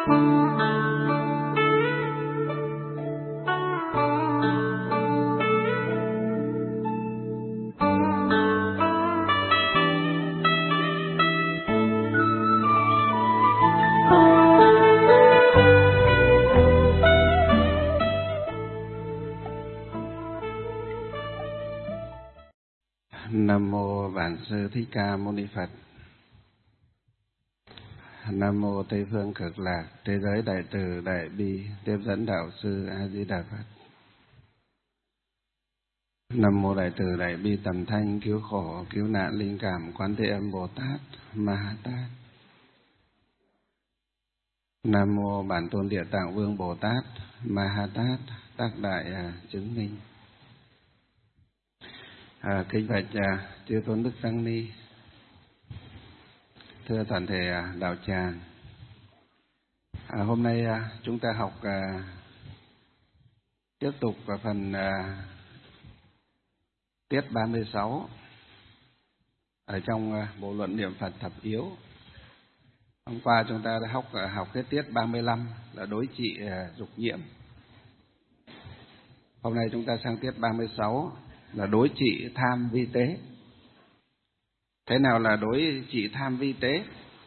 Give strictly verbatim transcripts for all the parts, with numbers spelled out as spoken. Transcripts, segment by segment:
Nam mô Bản Sư Thích Ca Mâu Ni Phật. Nam mô Tây Phương Cực Lạc Thế Giới Đại Từ Đại Bi Tiếp Dẫn Đạo Sư A Di Đà Phật. Nam mô Đại Từ Đại Bi Tầm Thanh Cứu Khổ Cứu Nạn Linh Cảm Quán Thế Âm Bồ Tát Ma Ha Tát. Nam mô Bản Tôn Địa Tạng Vương Bồ Tát Ma Ha Tát Tác Đại à, Chứng Minh. À, kính bạch à, chư tôn đức tăng ni, thưa toàn thể à, đạo tràng. À, hôm nay à, chúng ta học à, tiếp tục vào phần à, tiết ba mươi sáu ở trong à, bộ luận niệm Phật thập yếu. Hôm qua chúng ta đã học à, học cái tiết ba mươi lăm là đối trị à, dục nhiễm. Hôm nay chúng ta sang tiết ba mươi sáu là đối trị tham vi tế. Thế nào là đối trị tham vi tế?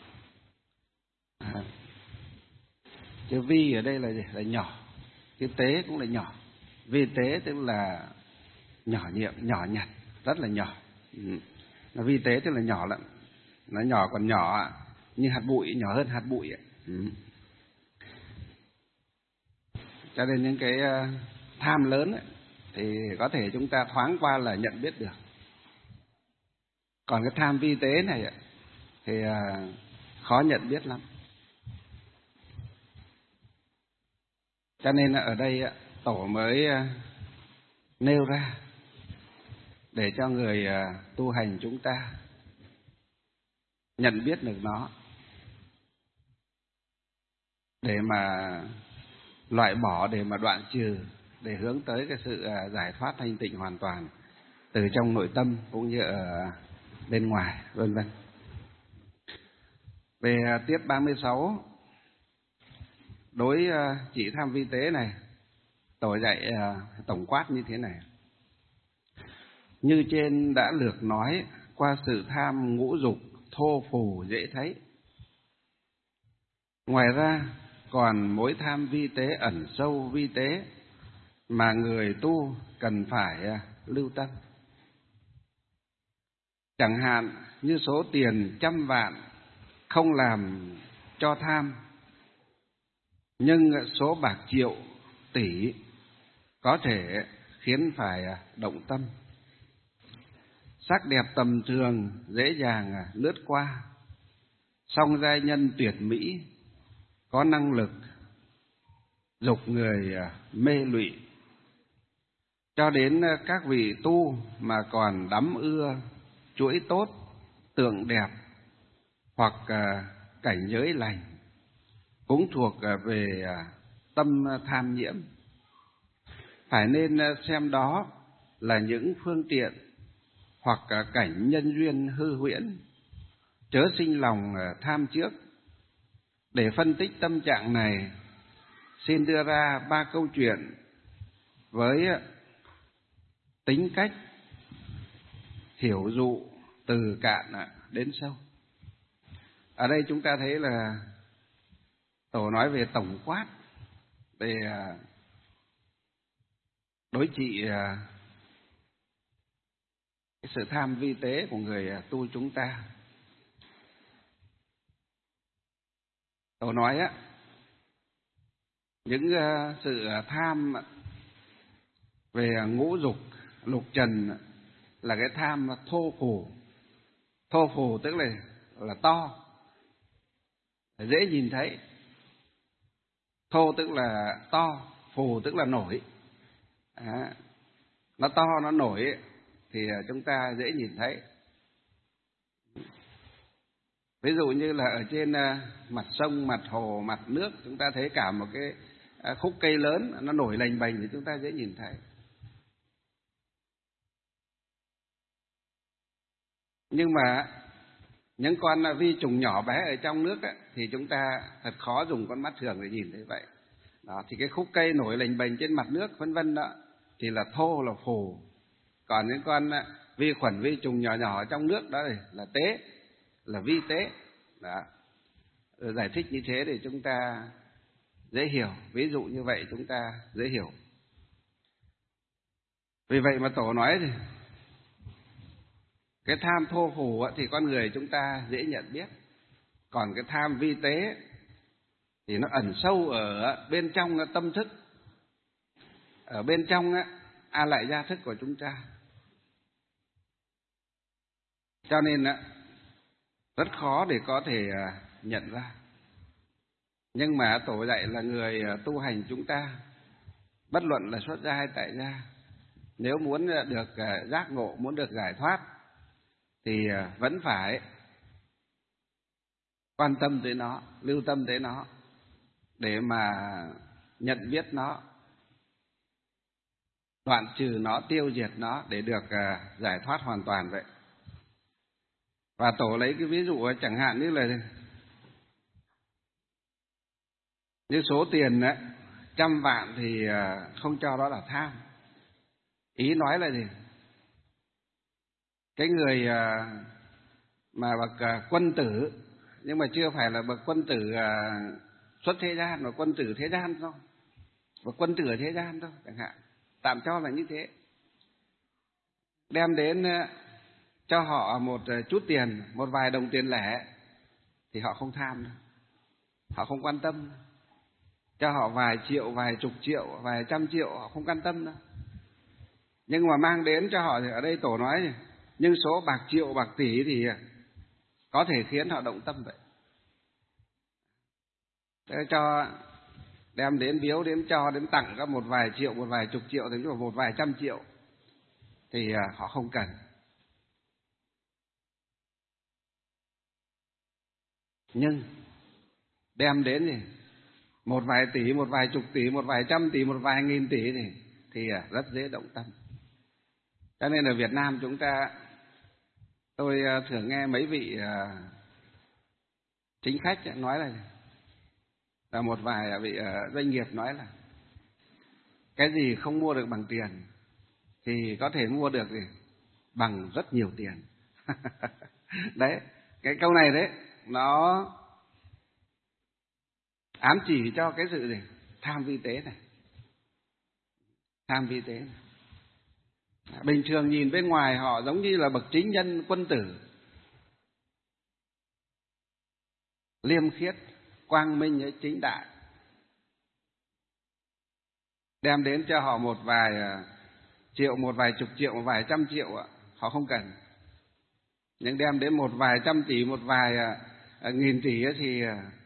À, chữ vi ở đây là gì? Là nhỏ, chữ tế cũng là nhỏ. Vi tế tức là nhỏ nhiệm, nhỏ nhặt, rất là nhỏ. Ừ. Vi tế tức là nhỏ lắm, nó nhỏ còn nhỏ như hạt bụi, nhỏ hơn hạt bụi. Ừ. Cho nên những cái tham lớn ấy, thì có thể chúng ta thoáng qua là nhận biết được. Còn cái tham vi tế này thì khó nhận biết lắm. Cho nên ở đây Tổ mới nêu ra để cho người tu hành chúng ta nhận biết được nó, để mà loại bỏ, để mà đoạn trừ, để hướng tới cái sự giải thoát thanh tịnh hoàn toàn từ trong nội tâm cũng như ở bên ngoài, vân vân. Về tiết ba mươi sáu đối trị tham vi tế này, Tổ dạy tổng quát như thế này: như trên đã lược nói, qua sự tham ngũ dục thô phù dễ thấy. Ngoài ra còn mối tham vi tế ẩn sâu vi tế mà người tu cần phải lưu tâm. Chẳng hạn như số tiền trăm vạn không làm cho tham, nhưng số bạc triệu tỷ có thể khiến phải động tâm. Sắc đẹp tầm thường dễ dàng lướt qua, song giai nhân tuyệt mỹ có năng lực dục người mê lụy. Cho đến các vị tu mà còn đắm ưa chuỗi tốt, tượng đẹp hoặc cảnh giới lành cũng thuộc về tâm tham nhiễm. Phải nên xem đó là những phương tiện hoặc cảnh nhân duyên hư huyễn, chớ sinh lòng tham trước. Để phân tích tâm trạng này, xin đưa ra ba câu chuyện với tính cách hiểu dụ từ cạn đến sâu. Ở đây chúng ta thấy là Tổ nói về tổng quát, về đối trị cái sự tham vi tế của người tu chúng ta. Tổ nói á, những sự tham về ngũ dục lục trần là cái tham thô phù. Thô phù tức là là to, dễ nhìn thấy. Thô tức là to, phù tức là nổi. À, nó to, nó nổi thì chúng ta dễ nhìn thấy. Ví dụ như là ở trên mặt sông, mặt hồ, mặt nước, chúng ta thấy cả một cái khúc cây lớn nó nổi lềnh bềnh thì chúng ta dễ nhìn thấy. Nhưng mà những con vi trùng nhỏ bé ở trong nước ấy, thì chúng ta thật khó dùng con mắt thường để nhìn thấy vậy. Đó, thì cái khúc cây nổi lềnh bềnh trên mặt nước vân vân đó thì là thô, là phù. Còn những con vi khuẩn, vi trùng nhỏ nhỏ ở trong nước đó là tế, là vi tế. Đó. Giải thích như thế để chúng ta dễ hiểu. Ví dụ như vậy chúng ta dễ hiểu. Vì vậy mà Tổ nói thì cái tham thô phù thì con người chúng ta dễ nhận biết. Còn cái tham vi tế thì nó ẩn sâu ở bên trong tâm thức, ở bên trong a lại gia thức của chúng ta. Cho nên rất khó để có thể nhận ra. Nhưng mà Tổ dạy là người tu hành chúng ta, bất luận là xuất gia hay tại gia, nếu muốn được giác ngộ, muốn được giải thoát thì vẫn phải quan tâm tới nó, lưu tâm tới nó để mà nhận biết nó, đoạn trừ nó, tiêu diệt nó để được giải thoát hoàn toàn vậy. Và Tổ lấy cái ví dụ chẳng hạn như là như số tiền ấy, trăm vạn thì không cho đó là tham. Ý nói là gì? Cái người mà bậc quân tử, nhưng mà chưa phải là bậc quân tử xuất thế gian, mà quân tử thế gian thôi, bậc quân tử ở thế gian thôi chẳng hạn, tạm cho là như thế, đem đến cho họ một chút tiền, một vài đồng tiền lẻ thì họ không tham đâu, họ không quan tâm. Cho họ vài triệu, vài chục triệu, vài trăm triệu họ không quan tâm đâu. Nhưng mà mang đến cho họ thì ở đây Tổ nói nhưng số bạc triệu, bạc tỷ thì có thể khiến họ động tâm vậy. Thế cho đem đến biếu, đến cho, đến tặng có một vài triệu, một vài chục triệu, đến một vài trăm triệu thì họ không cần. Nhưng đem đến thì một vài tỷ, một vài chục tỷ, một vài trăm tỷ, một vài nghìn tỷ thì, thì rất dễ động tâm. Cho nên ở Việt Nam chúng ta, tôi thường nghe mấy vị chính khách nói là, là một vài vị doanh nghiệp nói là cái gì không mua được bằng tiền thì có thể mua được gì bằng rất nhiều tiền. Đấy, cái câu này đấy nó ám chỉ cho cái sự gì tham vi tế này, tham vi tế này. Bình thường nhìn bên ngoài họ giống như là bậc chính nhân quân tử, liêm khiết, quang minh, chính đại. Đem đến cho họ một vài triệu, một vài chục triệu, một vài trăm triệu, họ không cần. Nhưng đem đến một vài trăm tỷ, một vài nghìn tỷ thì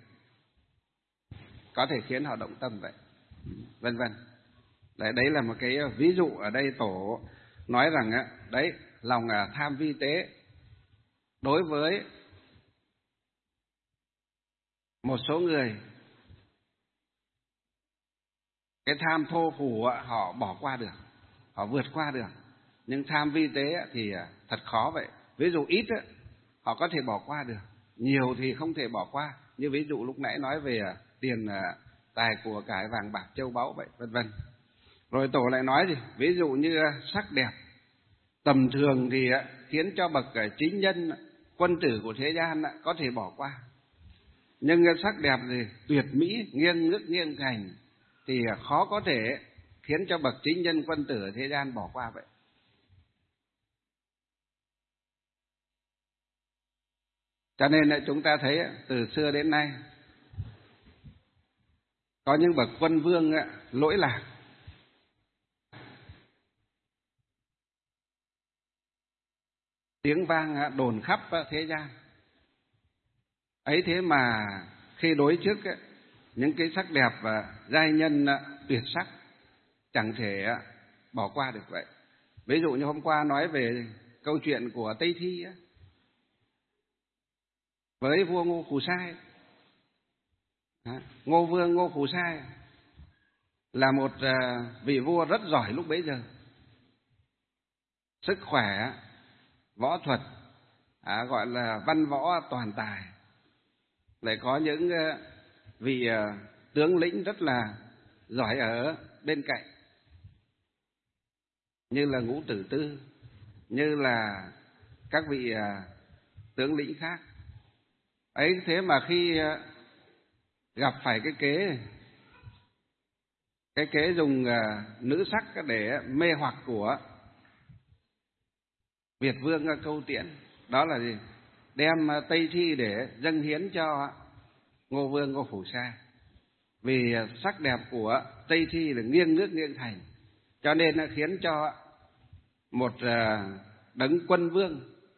có thể khiến họ động tâm vậy, vân vân. Đấy, đấy là một cái ví dụ ở đây Tổ nói rằng đấy, lòng tham vi tế đối với một số người, cái tham thô phù họ bỏ qua được, họ vượt qua được. Nhưng tham vi tế thì thật khó vậy. Ví dụ ít họ có thể bỏ qua được, nhiều thì không thể bỏ qua. Như ví dụ lúc nãy nói về tiền tài của cải, vàng bạc châu báu vậy, vân vân. Rồi Tổ lại nói gì? Ví dụ như sắc đẹp tầm thường thì khiến cho bậc chính nhân, quân tử của thế gian có thể bỏ qua. Nhưng sắc đẹp thì tuyệt mỹ, nghiêng nước nghiêng thành thì khó có thể khiến cho bậc chính nhân quân tử ở thế gian bỏ qua vậy. Cho nên chúng ta thấy từ xưa đến nay có những bậc quân vương lỗi lạc, tiếng vang đồn khắp thế gian. Ấy thế mà khi đối trước những cái sắc đẹp và giai nhân tuyệt sắc chẳng thể bỏ qua được vậy. Ví dụ như hôm qua nói về câu chuyện của Tây Thi với vua Ngô Phù Sai. Ngô Vương Ngô Phù Sai là một vị vua rất giỏi lúc bấy giờ, sức khỏe, võ thuật, à, gọi là văn võ toàn tài, lại có những vị tướng lĩnh rất là giỏi ở bên cạnh, như là Ngũ Tử Tư, như là các vị tướng lĩnh khác ấy. Thế mà khi gặp phải cái kế cái kế dùng nữ sắc để mê hoặc của Việt Vương Câu Tiễn, đó là gì? Đem Tây Thi để dâng hiến cho Ngô Vương Ngô Phủ Sa. Vì sắc đẹp của Tây Thi là nghiêng nước nghiêng thành, cho nên nó khiến cho một đấng quân vương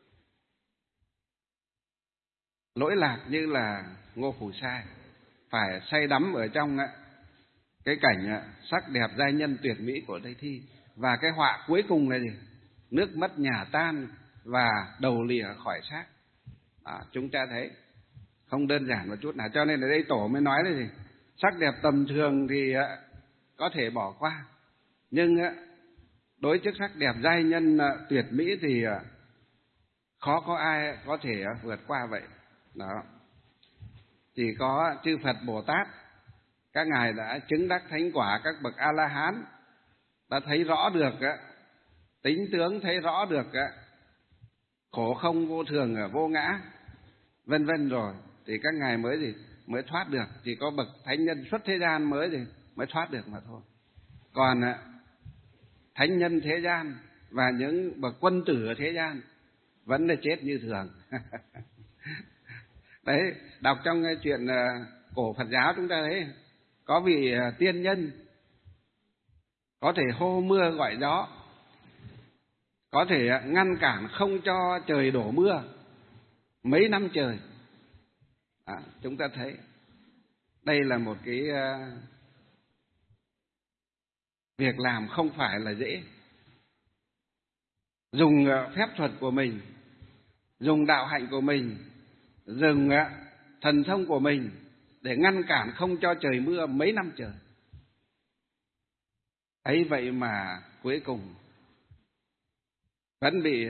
lỗi lạc như là Ngô Phủ Sa phải say đắm ở trong cái cảnh sắc đẹp giai nhân tuyệt mỹ của Tây Thi. Và cái họa cuối cùng là gì? Nước mất nhà tan và đầu lìa khỏi xác. À, chúng ta thấy không đơn giản một chút nào. Cho nên ở đây Tổ mới nói là gì? Sắc đẹp tầm thường thì có thể bỏ qua, nhưng đối trước sắc đẹp giai nhân tuyệt mỹ thì khó có ai có thể vượt qua vậy. Đó. Chỉ có chư Phật Bồ Tát, các ngài đã chứng đắc thánh quả, các bậc A La Hán đã thấy rõ được tính tướng, thấy rõ được khổ không vô thường vô ngã, vân vân rồi thì các ngài mới gì mới thoát được. Chỉ có bậc thánh nhân xuất thế gian mới gì mới thoát được mà thôi. Còn thánh nhân thế gian và những bậc quân tử ở thế gian vẫn là chết như thường. Đấy, đọc trong chuyện cổ Phật giáo chúng ta thấy có vị tiên nhân có thể hô mưa gọi gió, có thể ngăn cản không cho trời đổ mưa mấy năm trời. À, chúng ta thấy đây là một cái việc làm không phải là dễ. Dùng phép thuật của mình, dùng đạo hạnh của mình, dùng thần thông của mình để ngăn cản không cho trời mưa mấy năm trời. Ấy vậy mà cuối cùng vẫn bị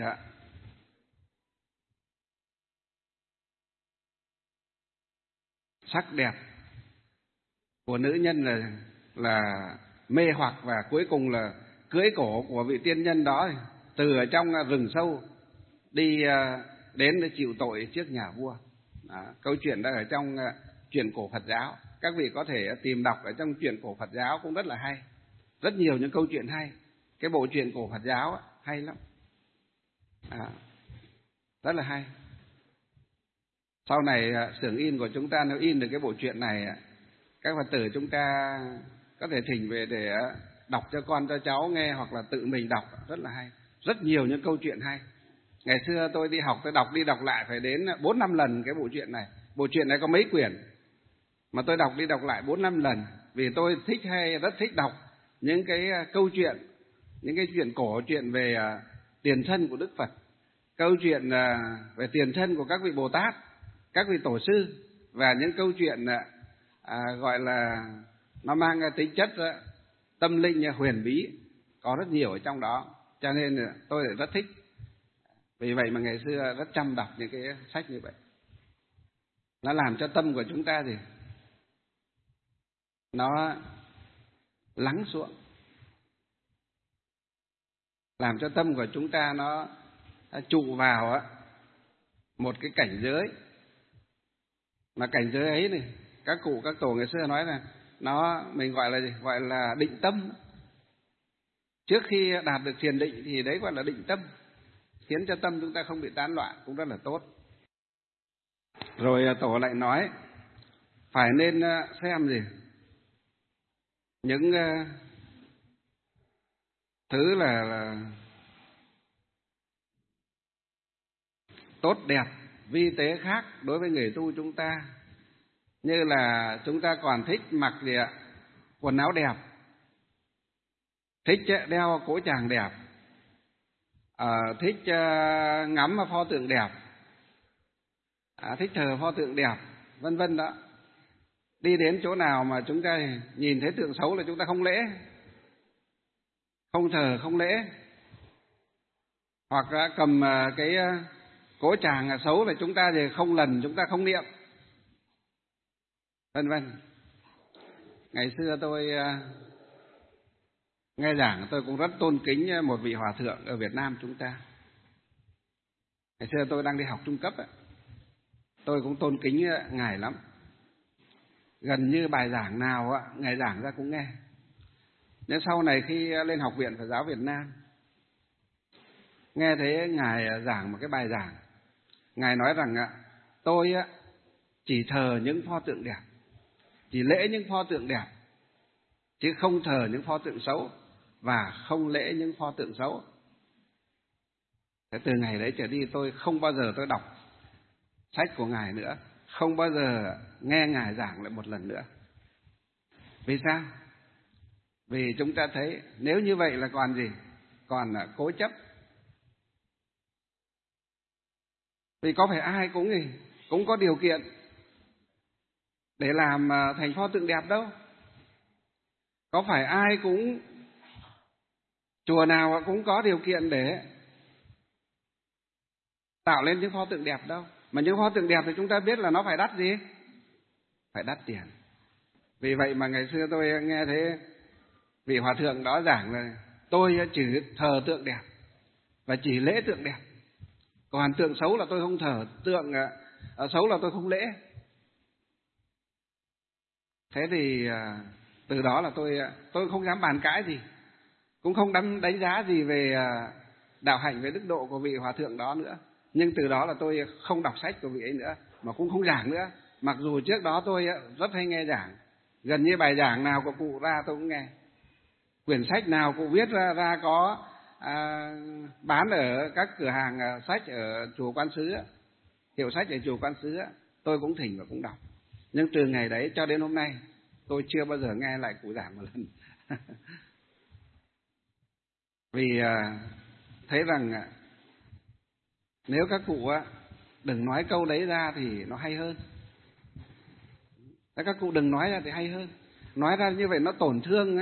sắc đẹp của nữ nhân là là mê hoặc, và cuối cùng là cưỡi cổ của vị tiên nhân đó từ ở trong rừng sâu đi đến để chịu tội trước nhà vua. Đó, câu chuyện đó ở trong truyện cổ Phật giáo, các vị có thể tìm đọc ở trong truyện cổ Phật giáo cũng rất là hay, rất nhiều những câu chuyện hay. Cái bộ truyện cổ Phật giáo hay lắm, à, rất là hay. Sau này xưởng in của chúng ta nếu in được cái bộ truyện này, các Phật tử chúng ta có thể thỉnh về để đọc cho con cho cháu nghe, hoặc là tự mình đọc, rất là hay. Rất nhiều những câu chuyện hay. Ngày xưa tôi đi học, tôi đọc đi đọc lại phải đến bốn năm lần cái bộ truyện này. Bộ truyện này có mấy quyển mà tôi đọc đi đọc lại bốn năm lần, vì tôi thích hay rất thích đọc những cái câu chuyện, những cái chuyện cổ, chuyện về tiền thân của Đức Phật, câu chuyện về tiền thân của các vị Bồ Tát, các vị tổ sư, và những câu chuyện à, gọi là nó mang tính chất tâm linh huyền bí, có rất nhiều ở trong đó. Cho nên tôi rất thích. Vì vậy mà ngày xưa rất chăm đọc những cái sách như vậy. Nó làm cho tâm của chúng ta gì nó lắng xuống, làm cho tâm của chúng ta nó trụ vào một cái cảnh giới, mà cảnh giới ấy này các cụ các tổ ngày xưa nói là nó mình gọi là gì? Gọi là định tâm. Trước khi đạt được thiền định thì đấy gọi là định tâm, khiến cho tâm chúng ta không bị tán loạn, cũng rất là tốt. Rồi tổ lại nói phải nên xem gì những thứ là, là tốt đẹp vi tế khác đối với người tu chúng ta. Như là chúng ta còn thích mặc gì ạ? Quần áo đẹp, thích đeo cổ tràng đẹp, à, thích uh, ngắm pho tượng đẹp, à, thích thờ pho tượng đẹp, vân vân đó. Đi đến chỗ nào mà chúng ta nhìn thấy tượng xấu là chúng ta không lễ, không thờ, không lễ. Hoặc là cầm cái Cỗ chàng là xấu là chúng ta thì không lần, chúng ta không niệm, vân vân. Ngày xưa tôi nghe giảng, tôi cũng rất tôn kính một vị hòa thượng ở Việt Nam chúng ta. Ngày xưa tôi đang đi học trung cấp, tôi cũng tôn kính ngài lắm. Gần như bài giảng nào ngài giảng ra cũng nghe. Nên sau này khi lên Học viện Phật giáo Việt Nam, nghe thấy ngài giảng một cái bài giảng, ngài nói rằng tôi chỉ thờ những pho tượng đẹp, chỉ lễ những pho tượng đẹp, chứ không thờ những pho tượng xấu và không lễ những pho tượng xấu. Thế từ ngày đấy trở đi tôi không bao giờ tôi đọc sách của ngài nữa, không bao giờ nghe ngài giảng lại một lần nữa. Vì sao? Vì chúng ta thấy nếu như vậy là còn gì? Còn là cố chấp. Vì có phải ai cũng gì cũng có điều kiện để làm thành pho tượng đẹp đâu. Có phải ai cũng, chùa nào cũng có điều kiện để tạo lên những pho tượng đẹp đâu. Mà những pho tượng đẹp thì chúng ta biết là nó phải đắt gì? Phải đắt tiền. Vì vậy mà ngày xưa tôi nghe thấy vị hòa thượng đó giảng là tôi chỉ thờ tượng đẹp và chỉ lễ tượng đẹp. Còn tượng xấu là tôi không thờ, tượng xấu là tôi không lễ. Thế thì từ đó là tôi tôi không dám bàn cãi gì, cũng không đánh, đánh giá gì về đạo hạnh, về đức độ của vị hòa thượng đó nữa. Nhưng từ đó là tôi không đọc sách của vị ấy nữa, mà cũng không giảng nữa. Mặc dù trước đó tôi rất hay nghe giảng, gần như bài giảng nào của cụ ra tôi cũng nghe. Quyển sách nào cụ viết ra, ra có à, bán ở các cửa hàng sách ở chùa Quan Xứ, hiệu sách ở chùa Quan Xứ, tôi cũng thỉnh và cũng đọc. Nhưng từ ngày đấy cho đến hôm nay tôi chưa bao giờ nghe lại cụ giảng một lần. Vì à, thấy rằng nếu các cụ đừng nói câu đấy ra thì nó hay hơn. Các cụ đừng nói ra thì hay hơn. Nói ra như vậy nó tổn thương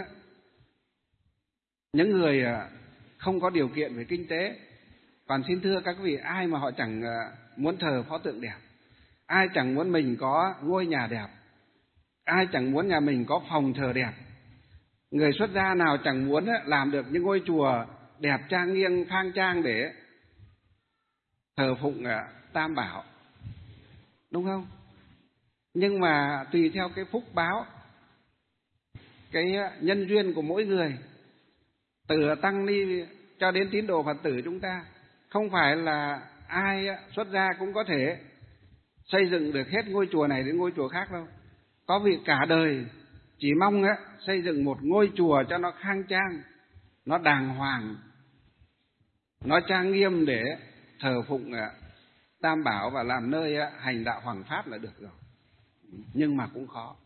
những người không có điều kiện về kinh tế. Còn xin thưa các vị, ai mà họ chẳng muốn thờ pho tượng đẹp, ai chẳng muốn mình có ngôi nhà đẹp, ai chẳng muốn nhà mình có phòng thờ đẹp. Người xuất gia nào chẳng muốn làm được những ngôi chùa đẹp trang nghiêm khang trang để thờ phụng Tam Bảo, đúng không? Nhưng mà tùy theo cái phúc báo, cái nhân duyên của mỗi người, từ tăng ni cho đến tín đồ Phật tử chúng ta, không phải là ai xuất gia cũng có thể xây dựng được hết ngôi chùa này đến ngôi chùa khác đâu. Có vị cả đời chỉ mong xây dựng một ngôi chùa cho nó khang trang, nó đàng hoàng, nó trang nghiêm để thờ phụng Tam Bảo và làm nơi hành đạo hoằng pháp là được rồi. Nhưng mà cũng khó.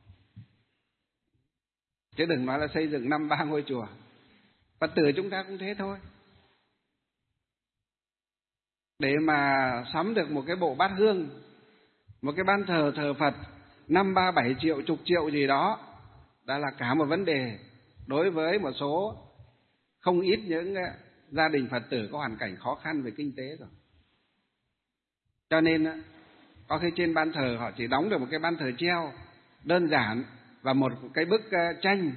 Chứ đừng nói là xây dựng năm ba ngôi chùa. Phật tử chúng ta cũng thế thôi. Để mà sắm được một cái bộ bát hương, một cái ban thờ thờ Phật năm ba bảy triệu, chục triệu gì đó, đã là cả một vấn đề đối với một số không ít những gia đình Phật tử có hoàn cảnh khó khăn về kinh tế rồi. Cho nên có khi trên ban thờ họ chỉ đóng được một cái ban thờ treo đơn giản và một cái bức tranh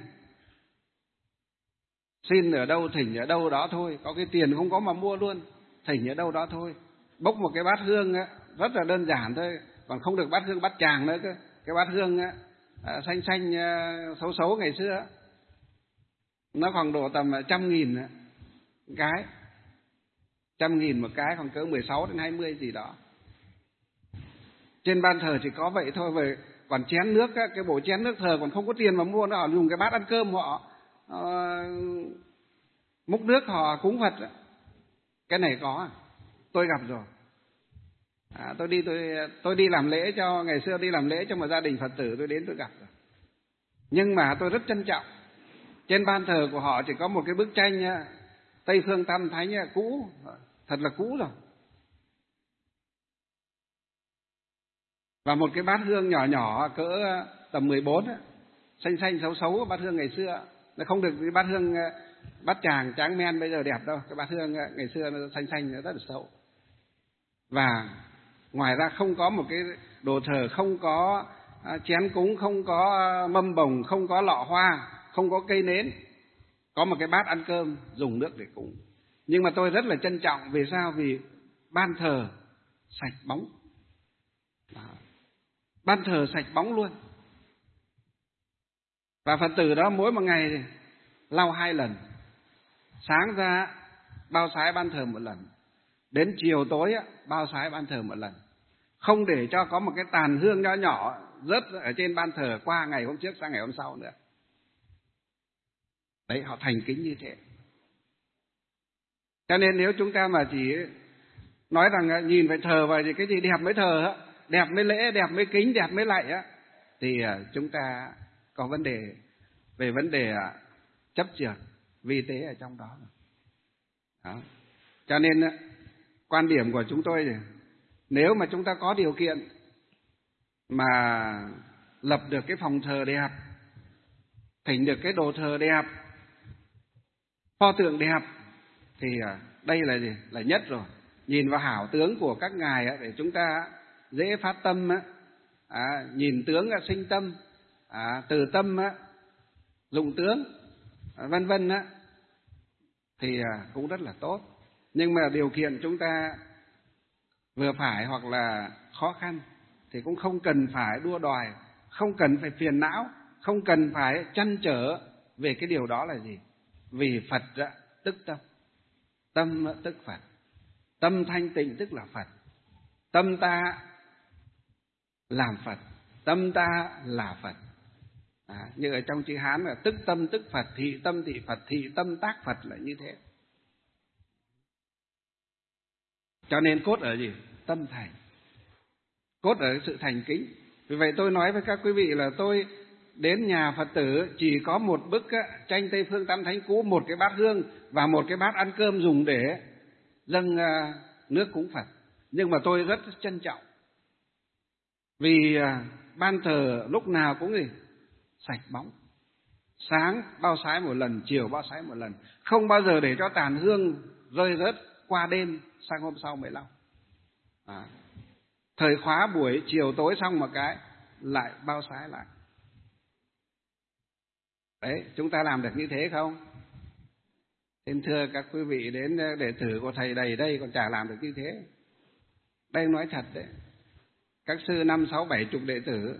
xin ở đâu thỉnh ở đâu đó thôi, có cái tiền không có mà mua luôn, thỉnh ở đâu đó thôi. Bốc một cái bát hương rất là đơn giản thôi, còn không được bát hương bát tràng nữa cơ. Cái bát hương xanh xanh xấu xấu ngày xưa nó khoảng độ tầm trăm nghìn cái, trăm nghìn một cái, khoảng cỡ mười sáu đến hai mươi gì đó. Trên ban thờ chỉ có vậy thôi. Về còn chén nước, cái bộ chén nước thờ còn không có tiền mà mua, nó dùng cái bát ăn cơm họ uh, múc nước họ cúng Phật. Cái này có, tôi gặp rồi. À, tôi đi tôi tôi đi làm lễ cho, ngày xưa đi làm lễ cho một gia đình Phật tử, tôi đến tôi gặp rồi. Nhưng mà tôi rất trân trọng, trên ban thờ của họ chỉ có một cái bức tranh Tây Phương Tam Thánh cũ, thật là cũ rồi, và một cái bát hương nhỏ nhỏ cỡ tầm mười bốn, xanh xanh xấu xấu, bát hương ngày xưa. Nó không được cái bát hương bát tràng tráng men bây giờ đẹp đâu. Cái bát hương ngày xưa nó xanh xanh, nó rất là xấu. Và ngoài ra không có một cái đồ thờ, không có chén cúng, không có mâm bồng, không có lọ hoa, không có cây nến. Có một cái bát ăn cơm, dùng nước để cúng. Nhưng mà tôi rất là trân trọng. Vì sao? Vì ban thờ sạch bóng. Đó. Ban thờ sạch bóng luôn. Và Phật tử đó mỗi một ngày lau hai lần. Sáng ra bao sái ban thờ một lần, đến chiều tối bao sái ban thờ một lần. Không để cho có một cái tàn hương nhỏ nhỏ rớt ở trên ban thờ qua ngày hôm trước sang ngày hôm sau nữa. Đấy, họ thành kính như thế. Cho nên nếu chúng ta mà chỉ nói rằng nhìn phải thờ và cái gì đẹp mới thờ, đẹp mới lễ, đẹp mới kính, đẹp mới lạy á, thì chúng ta có vấn đề về vấn đề chấp chưởng vi tế ở trong đó. Đó. Cho nên quan điểm của chúng tôi, nếu mà chúng ta có điều kiện mà lập được cái phòng thờ đẹp, thỉnh được cái đồ thờ đẹp, pho tượng đẹp, thì đây là gì? Là nhất rồi. Nhìn vào hảo tướng của các ngài để chúng ta dễ phát tâm, à, nhìn tướng sinh tâm, à, từ tâm dụng tướng, vân vân á, thì cũng rất là tốt. Nhưng mà điều kiện chúng ta vừa phải hoặc là khó khăn thì cũng không cần phải đua đòi, không cần phải phiền não, không cần phải trăn trở về cái điều đó là gì. Vì Phật tức tâm, tâm tức Phật, tâm thanh tịnh tức là Phật, tâm ta làm Phật, tâm ta là Phật. À, như ở trong chữ Hán là tức tâm tức Phật, thị tâm thị Phật, thị tâm tác Phật là như thế. Cho nên cốt ở gì? Tâm thành. Cốt ở sự thành kính. Vì vậy tôi nói với các quý vị là tôi đến nhà Phật tử chỉ có một bức tranh Tây Phương Tam Thánh cũ, một cái bát hương và một cái bát ăn cơm dùng để dâng nước cúng Phật. Nhưng mà tôi rất trân trọng. Vì ban thờ lúc nào cũng gì? Sạch bóng. Sáng bao sái một lần, chiều bao sái một lần. Không bao giờ để cho tàn hương rơi rớt qua đêm sang hôm sau mới lau. À. Thời khóa buổi chiều tối xong một cái lại bao sái lại. Đấy, chúng ta làm được như thế không? Xin thưa các quý vị, đến đệ tử của thầy đầy đây còn chả làm được như thế. Đây nói thật đấy. Các sư năm sáu bảy chục đệ tử,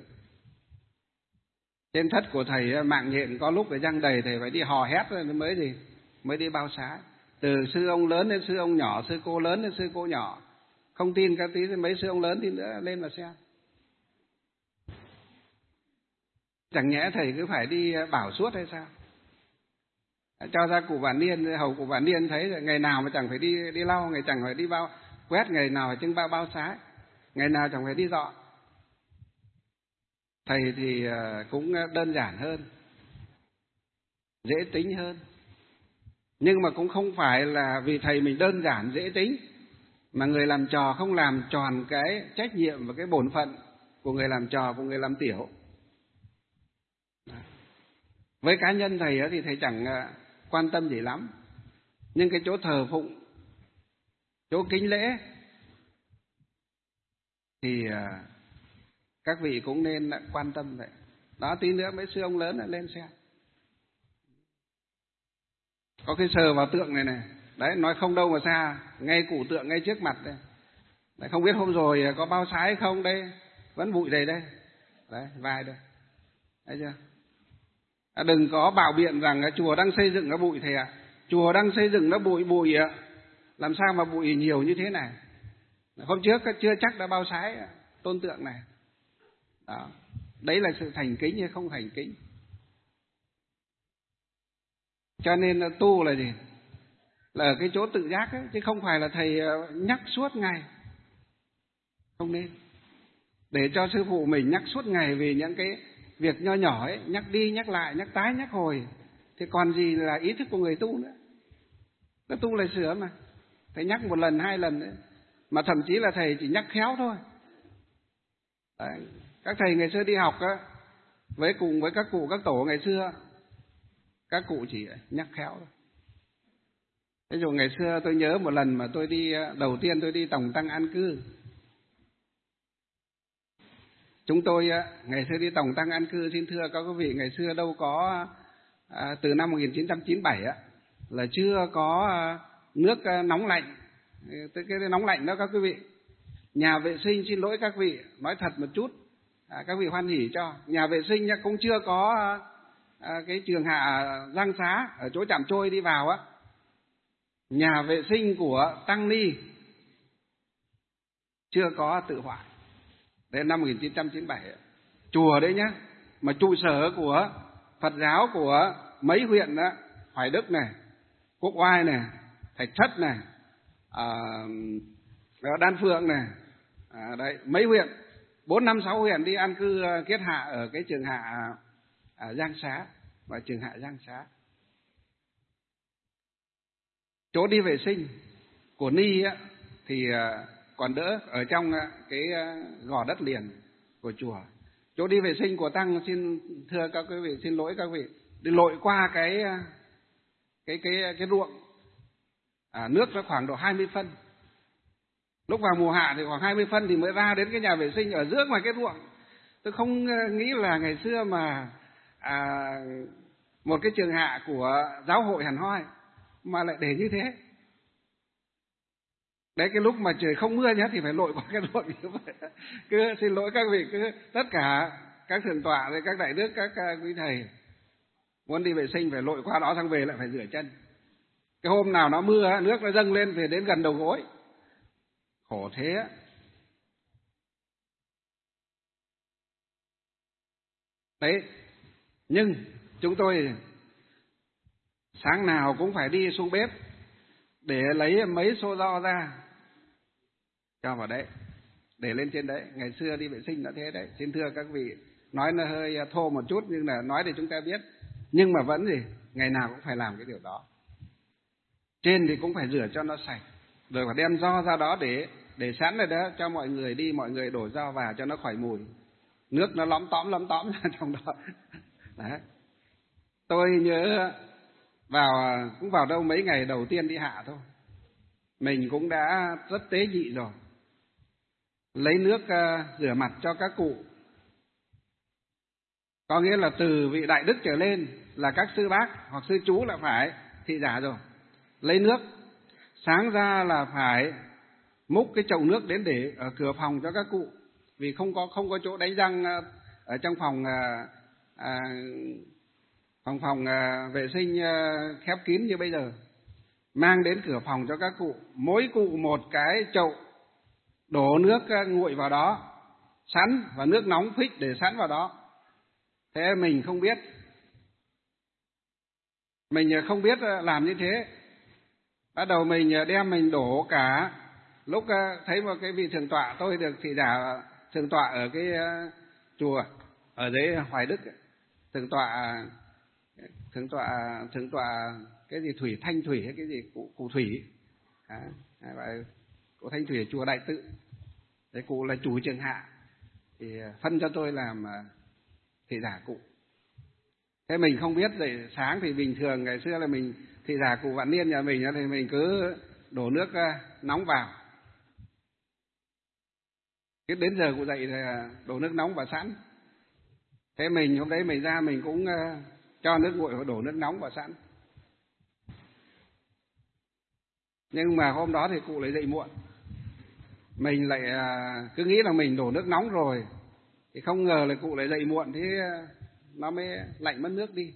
trên thất của thầy mạng nhện có lúc phải răng đầy, thầy phải đi hò hét rồi mới gì mới đi bao sái. Từ sư ông lớn đến sư ông nhỏ, sư cô lớn đến sư cô nhỏ. Không tin các tí mấy sư ông lớn thì nữa lên mà xem. Chẳng nhẽ thầy cứ phải đi bảo suốt hay sao? Cho ra cụ Vạn Niên, hầu cụ Vạn Niên thấy ngày nào mà chẳng phải đi đi lau, ngày chẳng phải đi bao quét, ngày nào phải trưng bao bao sái, ngày nào chẳng phải đi dọn. Thầy thì cũng đơn giản hơn, dễ tính hơn. Nhưng mà cũng không phải là vì thầy mình đơn giản dễ tính mà người làm trò không làm tròn cái trách nhiệm và cái bổn phận của người làm trò, của người làm tiểu. Với cá nhân thầy thì thầy chẳng quan tâm gì lắm. Nhưng cái chỗ thờ phụng, chỗ kính lễ thì các vị cũng nên quan tâm vậy. Đó, tí nữa mấy sư ông lớn lên xem. Có cái sờ vào tượng này này. Đấy, nói không đâu mà xa, ngay cụ tượng ngay trước mặt đây. Đấy, không biết hôm rồi có bao sái không đây, vẫn bụi đầy đây. Đấy, vai đây. Thấy chưa? À, đừng có bảo biện rằng chùa đang xây dựng nó bụi thầy ạ. À. Chùa đang xây dựng nó bụi bụi ạ. À. Làm sao mà bụi nhiều như thế này? Hôm trước chưa chắc đã bao sái tôn tượng này. Đó. Đấy là sự thành kính hay không thành kính. Cho nên là tu là gì? Là ở cái chỗ tự giác ấy, chứ không phải là thầy nhắc suốt ngày. Không nên. Để cho sư phụ mình nhắc suốt ngày vì những cái việc nho nhỏ ấy, nhắc đi nhắc lại, nhắc tái nhắc hồi, thì còn gì là ý thức của người tu nữa. Cái tu là sửa mà. Thầy nhắc một lần hai lần nữa. Mà thậm chí là thầy chỉ nhắc khéo thôi. Đấy. Các thầy ngày xưa đi học á, với cùng với các cụ các tổ ngày xưa, các cụ chỉ nhắc khéo thôi. Ví dụ ngày xưa tôi nhớ một lần mà tôi đi, đầu tiên tôi đi Tổng Tăng an cư. Chúng tôi ngày xưa đi Tổng Tăng an cư, xin thưa các quý vị, ngày xưa đâu có, à, từ năm một nghìn chín trăm chín mươi bảy á, là chưa có nước nóng lạnh. Cái nóng lạnh đó các quý vị. Nhà vệ sinh, xin lỗi các vị, nói thật một chút, à, các vị hoan hỉ cho. Nhà vệ sinh cũng chưa có à, cái trường hạ Giang Xá ở chỗ Trạm Trôi đi vào á. Nhà vệ sinh của Tăng Ni chưa có tự hoại. Đến năm một nghìn chín trăm chín mươi bảy, chùa đấy nhá, mà trụ sở của Phật giáo của mấy huyện đó, Hoài Đức này, Quốc Oai này, Thạch Thất này, à, Đan Phượng này, à, đấy, mấy huyện, bốn năm sáu huyện đi an cư kết hạ ở cái trường hạ à, Giang Xá và trường hạ Giang Xá. Chỗ đi vệ sinh của Ni á, thì còn đỡ ở trong cái gò đất liền của chùa. Chỗ đi vệ sinh của Tăng, xin thưa các quý vị, xin lỗi các vị, đi lội qua cái cái cái cái ruộng, à, nước nó khoảng độ hai mươi phân. Lúc vào mùa hạ thì khoảng hai mươi phân thì mới ra đến cái nhà vệ sinh ở giữa ngoài cái ruộng. Tôi không nghĩ là ngày xưa mà à, một cái trường hạ của giáo hội hẳn hoi mà lại để như thế. Đấy, cái lúc mà trời không mưa nhá thì phải lội qua cái ruộng như vậy. Cứ xin lỗi các vị, cứ tất cả các thượng tọa với các đại đức, các quý thầy muốn đi vệ sinh phải lội qua đó, sang về lại phải rửa chân. Cái hôm nào nó mưa, nước nó dâng lên thì đến gần đầu gối. Khổ thế. Đấy, nhưng chúng tôi sáng nào cũng phải đi xuống bếp để lấy mấy xô ro ra cho vào đấy, để lên trên đấy. Ngày xưa đi vệ sinh đã thế đấy. Xin thưa các vị, nói nó hơi thô một chút nhưng là nói để chúng ta biết. Nhưng mà vẫn gì, ngày nào cũng phải làm cái điều đó. Trên thì cũng phải rửa cho nó sạch, rồi phải đem ro ra đó để để sẵn rồi đó, cho mọi người đi, mọi người đổ ro vào cho nó khỏi mùi. Nước nó lõm tõm lõm tõm ra trong đó. Đấy. Tôi nhớ vào cũng vào đâu mấy ngày đầu tiên đi hạ thôi, mình cũng đã rất tế nhị rồi. Lấy nước uh, rửa mặt cho các cụ, có nghĩa là từ vị đại đức trở lên là các sư bác hoặc sư chú là phải thị giả rồi. Lấy nước, sáng ra là phải múc cái chậu nước đến để ở cửa phòng cho các cụ, vì không có không có chỗ đánh răng ở trong phòng à, à, phòng phòng à, vệ sinh à, khép kín như bây giờ. Mang đến cửa phòng cho các cụ, mỗi cụ một cái chậu, đổ nước nguội vào đó sẵn và nước nóng phích để sẵn vào đó. Thế mình không biết, mình không biết làm như thế. Bắt đầu mình đem mình đổ cả. Lúc thấy một cái vị thượng tọa, tôi được thị giả thượng tọa ở cái chùa ở dưới Hoài Đức, thượng tọa thượng tọa thượng tọa cái gì Thủy Thanh Thủy hay cái gì cụ, cụ Thủy, à, cụ Thanh Thủy ở chùa Đại Tự. Đấy, cụ là chủ trường hạ thì phân cho tôi làm thị giả cụ. Thế mình không biết, dậy sáng thì bình thường ngày xưa là mình thị giả cụ Vạn Niên nhà mình thì mình cứ đổ nước nóng vào. Cái đến giờ cụ dậy thì đổ nước nóng vào sẵn. Thế mình hôm đấy mình ra mình cũng cho nước nguội và đổ nước nóng vào sẵn. Nhưng mà hôm đó thì cụ lại dậy muộn. Mình lại cứ nghĩ là mình đổ nước nóng rồi, thì không ngờ là cụ lại dậy muộn, thế nó mới lạnh mất nước đi.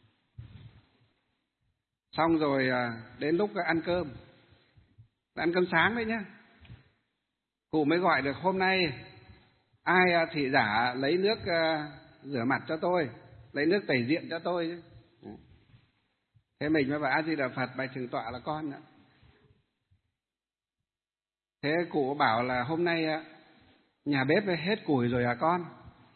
Xong rồi đến lúc ăn cơm, ăn cơm sáng đấy nhá, cụ mới gọi được hôm nay ai thị giả lấy nước rửa mặt cho tôi, lấy nước tẩy diện cho tôi. Thế mình mới bảo A Di Đà Phật, bạch thượng tọa là con ạ. Thế cụ bảo là hôm nay nhà bếp hết củi rồi à con?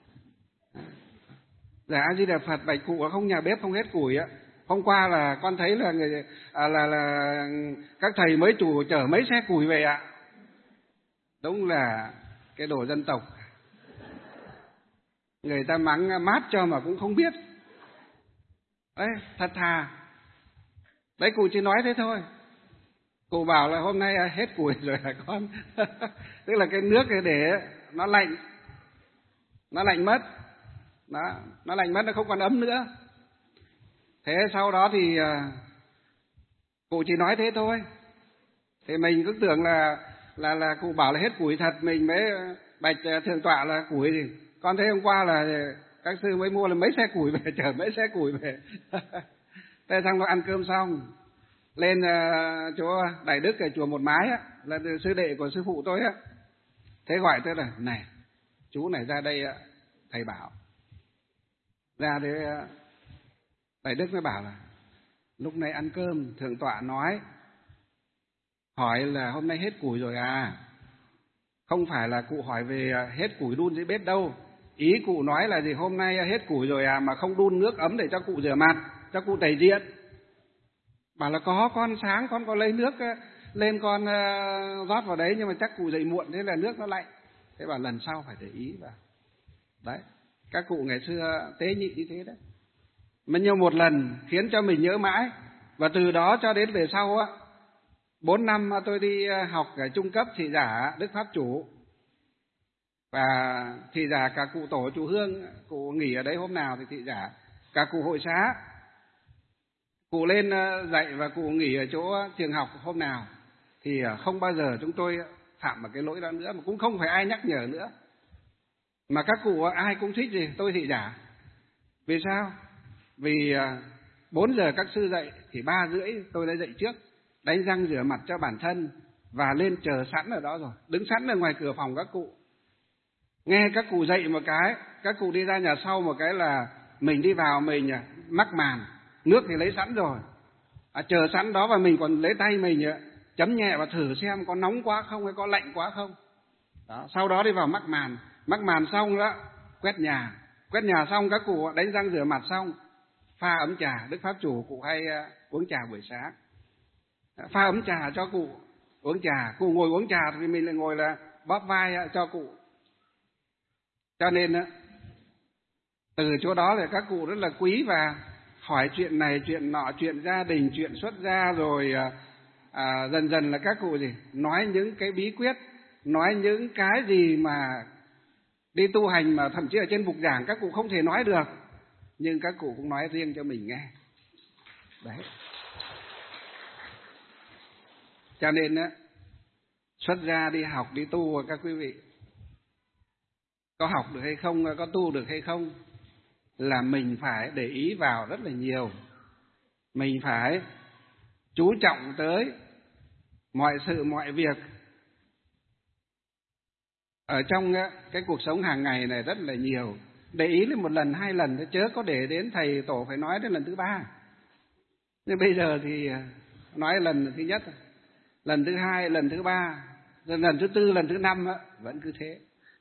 Dạ A Di Đà Phật, bạch cụ không nhà bếp không hết củi ạ. Hôm qua là con thấy là người à, là là các thầy mới chủ chở mấy xe củi về ạ. Đúng là cái đồ dân tộc. Người ta mắng mát cho mà cũng không biết. Đấy, thật thà. Đấy, cụ chỉ nói thế thôi. Cụ bảo là hôm nay hết củi rồi hả con? Tức là cái nước này để nó lạnh, nó lạnh mất, đó, nó lạnh mất, nó không còn ấm nữa. Thế sau đó thì cụ chỉ nói thế thôi. Thì mình cứ tưởng là là là cụ bảo là hết củi thật, mình mới bạch thượng tọa là củi gì. Con thấy hôm qua là các sư mới mua là mấy xe củi về, chở mấy xe củi về. Thế xong nó ăn cơm xong, lên uh, chỗ Đại Đức ở chùa Một Mái á, là sư đệ của sư phụ tôi á. Thế gọi tôi là này, chú này ra đây, thầy bảo. Ra thế Đại Đức mới bảo là lúc này ăn cơm thượng tọa nói, hỏi là hôm nay hết củi rồi à? Không phải là cụ hỏi về hết củi đun dưới bếp đâu. Ý cụ nói là gì, hôm nay hết củi rồi à, mà không đun nước ấm để cho cụ rửa mặt, cho cụ tẩy diện. Bảo là có, con sáng con có lấy nước lên con uh, rót vào đấy, nhưng mà chắc cụ dậy muộn, thế là nước nó lạnh. Thế bảo lần sau phải để ý vào. Đấy, các cụ ngày xưa tế nhị như thế đấy. Mà nhiều một lần khiến cho mình nhớ mãi. Và từ đó cho đến về sau á, bốn năm tôi đi học ở trung cấp thị giả Đức Pháp Chủ. Và thị giả cả cụ tổ chủ Hương, cụ nghỉ ở đấy hôm nào thì thị giả cả cụ hội xá, cụ lên dạy và cụ nghỉ ở chỗ trường học hôm nào, thì không bao giờ chúng tôi phạm vào cái lỗi đó nữa, mà cũng không phải ai nhắc nhở nữa. Mà các cụ ai cũng thích gì tôi thị giả. Vì sao? Vì bốn giờ các sư dậy thì ba rưỡi tôi đã dậy trước, đánh răng rửa mặt cho bản thân và lên chờ sẵn ở đó rồi, đứng sẵn ở ngoài cửa phòng các cụ. Nghe các cụ dậy một cái, các cụ đi ra nhà sau một cái là mình đi vào, mình mắc màn, nước thì lấy sẵn rồi, à, chờ sẵn đó, và mình còn lấy tay mình chấm nhẹ và thử xem có nóng quá không hay có lạnh quá không. Đó, sau đó đi vào mắc màn, mắc màn xong đó quét nhà, quét nhà xong các cụ đánh răng rửa mặt xong, pha ấm trà. Đức Pháp Chủ cụ hay uống trà buổi sáng, pha ấm trà cho cụ uống trà. Cụ ngồi uống trà thì mình lại ngồi là bóp vai cho cụ. Cho nên từ chỗ đó thì các cụ rất là quý và hỏi chuyện này chuyện nọ, chuyện gia đình, chuyện xuất gia, rồi à, dần dần là các cụ gì nói những cái bí quyết, nói những cái gì mà đi tu hành mà thậm chí ở trên bục giảng các cụ không thể nói được, nhưng các cụ cũng nói riêng cho mình nghe. Đấy. Cho nên á, xuất gia đi học đi tu các quý vị, có học được hay không, có tu được hay không là mình phải để ý vào rất là nhiều. Mình phải chú trọng tới mọi sự mọi việc ở trong cái cuộc sống hàng ngày này rất là nhiều. Để ý lên một lần hai lần, chớ có để đến thầy tổ phải nói đến lần thứ ba. Nhưng bây giờ thì nói lần thứ nhất, lần thứ hai, lần thứ ba, lần thứ tư, lần thứ năm vẫn cứ thế.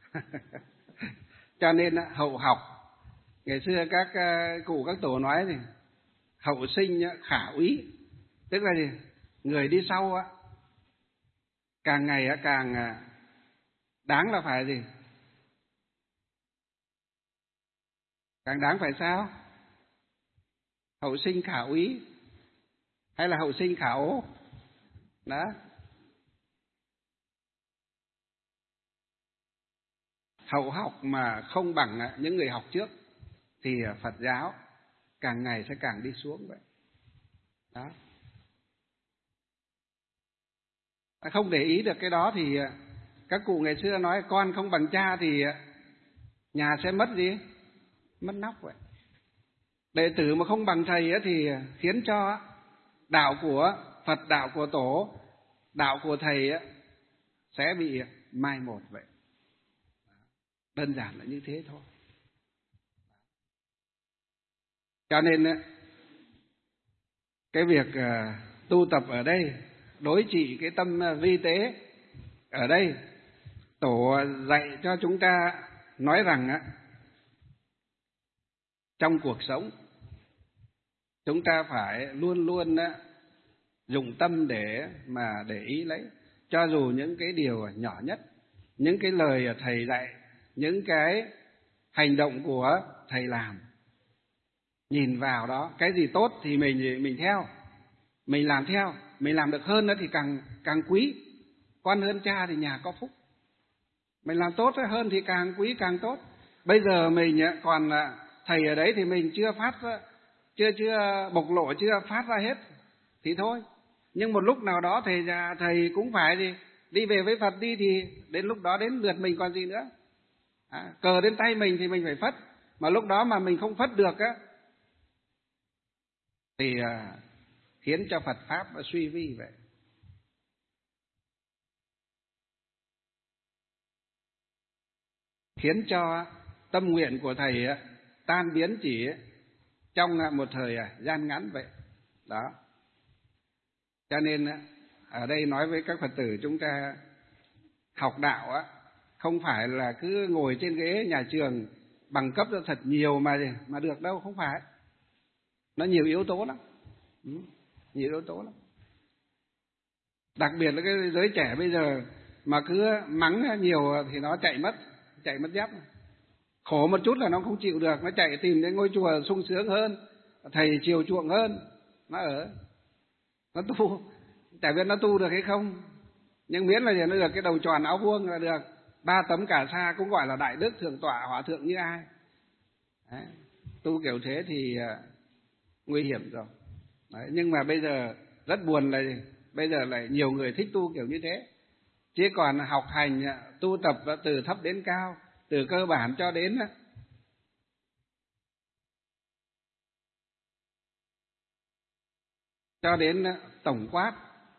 Cho nên hậu học, ngày xưa các cụ các tổ nói thì hậu sinh khả úy, tức là gì? Người đi sau càng ngày càng đáng là phải gì? Càng đáng phải sao? Hậu sinh khả úy hay là hậu sinh khả ố? Đó. Hậu học mà không bằng những người học trước thì Phật giáo càng ngày sẽ càng đi xuống vậy. Đó. Không để ý được cái đó thì các cụ ngày xưa nói con không bằng cha thì nhà sẽ mất gì? Mất nóc vậy. Đệ tử mà không bằng thầy thì khiến cho đạo của Phật, đạo của Tổ, đạo của thầy sẽ bị mai một vậy. Đơn giản là như thế thôi. Cho nên cái việc tu tập ở đây, đối trị cái tâm vi tế ở đây, Tổ dạy cho chúng ta nói rằng trong cuộc sống chúng ta phải luôn luôn dùng tâm để mà để ý lấy, cho dù những cái điều nhỏ nhất, những cái lời thầy dạy, những cái hành động của thầy làm, nhìn vào đó cái gì tốt thì mình mình theo, mình làm theo, mình làm được hơn nữa thì càng càng quý. Con hơn cha thì nhà có phúc. Mình làm tốt hơn thì càng quý càng tốt. Bây giờ mình còn thầy ở đấy thì mình chưa phát chưa chưa bộc lộ, chưa phát ra hết thì thôi. Nhưng một lúc nào đó thầy già thầy cũng phải gì đi về với Phật đi, thì đến lúc đó đến lượt mình còn gì nữa. À, cờ đến tay mình thì mình phải phất, mà lúc đó mà mình không phất được á thì à, khiến cho Phật pháp suy vi vậy. Khiến cho tâm nguyện của thầy tan biến chỉ trong một thời gian ngắn vậy. Đó. Cho nên ở đây nói với các Phật tử chúng ta học đạo á, không phải là cứ ngồi trên ghế nhà trường bằng cấp ra thật nhiều mà mà được đâu, không phải. Nó nhiều yếu tố lắm. Ừ, nhiều yếu tố lắm. Đặc biệt là cái giới trẻ bây giờ mà cứ mắng nhiều thì nó chạy mất, chạy mất dép. Khổ một chút là nó không chịu được, nó chạy tìm đến ngôi chùa sung sướng hơn, thầy chiều chuộng hơn, nó ở, nó tu, chả biết nó tu được hay không, nhưng miễn là nó được cái đầu tròn áo vuông là được, ba tấm cả sa cũng gọi là đại đức thượng tọa hòa thượng như ai. Đấy. Tu kiểu thế thì uh, nguy hiểm rồi. Đấy. Nhưng mà bây giờ rất buồn là bây giờ lại nhiều người thích tu kiểu như thế, chứ còn học hành tu tập từ thấp đến cao, từ cơ bản cho đến cho đến tổng quát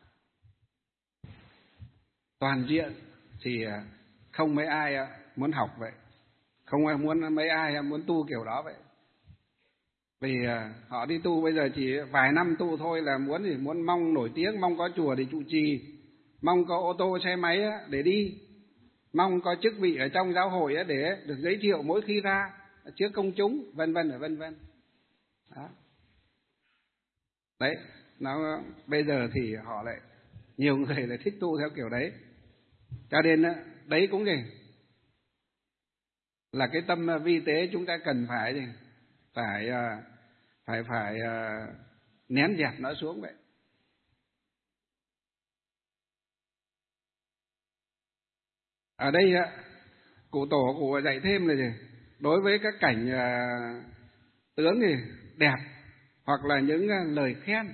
toàn diện thì không mấy ai muốn học vậy, không ai muốn mấy ai muốn tu kiểu đó vậy. Vì họ đi tu bây giờ chỉ vài năm tu thôi là muốn gì, muốn mong nổi tiếng, mong có chùa để trụ trì, mong có ô tô xe máy để đi, mong có chức vị ở trong giáo hội để được giới thiệu mỗi khi ra trước công chúng, vân vân và vân vân. Đó. Đấy, nó bây giờ thì họ lại nhiều người lại thích tu theo kiểu đấy. Cho nên đấy cũng gì là cái tâm vi tế chúng ta cần phải gì phải phải phải nén dẹp nó xuống vậy. Ở đây cụ tổ cụ dạy thêm là gì, đối với các cảnh tướng thì đẹp hoặc là những lời khen,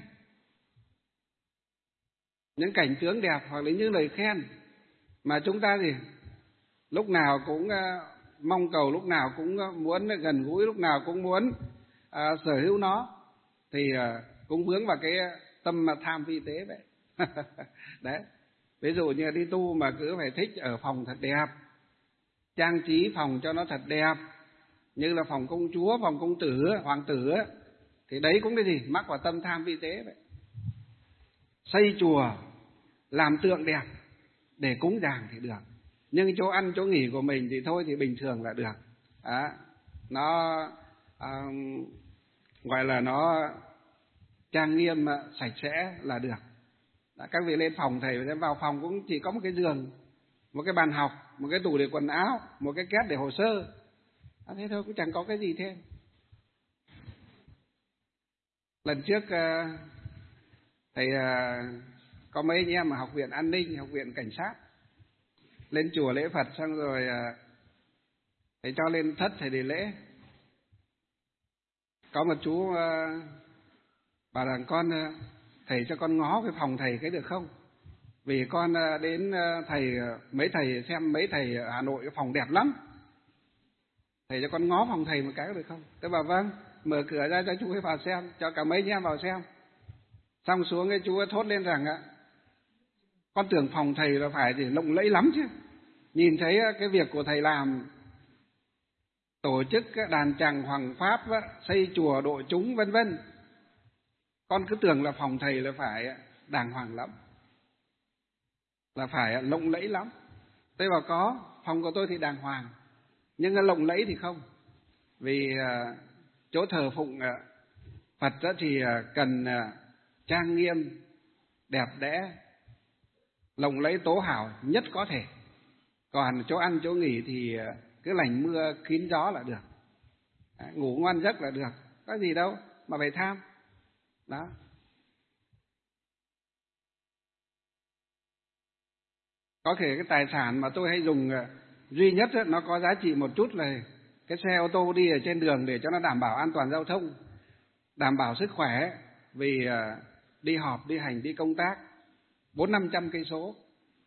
những cảnh tướng đẹp hoặc là những lời khen mà chúng ta gì lúc nào cũng mong cầu, lúc nào cũng muốn gần gũi, lúc nào cũng muốn à, sở hữu nó, thì à, cũng vướng vào cái tâm tham vi tế vậy. Đấy, ví dụ như đi tu mà cứ phải thích ở phòng thật đẹp, trang trí phòng cho nó thật đẹp, như là phòng công chúa, phòng công tử, hoàng tử, thì đấy cũng cái gì mắc vào tâm tham vi tế vậy. Xây chùa làm tượng đẹp để cúng dường thì được, nhưng chỗ ăn chỗ nghỉ của mình thì thôi thì bình thường là được. Đó, nó à, gọi là nó trang nghiêm sạch sẽ là được. Đó, các vị lên phòng thầy vào phòng cũng chỉ có một cái giường, một cái bàn học, một cái tủ để quần áo, một cái két để hồ sơ. Đó, thế thôi, cũng chẳng có cái gì thêm. Lần trước thầy có mấy anh em mà học viện an ninh, học viện cảnh sát lên chùa lễ Phật, xong rồi thầy cho lên thất thầy để lễ. Có một chú bảo rằng con thầy cho con ngó cái phòng thầy cái được không, vì con đến thầy mấy thầy xem mấy thầy ở Hà Nội cái phòng đẹp lắm, thầy cho con ngó phòng thầy một cái được không. Tôi bảo vâng, mở cửa ra cho chú ấy vào xem, cho cả mấy anh em vào xem. Xong xuống cái chú ấy thốt lên rằng ạ, con tưởng phòng thầy là phải thì lộng lẫy lắm chứ, nhìn thấy cái việc của thầy làm, tổ chức đàn tràng hoàng pháp, xây chùa độ chúng vân vân, con cứ tưởng là phòng thầy là phải đàng hoàng lắm, là phải lộng lẫy lắm. Tôi bảo có, phòng của tôi thì đàng hoàng, nhưng lộng lẫy thì không. Vì chỗ thờ phụng Phật thì cần trang nghiêm, đẹp đẽ, lộng lẫy tố hào nhất có thể. Còn chỗ ăn chỗ nghỉ thì cứ lành mưa kín gió là được, ngủ ngon giấc là được, có gì đâu mà phải tham. Đó. Có thể cái tài sản mà tôi hay dùng duy nhất ấy, nó có giá trị một chút là cái xe ô tô đi ở trên đường để cho nó đảm bảo an toàn giao thông, đảm bảo sức khỏe, vì đi họp, đi hành, đi công tác bốn năm trăm cây số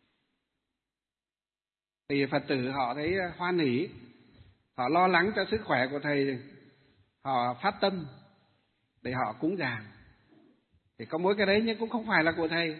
thì Phật tử họ thấy hoan hỉ, họ lo lắng cho sức khỏe của thầy, họ phát tâm để họ cúng dường. Thì có mỗi cái đấy nhưng cũng không phải là của thầy.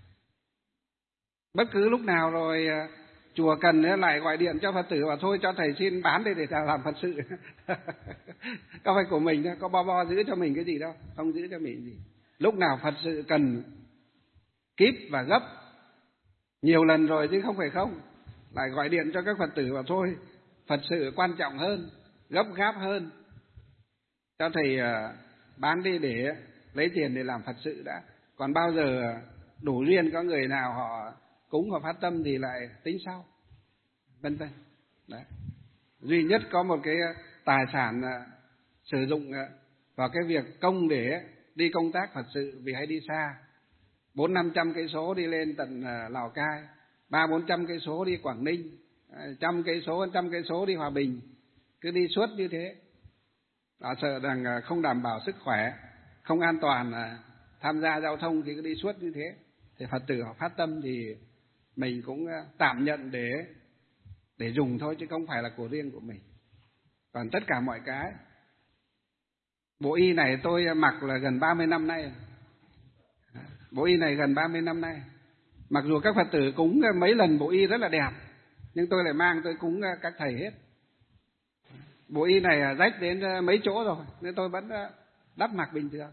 Bất cứ lúc nào rồi chùa cần lại gọi điện cho Phật tử và thôi cho thầy xin bán đây để làm Phật sự. Có phải của mình đâu, có bo bo giữ cho mình cái gì đâu, không giữ cho mình gì. Lúc nào Phật sự cần kíp và gấp nhiều lần rồi chứ không phải không, lại gọi điện cho các Phật tử và thôi Phật sự quan trọng hơn, gấp gáp hơn, cho thầy bán đi để lấy tiền để làm Phật sự đã. Còn bao giờ đủ duyên có người nào họ cúng và phát tâm thì lại tính sau, vân vân. Đấy. Duy nhất có một cái tài sản sử dụng vào cái việc công để đi công tác Phật sự, vì hay đi xa, bốn năm trăm cây số đi lên tận Lào Cai, ba bốn trăm cây số đi Quảng Ninh, trăm cây số, trăm cây số đi Hòa Bình, cứ đi suốt như thế. Họ sợ rằng không đảm bảo sức khỏe, không an toàn tham gia giao thông thì cứ đi suốt như thế. Thì Phật tử họ phát tâm thì mình cũng tạm nhận để để dùng thôi, chứ không phải là của riêng của mình. Còn tất cả mọi cái, bộ y này tôi mặc là gần ba mươi năm nay. Bộ y này gần ba mươi năm nay. Mặc dù các Phật tử cúng mấy lần bộ y rất là đẹp, nhưng tôi lại mang tôi cúng các thầy hết. Bộ y này rách đến mấy chỗ rồi, nên tôi vẫn đắp mặc bình thường.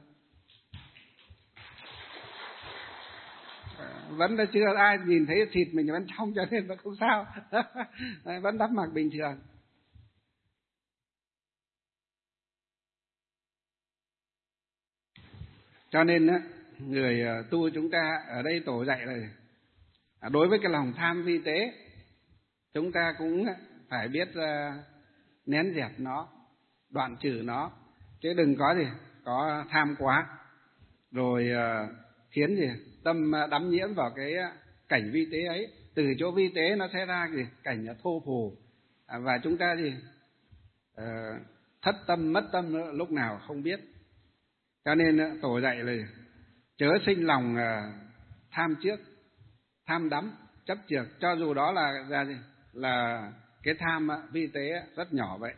Vẫn là chưa ai nhìn thấy thịt mình vẫn trong, cho nên vẫn không sao. Vẫn đắp mặc bình thường. Cho nên người tu chúng ta ở đây tổ dạy là đối với cái lòng tham vi tế, chúng ta cũng phải biết nén dẹp nó, đoạn trừ nó, chứ đừng có gì có tham quá rồi khiến gì tâm đắm nhiễm vào cái cảnh vi tế ấy. Từ chỗ vi tế nó sẽ ra gì cảnh thô phù, và chúng ta gì thất tâm mất tâm lúc nào không biết. Cho nên tổ dạy là chớ sinh lòng tham trước, tham đắm, chấp chược, cho dù đó là là gì là cái tham vi tế rất nhỏ vậy.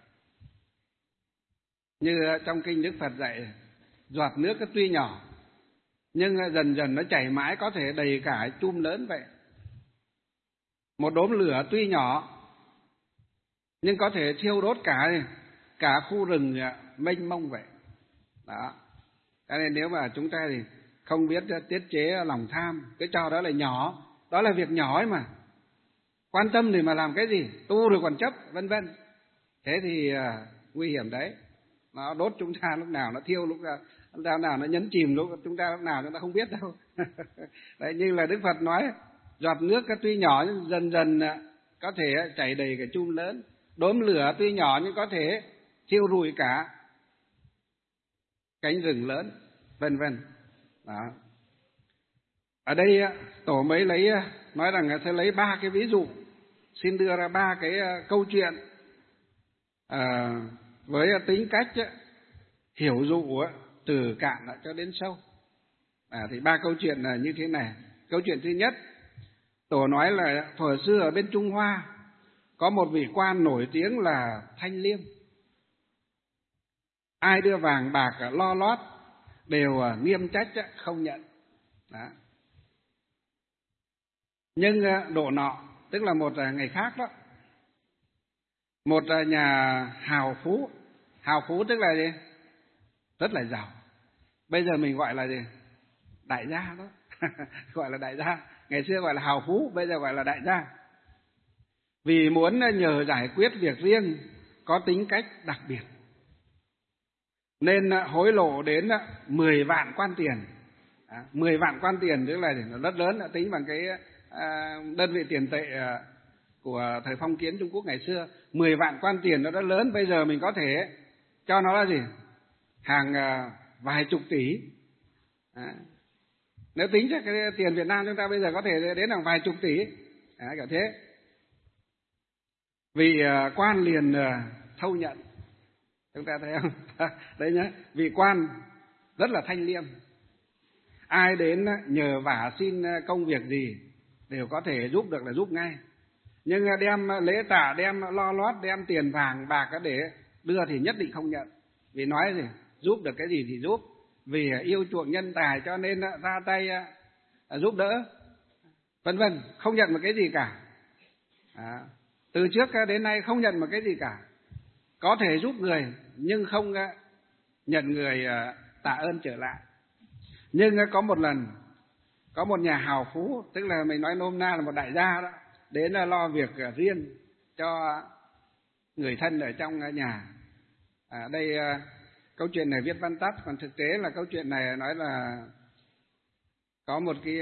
Như trong kinh Đức Phật dạy, giọt nước tuy nhỏ nhưng dần dần nó chảy mãi, có thể đầy cả chum lớn vậy. Một đốm lửa tuy nhỏ nhưng có thể thiêu đốt cả cả khu rừng mênh mông vậy. Đó. Cho nên nếu mà chúng ta thì không biết tiết chế lòng tham, cái cho đó là nhỏ, đó là việc nhỏ ấy mà. Quan tâm thì mà làm cái gì, tu rồi còn chấp, vân vân. Thế thì uh, nguy hiểm đấy. Nó đốt chúng ta lúc nào, nó thiêu lúc nào, lúc nào nó nhấn chìm lúc chúng ta lúc nào chúng ta không biết đâu. Đấy, như là Đức Phật nói, giọt nước tuy nhỏ nhưng dần dần có thể chảy đầy cái chum lớn. Đốm lửa tuy nhỏ nhưng có thể thiêu rụi cả cánh rừng lớn, vân vân. Đó. Ở đây tổ mới lấy nói rằng sẽ lấy ba cái ví dụ, xin đưa ra ba cái câu chuyện à, với tính cách hiểu dụ từ cạn cho đến sâu. À, thì ba câu chuyện là như thế này. Câu chuyện thứ nhất, tổ nói là thuở xưa ở bên Trung Hoa có một vị quan nổi tiếng là Thanh Liêm. Ai đưa vàng bạc lo lót đều nghiêm trách không nhận. Đó. Nhưng độ nọ, tức là một ngày khác đó, một nhà hào phú, hào phú tức là gì? Rất là giàu. Bây giờ mình gọi là gì? Đại gia đó. Gọi là đại gia. Ngày xưa gọi là hào phú, bây giờ gọi là đại gia. Vì muốn nhờ giải quyết việc riêng có tính cách đặc biệt, nên hối lộ đến mười vạn quan tiền. À, mười vạn quan tiền tức là rất lớn, tính bằng cái à, đơn vị tiền tệ à, của thời phong kiến Trung Quốc ngày xưa. Mười vạn quan tiền nó rất lớn. Bây giờ mình có thể cho nó là gì? Hàng à, vài chục tỷ. À, nếu tính cho cái tiền Việt Nam chúng ta bây giờ có thể đến hàng vài chục tỷ. À, kiểu thế. Vị quan liền thâu nhận. Chúng ta thấy không? Đấy nhá, vị quan rất là thanh liêm. Ai đến nhờ vả xin công việc gì đều có thể giúp được là giúp ngay. Nhưng đem lễ tạ, đem lo lót, đem tiền vàng bạc để đưa thì nhất định không nhận. Vì nói gì? Giúp được cái gì thì giúp. Vì yêu chuộng nhân tài cho nên ra tay giúp đỡ, vân vân, không nhận một cái gì cả. À, từ trước đến nay không nhận một cái gì cả. Có thể giúp người nhưng không nhận người tạ ơn trở lại. Nhưng có một lần, có một nhà hào phú, tức là mình nói nôm na là một đại gia đó, đến lo việc riêng cho người thân ở trong nhà. À, đây câu chuyện này viết văn tắt, còn thực tế là câu chuyện này nói là có một cái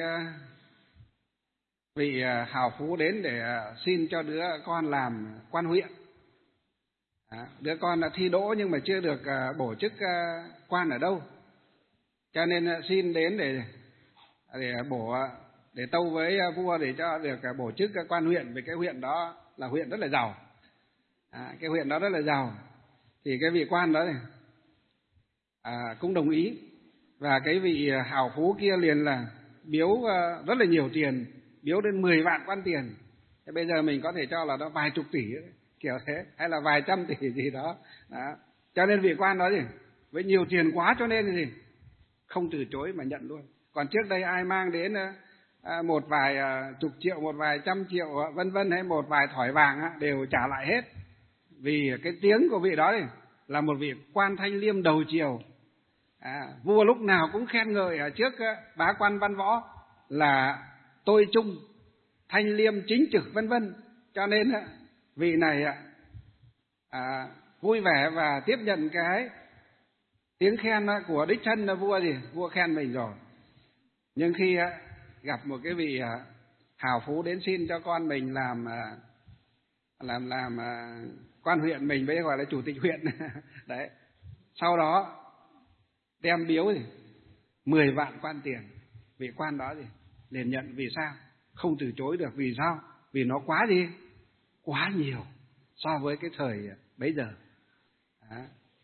vị hào phú đến để xin cho đứa con làm quan huyện. À, đứa con đã thi đỗ nhưng mà chưa được bổ chức quan ở đâu, cho nên xin đến để để bổ để tâu với vua để cho được bổ chức quan huyện. Vì cái huyện đó là huyện rất là giàu, à, cái huyện đó rất là giàu, thì cái vị quan đó này, à, cũng đồng ý. Và cái vị hào phú kia liền là biếu rất là nhiều tiền, biếu đến mười vạn quan tiền. Thế bây giờ mình có thể cho là nó vài chục tỷ kiểu thế, hay là vài trăm tỷ gì đó. Đó. Cho nên vị quan đó gì, với nhiều tiền quá cho nên gì không từ chối mà nhận luôn. Còn trước đây ai mang đến một vài chục triệu, một vài trăm triệu vân vân, hay một vài thỏi vàng đều trả lại hết. Vì cái tiếng của vị đó này là một vị quan thanh liêm đầu triều. À, vua lúc nào cũng khen ngợi ở trước bá quan văn võ là tôi trung, thanh liêm, chính trực vân vân. Cho nên vị này à, vui vẻ và tiếp nhận cái tiếng khen của đích thân là vua gì, vua khen mình rồi. Nhưng khi gặp một cái vị hào phú đến xin cho con mình làm làm làm quan huyện, mình bây giờ gọi là chủ tịch huyện đấy, sau đó đem biếu gì mười vạn quan tiền, vị quan đó gì liền nhận. Vì sao? Không từ chối được. Vì sao? Vì nó quá gì quá nhiều so với cái thời bấy giờ. Đó.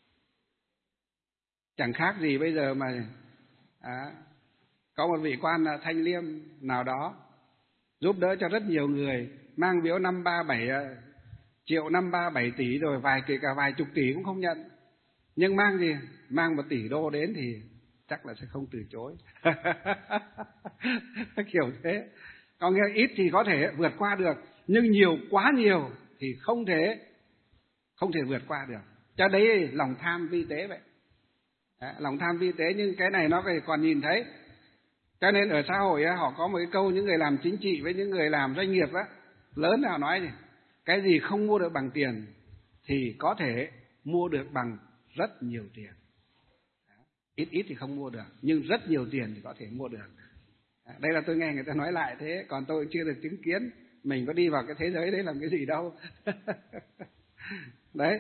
Chẳng khác gì bây giờ mà à, có một vị quan thanh liêm nào đó giúp đỡ cho rất nhiều người, mang biếu năm ba bảy triệu, năm ba bảy tỷ rồi, vài kể cả vài chục tỷ cũng không nhận. Nhưng mang gì mang một tỷ đô đến thì chắc là sẽ không từ chối. Kiểu thế. Có nghĩa ít thì có thể vượt qua được, nhưng nhiều, quá nhiều thì không thể không thể vượt qua được. Cho đấy lòng tham vi tế vậy. Đấy, lòng tham vi tế, nhưng cái này nó phải còn nhìn thấy. Cho nên ở xã hội á, họ có một cái câu, những người làm chính trị với những người làm doanh nghiệp á, lớn nào nói này, cái gì không mua được bằng tiền thì có thể mua được bằng rất nhiều tiền. Ít ít thì không mua được, nhưng rất nhiều tiền thì có thể mua được. Đây là tôi nghe người ta nói lại thế, còn tôi chưa được chứng kiến. Mình có đi vào cái thế giới đấy làm cái gì đâu. Đấy.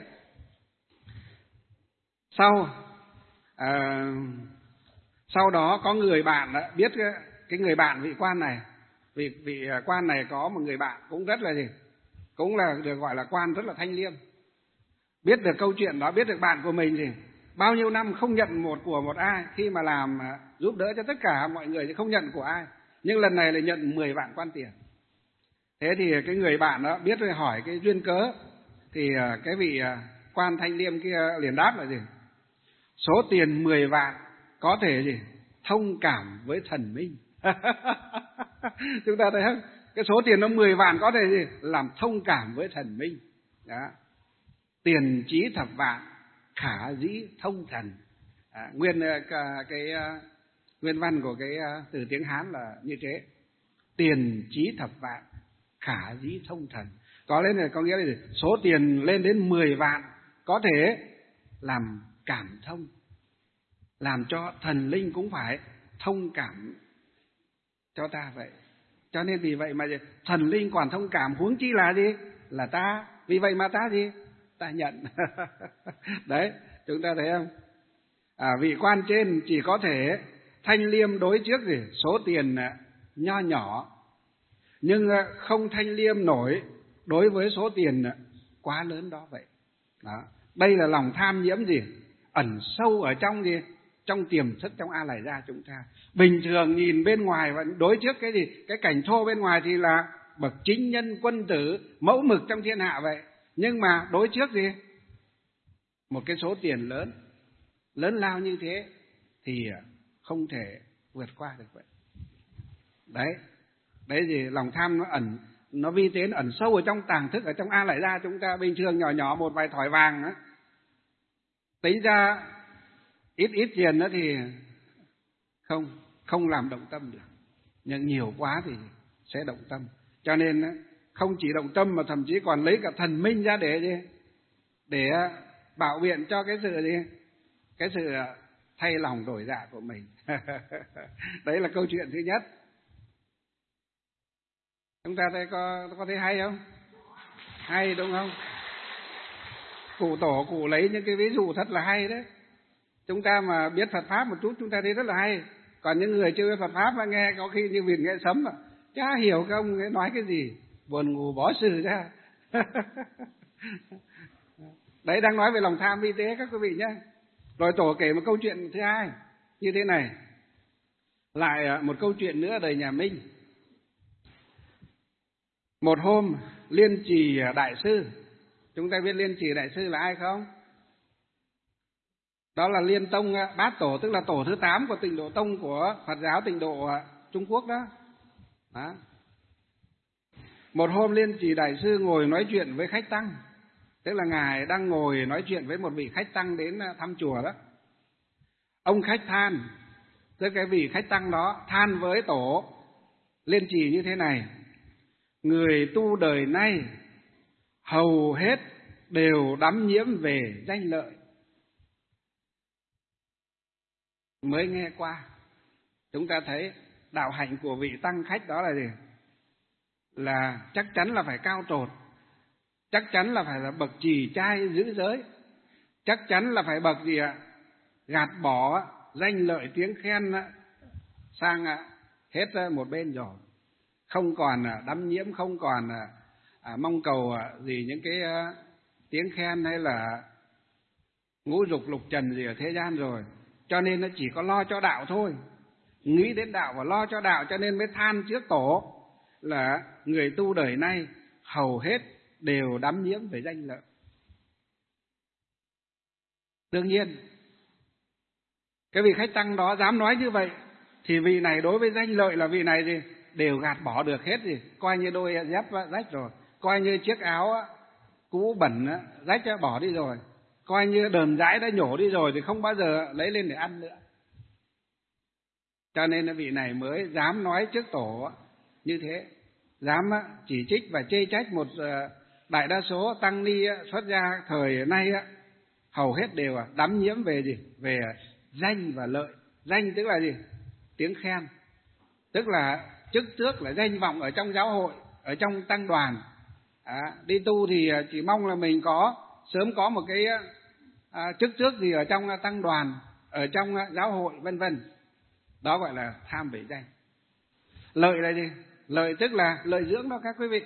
Sau à, sau đó có người bạn đã biết cái, cái người bạn vị quan này, vị vị quan này có một người bạn cũng rất là gì, cũng là được gọi là quan rất là thanh liêm. Biết được câu chuyện đó, biết được bạn của mình gì bao nhiêu năm không nhận một của một ai, khi mà làm giúp đỡ cho tất cả mọi người thì không nhận của ai, nhưng lần này lại nhận mười vạn quan tiền. Thế thì cái người bạn đó biết rồi hỏi cái duyên cớ, thì cái vị quan thanh liêm kia liền đáp là gì, số tiền mười vạn có thể gì thông cảm với thần minh. Chúng ta thấy không? Cái số tiền nó mười vạn có thể gì làm thông cảm với thần minh. Đó. Tiền trí thập vạn khả dĩ thông thần. À, nguyên cái, cái nguyên văn của cái từ tiếng Hán là như thế. Tiền trí thập vạn khả dĩ thông thần. Có lên này có nghĩa là gì? Số tiền lên đến mười vạn có thể làm cảm thông, làm cho thần linh cũng phải thông cảm cho ta vậy. Cho nên vì vậy mà thần linh còn thông cảm, huống chi là gì? Là ta. Vì vậy mà ta gì? Ta nhận. Đấy, chúng ta thấy không? À, vị quan trên chỉ có thể thanh liêm đối trước gì số tiền nho nhỏ, nhưng không thanh liêm nổi đối với số tiền quá lớn đó vậy. Đó. Đây là lòng tham nhiễm gì? Ẩn sâu ở trong gì? Trong tiềm thức, trong A Lại Gia chúng ta. Bình thường nhìn bên ngoài và đối trước cái gì? Cái cảnh thô bên ngoài thì là bậc chính nhân quân tử, mẫu mực trong thiên hạ vậy. Nhưng mà đối trước gì? Một cái số tiền lớn, lớn lao như thế thì không thể vượt qua được vậy. Đấy, đấy gì? Lòng tham nó ẩn, nó vi tế, nó ẩn sâu ở trong tàng thức, ở trong A Lại Gia chúng ta. Bình thường nhỏ nhỏ một vài thỏi vàng đó, tính ra ít ít tiền đó thì không không làm động tâm được, nhưng nhiều quá thì sẽ động tâm. Cho nên không chỉ động tâm mà thậm chí còn lấy cả thần minh ra để gì? Để bảo biện cho cái sự gì? Cái sự thay lòng đổi dạ của mình. Đấy là câu chuyện thứ nhất. Chúng ta thấy có có thấy hay không? Hay đúng không? Cụ tổ cụ lấy những cái ví dụ thật là hay đấy. Chúng ta mà biết Phật pháp một chút chúng ta thấy rất là hay. Còn những người chưa biết Phật pháp mà nghe có khi như vịt nghe sấm mà chả hiểu cái ông ấy nói cái gì, buồn ngủ bỏ sự ra. Đấy, đang nói về lòng tham vi tế các quý vị nhé. Rồi tổ kể một câu chuyện thứ hai như thế này. Lại một câu chuyện nữa đời nhà Minh. Một hôm Liên Trì Đại Sư, chúng ta biết Liên Trì Đại Sư là ai không? Đó là Liên Tông Bát Tổ, tức là tổ thứ tám của Tịnh Độ Tông của Phật giáo Tịnh Độ Trung Quốc đó. Đó. Một hôm Liên Trì Đại Sư ngồi nói chuyện với khách tăng, tức là ngài đang ngồi nói chuyện với một vị khách tăng đến thăm chùa đó. Ông khách than, tức cái vị khách tăng đó than với tổ Liên Trì như thế này: người tu đời nay hầu hết đều đắm nhiễm về danh lợi. Mới nghe qua chúng ta thấy đạo hạnh của vị tăng khách đó là gì? Là chắc chắn là phải cao trột, chắc chắn là phải là bậc trì trai giữ giới, chắc chắn là phải bậc gì ạ? Gạt bỏ danh lợi tiếng khen sang hết một bên rồi, không còn đắm nhiễm, không còn mong cầu gì những cái tiếng khen hay là ngũ dục lục trần gì ở thế gian rồi. Cho nên nó chỉ có lo cho đạo thôi, nghĩ đến đạo và lo cho đạo, cho nên mới than trước tổ là người tu đời nay hầu hết đều đắm nhiễm về danh lợi. Đương nhiên cái vị khách tăng đó dám nói như vậy thì vị này đối với danh lợi là vị này gì đều gạt bỏ được hết, gì coi như đôi dép rách rồi, coi như chiếc áo cũ bẩn rách bỏ đi rồi, coi như đờm dãi đã nhổ đi rồi thì không bao giờ lấy lên để ăn nữa. Cho nên vị này mới dám nói trước tổ như thế, dám chỉ trích và chê trách một đại đa số tăng ni xuất gia thời nay hầu hết đều đắm nhiễm về gì? Về danh và lợi. Danh tức là gì? Tiếng khen, tức là chức tước, là danh vọng ở trong giáo hội, ở trong tăng đoàn. À, đi tu thì chỉ mong là mình có sớm có một cái à, chức tước gì ở trong tăng đoàn, ở trong giáo hội vân vân. Đó gọi là tham về danh. Lợi là gì? Lợi tức là lợi dưỡng đó các quý vị.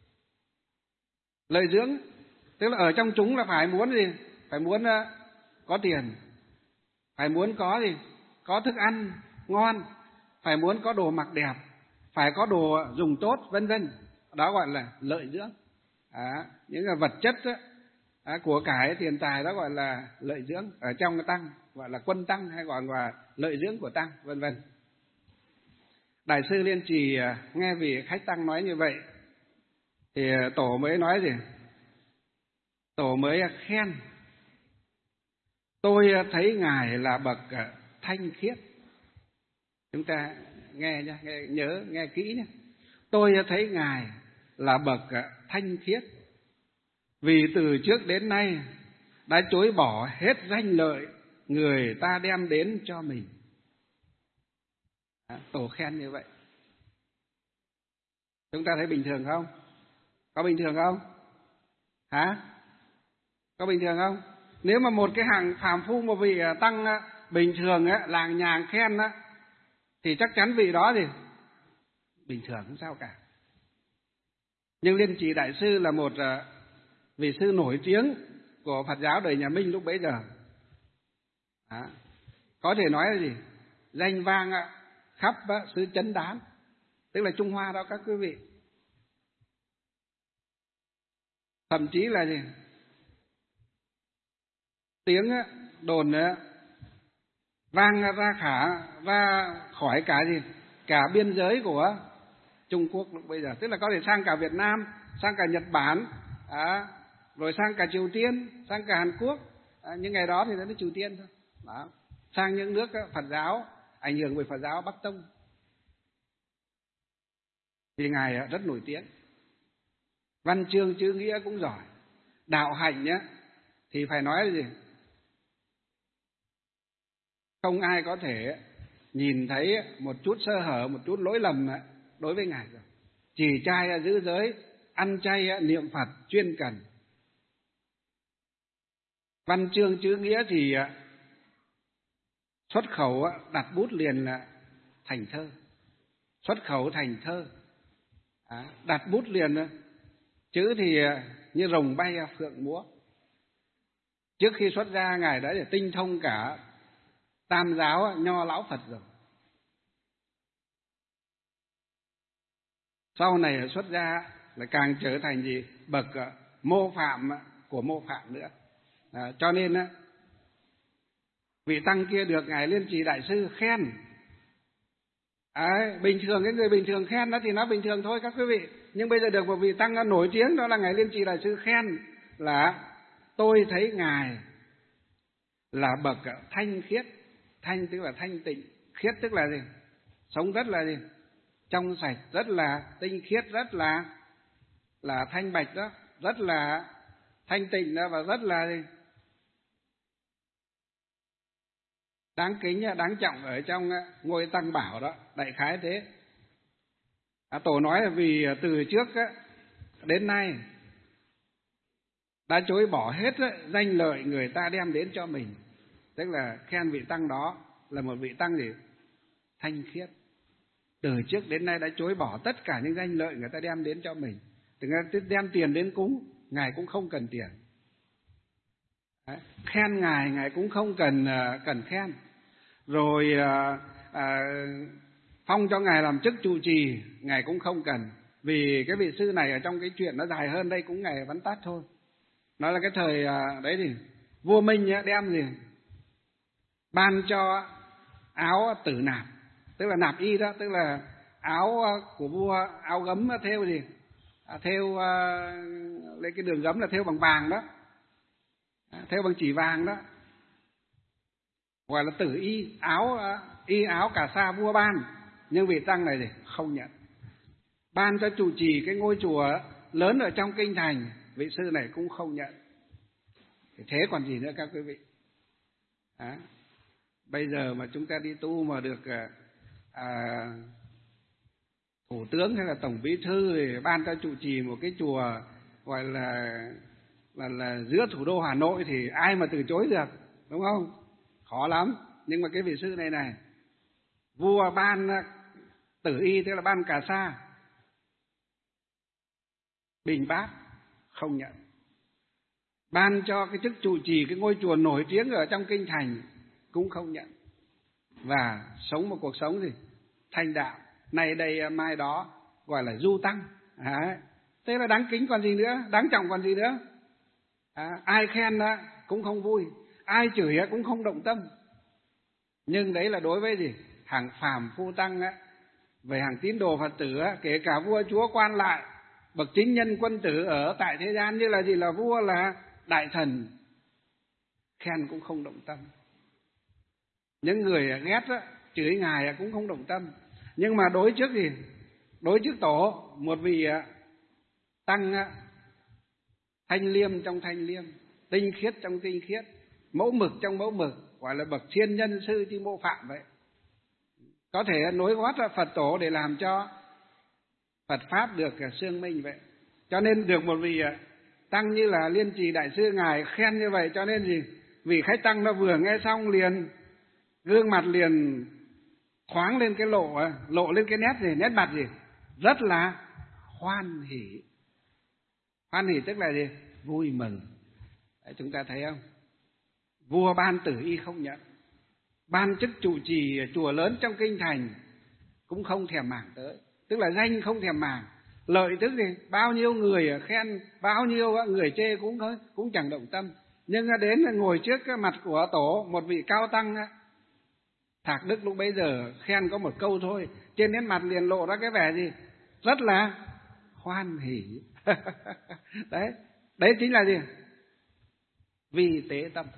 Lợi dưỡng tức là ở trong chúng là phải muốn gì? Phải muốn uh, có tiền, phải muốn có gì? Có thức ăn ngon, phải muốn có đồ mặc đẹp, phải có đồ dùng tốt vân vân. Đó gọi là lợi dưỡng. À, những cái vật chất đó, à, của cải tiền tài đó gọi là lợi dưỡng. Ở trong cái tăng gọi là quân tăng, hay gọi là lợi dưỡng của tăng vân vân. Đại sư Liên Trì nghe vị khách tăng nói như vậy thì tổ mới nói gì? Tổ mới khen: tôi thấy ngài là bậc thanh khiết. Chúng ta nghe nhé, nghe, nhớ nghe kỹ nhé. Tôi thấy ngài là bậc thanh khiết, vì từ trước đến nay đã chối bỏ hết danh lợi người ta đem đến cho mình. À, tổ khen như vậy. Chúng ta thấy bình thường không? Có bình thường không? Hả? Có bình thường không? Nếu mà một cái hàng phàm phu, một vị tăng bình thường á, làng nhàng khen á, thì chắc chắn vị đó gì? Bình thường không sao cả. Nhưng Liên Trì Đại Sư là một vị sư nổi tiếng của Phật giáo đời nhà Minh lúc bấy giờ. Đó. Có thể nói là gì? Danh vang khắp xứ Chấn Đán, tức là Trung Hoa đó các quý vị. Thậm chí là gì? Tiếng đồn vang ra khả ra khỏi cả gì? Cả biên giới của Trung Quốc lúc bây giờ, tức là có thể sang cả Việt Nam, sang cả Nhật Bản, à, rồi sang cả Triều Tiên, sang cả Hàn Quốc. À, những ngày đó thì nó Triều Tiên thôi. Đó. Sang những nước Phật giáo ảnh hưởng về Phật giáo Bắc Tông. Thì ngài rất nổi tiếng. Văn chương chữ nghĩa cũng giỏi. Đạo hành nhá thì phải nói là gì? Không ai có thể nhìn thấy một chút sơ hở, một chút lỗi lầm đối với ngài rồi. Chỉ trai giữ giới, ăn chay niệm Phật chuyên cần. Văn chương chữ nghĩa thì xuất khẩu đặt bút liền là thành thơ. Xuất khẩu thành thơ. Đặt bút liền, chữ thì như rồng bay phượng múa. Trước khi xuất gia ngài đã để tinh thông cả Tam giáo Nho lão Phật rồi. Sau này xuất gia là càng trở thành gì? Bậc mô phạm của mô phạm nữa. À, cho nên vị tăng kia được ngài Liên Trì Đại Sư khen. À, bình thường cái người bình thường khen đó thì nó bình thường thôi các quý vị. Nhưng bây giờ được một vị tăng nổi tiếng đó là ngài Liên Trì Đại Sư khen là tôi thấy ngài là bậc thanh khiết. Thanh tức là thanh tịnh, khiết tức là gì? Sống rất là gì? Trong sạch, rất là tinh khiết, rất là là thanh bạch đó, rất là thanh tịnh đó, và rất là gì? Đáng kính, đáng trọng ở trong ngôi Tăng Bảo đó, đại khái thế. À, Tổ nói là vì từ trước đến nay đã chối bỏ hết danh lợi người ta đem đến cho mình. Tức là khen vị tăng đó là một vị tăng gì? Thanh khiết. Từ trước đến nay đã chối bỏ tất cả những danh lợi người ta đem đến cho mình. Từ ngày đem tiền đến cúng, ngài cũng không cần tiền. Đấy. Khen ngài, ngài cũng không cần cần khen. Rồi à, à, phong cho ngài làm chức trụ trì, ngài cũng không cần. Vì cái vị sư này ở trong cái chuyện nó dài hơn đây cũng ngài vắn tắt thôi. Nó là cái thời à, đấy thì vua Minh đem gì? Ban cho áo tử nạp, tức là nạp y đó, tức là áo của vua, áo gấm thêu gì? À, thêu uh, lấy cái đường gấm là thêu bằng vàng đó, à, thêu bằng chỉ vàng đó, gọi là tử y, áo uh, y áo cà sa vua ban. Nhưng vị tăng này thì không nhận. Ban cho trụ trì cái ngôi chùa lớn ở trong kinh thành, vị sư này cũng không nhận. Thế còn gì nữa các quý vị? À, bây giờ mà chúng ta đi tu mà được à, thủ tướng hay là tổng bí thư thì ban cho trụ trì một cái chùa gọi là là là giữa thủ đô Hà Nội thì ai mà từ chối được, đúng không? Khó lắm. Nhưng mà cái vị sư này này, vua ban tử y, tức là ban cà sa, bình bát, không nhận. Ban cho cái chức trụ trì cái ngôi chùa nổi tiếng ở trong kinh thành cũng không nhận. Và sống một cuộc sống gì? Thanh đạo, nay đây mai đó, gọi là du tăng. À, thế là đáng kính còn gì nữa, đáng trọng còn gì nữa. À, ai khen cũng không vui, ai chửi cũng không động tâm. Nhưng đấy là đối với gì? Hàng phàm phu tăng á, về hàng tín đồ Phật tử á, kể cả vua chúa quan lại, bậc chính nhân quân tử ở tại thế gian như là gì? Là vua, là đại thần, khen cũng không động tâm. Những người ghét á, chửi ngài cũng không động tâm. Nhưng mà đối trước gì? Đối trước tổ, một vị tăng thanh liêm trong thanh liêm, tinh khiết trong tinh khiết, mẫu mực trong mẫu mực, gọi là bậc thiên nhân sư chứ mô phạm vậy. Có thể nối gót Phật tổ để làm cho Phật Pháp được xương minh vậy. Cho nên được một vị tăng như là Liên Trì Đại Sư ngài khen như vậy, cho nên gì? Vị khách tăng nó vừa nghe xong liền gương mặt liền thoáng lên cái lộ lộ lên cái nét gì, nét mặt gì? Rất là hoan hỉ. Hoan hỷ tức là gì? Vui mừng. Đấy, chúng ta thấy không? Vua ban tử y không nhận, ban chức trụ trì chùa lớn trong kinh thành cũng không thèm màng tới, tức là danh không thèm màng. Lợi tức gì? Bao nhiêu người khen, bao nhiêu người chê cũng cũng chẳng động tâm. Nhưng đến ngồi trước cái mặt của tổ, một vị cao tăng, Thạc Đức lúc bấy giờ khen có một câu thôi, trên nét mặt liền lộ ra cái vẻ gì? Rất là hoan hỉ. Đấy, đấy chính là gì? Vi tế tâm.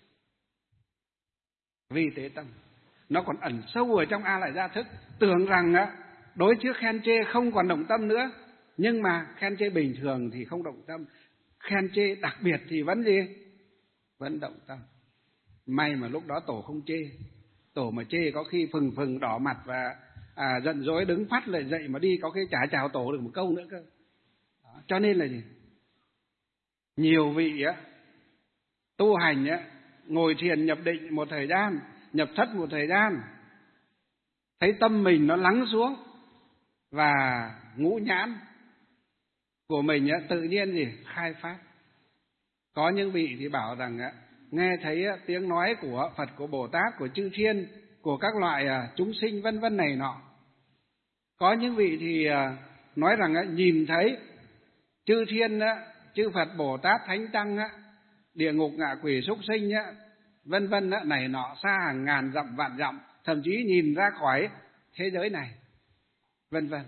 Vi tế tâm. Nó còn ẩn sâu ở trong A Lại Gia Thức. Tưởng rằng đối trước khen chê không còn động tâm nữa, nhưng mà khen chê bình thường thì không động tâm, khen chê đặc biệt thì vẫn gì? Vẫn động tâm. May mà lúc đó tổ không chê. Tổ mà chê có khi phừng phừng đỏ mặt và à, giận dỗi đứng phát lại dậy mà đi, có khi chả chào tổ được một câu nữa cơ. Đó. Cho nên là gì? Nhiều vị á, tu hành á, ngồi thiền nhập định một thời gian, nhập thất một thời gian, thấy tâm mình nó lắng xuống và ngũ nhãn của mình á, tự nhiên gì? Khai phát. Có những vị thì bảo rằng á, nghe thấy tiếng nói của Phật, của Bồ Tát, của chư thiên, của các loại chúng sinh vân vân này nọ. Có những vị thì nói rằng nhìn thấy chư thiên, chư Phật, Bồ Tát, Thánh Tăng, địa ngục, ngạ quỷ, súc sinh vân vân này nọ, xa hàng ngàn dặm vạn dặm, thậm chí nhìn ra khỏi thế giới này vân vân.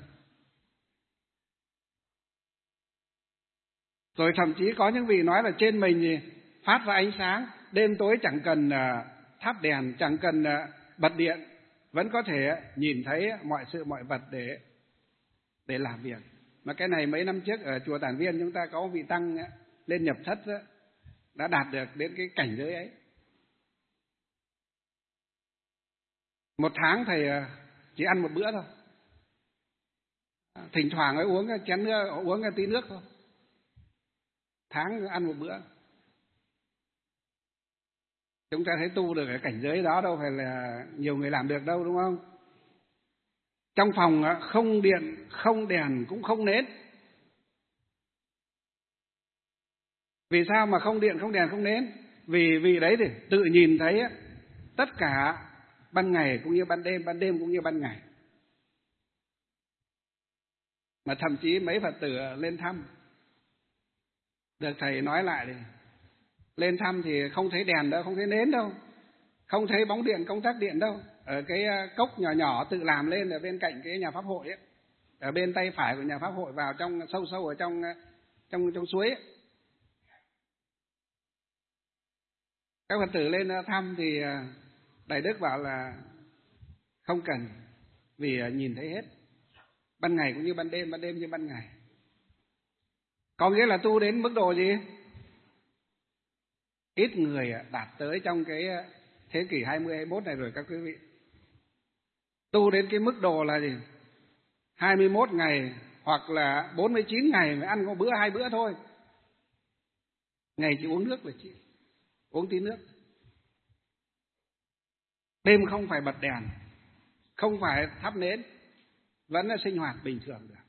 Rồi thậm chí có những vị nói là trên mình thì phát ra ánh sáng, đêm tối chẳng cần thắp đèn, chẳng cần bật điện, vẫn có thể nhìn thấy mọi sự mọi vật để để làm việc. Mà cái này mấy năm trước ở chùa Tản Viên chúng ta có vị tăng lên nhập thất đã đạt được đến cái cảnh giới ấy. Một tháng thầy chỉ ăn một bữa thôi, thỉnh thoảng ấy uống chén nước, uống cái tí nước thôi. Tháng ăn một bữa. Chúng ta thấy tu được cái cảnh giới đó đâu phải là nhiều người làm được đâu, đúng không? Trong phòng không điện, không đèn, cũng không nến. Vì sao mà không điện, không đèn, không nến? Vì vì đấy thì tự nhìn thấy tất cả ban ngày cũng như ban đêm, ban đêm cũng như ban ngày. Mà thậm chí mấy Phật tử lên thăm, được thầy nói lại, thì lên thăm thì không thấy đèn đâu, không thấy nến đâu, không thấy bóng điện, công tắc điện đâu. Ở cái cốc nhỏ nhỏ tự làm lên ở bên cạnh cái nhà pháp hội ấy, ở bên tay phải của nhà pháp hội vào trong sâu sâu ở trong trong trong suối ấy. Các Phật tử lên thăm thì Đại Đức bảo là không cần, vì nhìn thấy hết, ban ngày cũng như ban đêm, ban đêm như ban ngày. Có nghĩa là tu đến mức độ gì? Ít người đạt tới trong cái thế kỷ hai mươi, hai mươi mốt này rồi các quý vị. Tu đến cái mức độ là gì? hai mươi mốt ngày hoặc là bốn mươi chín ngày mới ăn có bữa hai bữa thôi. Ngày chỉ uống nước là chị, uống tí nước. Đêm không phải bật đèn, không phải thắp nến, vẫn là sinh hoạt bình thường được.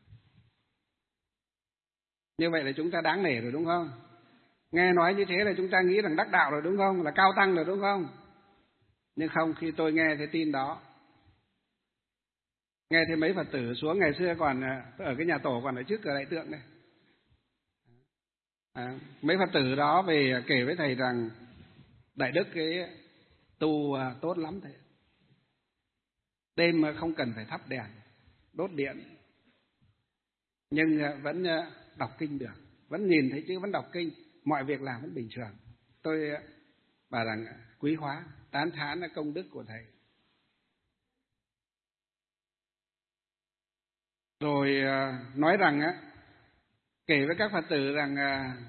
Như vậy là chúng ta đáng nể rồi, đúng không? Nghe nói như thế là chúng ta nghĩ rằng đắc đạo rồi, đúng không? Là cao tăng rồi, đúng không? Nhưng không, khi tôi nghe cái tin đó, nghe thấy mấy Phật tử xuống, ngày xưa còn ở cái nhà tổ, còn ở trước cửa đại tượng đây. À, mấy Phật tử đó về kể với thầy rằng Đại Đức cái tu tốt lắm thầy. Đêm không cần phải thắp đèn, đốt điện, nhưng vẫn đọc kinh được, vẫn nhìn thấy chữ, vẫn đọc kinh, mọi việc làm vẫn bình thường. Tôi bảo rằng quý hóa, tán thán là công đức của thầy. Rồi nói rằng á, kể với các Phật tử rằng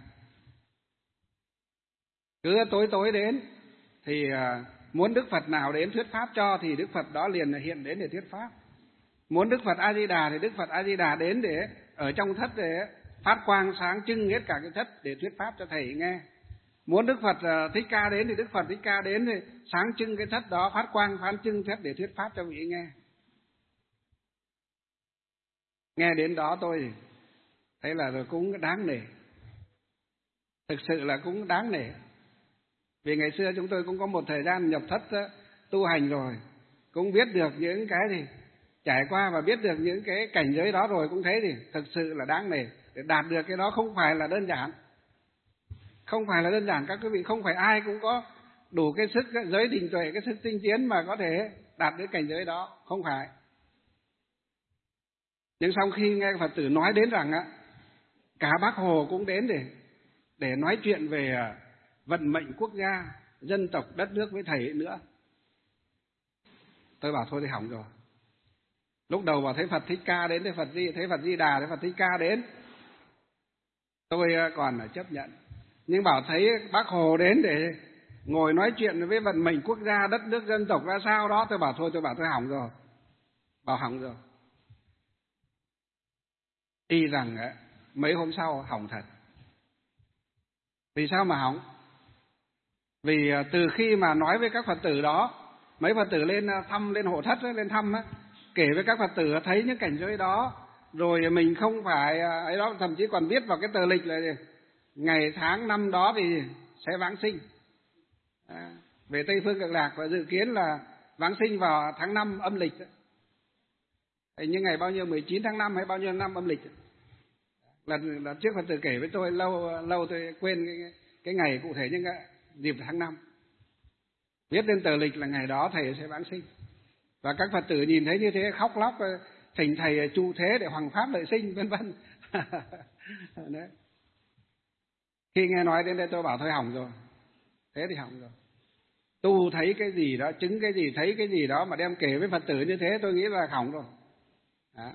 cứ tối tối đến thì muốn Đức Phật nào đến thuyết pháp cho thì Đức Phật đó liền hiện đến để thuyết pháp. Muốn Đức Phật A Di Đà thì Đức Phật A Di Đà đến để ở trong thất để phát quang sáng trưng hết cả cái thất để thuyết pháp cho thầy nghe. Muốn Đức Phật Thích Ca đến thì Đức Phật Thích Ca đến thì sáng trưng cái thất đó, phát quang phán trưng thất để thuyết pháp cho vị nghe. Nghe đến đó tôi thấy là rồi cũng đáng nể. thực sự là cũng đáng nể. Vì ngày xưa chúng tôi cũng có một thời gian nhập thất đó, tu hành rồi, cũng biết được những cái gì, trải qua và biết được những cái cảnh giới đó rồi, cũng thấy thì thực sự là đáng nể. Để đạt được cái đó không phải là đơn giản. Không phải là đơn giản các quý vị, không phải ai cũng có đủ cái sức cái giới định tuệ, cái sức tinh tiến mà có thể đạt đến cảnh giới đó, không phải. Nhưng sau khi nghe Phật tử nói đến rằng á, cả Bác Hồ cũng đến để để nói chuyện về vận mệnh quốc gia, dân tộc, đất nước với thầy nữa, tôi bảo thôi thì hỏng rồi. Lúc đầu bảo thấy Phật Thích Ca đến, thấy Phật Di, thấy Phật Di Đà, thấy Phật Thích Ca đến, tôi còn là chấp nhận. Nhưng bảo thấy Bác Hồ đến để ngồi nói chuyện với vận mệnh quốc gia, đất nước, dân tộc ra sao đó, tôi bảo thôi, tôi bảo tôi hỏng rồi. Bảo hỏng rồi. Y rằng mấy hôm sau hỏng thật. Vì sao mà hỏng? Vì từ khi mà nói với các Phật tử đó, mấy Phật tử lên thăm, lên hộ thất, lên thăm á, kể với các Phật tử thấy những cảnh giới đó, rồi mình không phải ấy đó, thậm chí còn viết vào cái tờ lịch là ngày tháng năm đó thì sẽ vãng sinh à, về Tây Phương Cực Lạc, và dự kiến là vãng sinh vào tháng năm âm lịch. Hình như ngày bao nhiêu, mười chín tháng năm hay bao nhiêu năm âm lịch. Lần, lần trước Phật tử kể với tôi, lâu lâu tôi quên cái, cái ngày cụ thể, nhưng dịp tháng năm viết lên tờ lịch là ngày đó thầy sẽ vãng sinh. Và các Phật tử nhìn thấy như thế khóc lóc, thỉnh thầy trụ thế để hoằng pháp lợi sinh, vân vân. Khi nghe nói đến đây tôi bảo thôi hỏng rồi. Thế thì hỏng rồi. Tu thấy cái gì đó, chứng cái gì, thấy cái gì đó mà đem kể với Phật tử như thế, tôi nghĩ là hỏng rồi. Đó.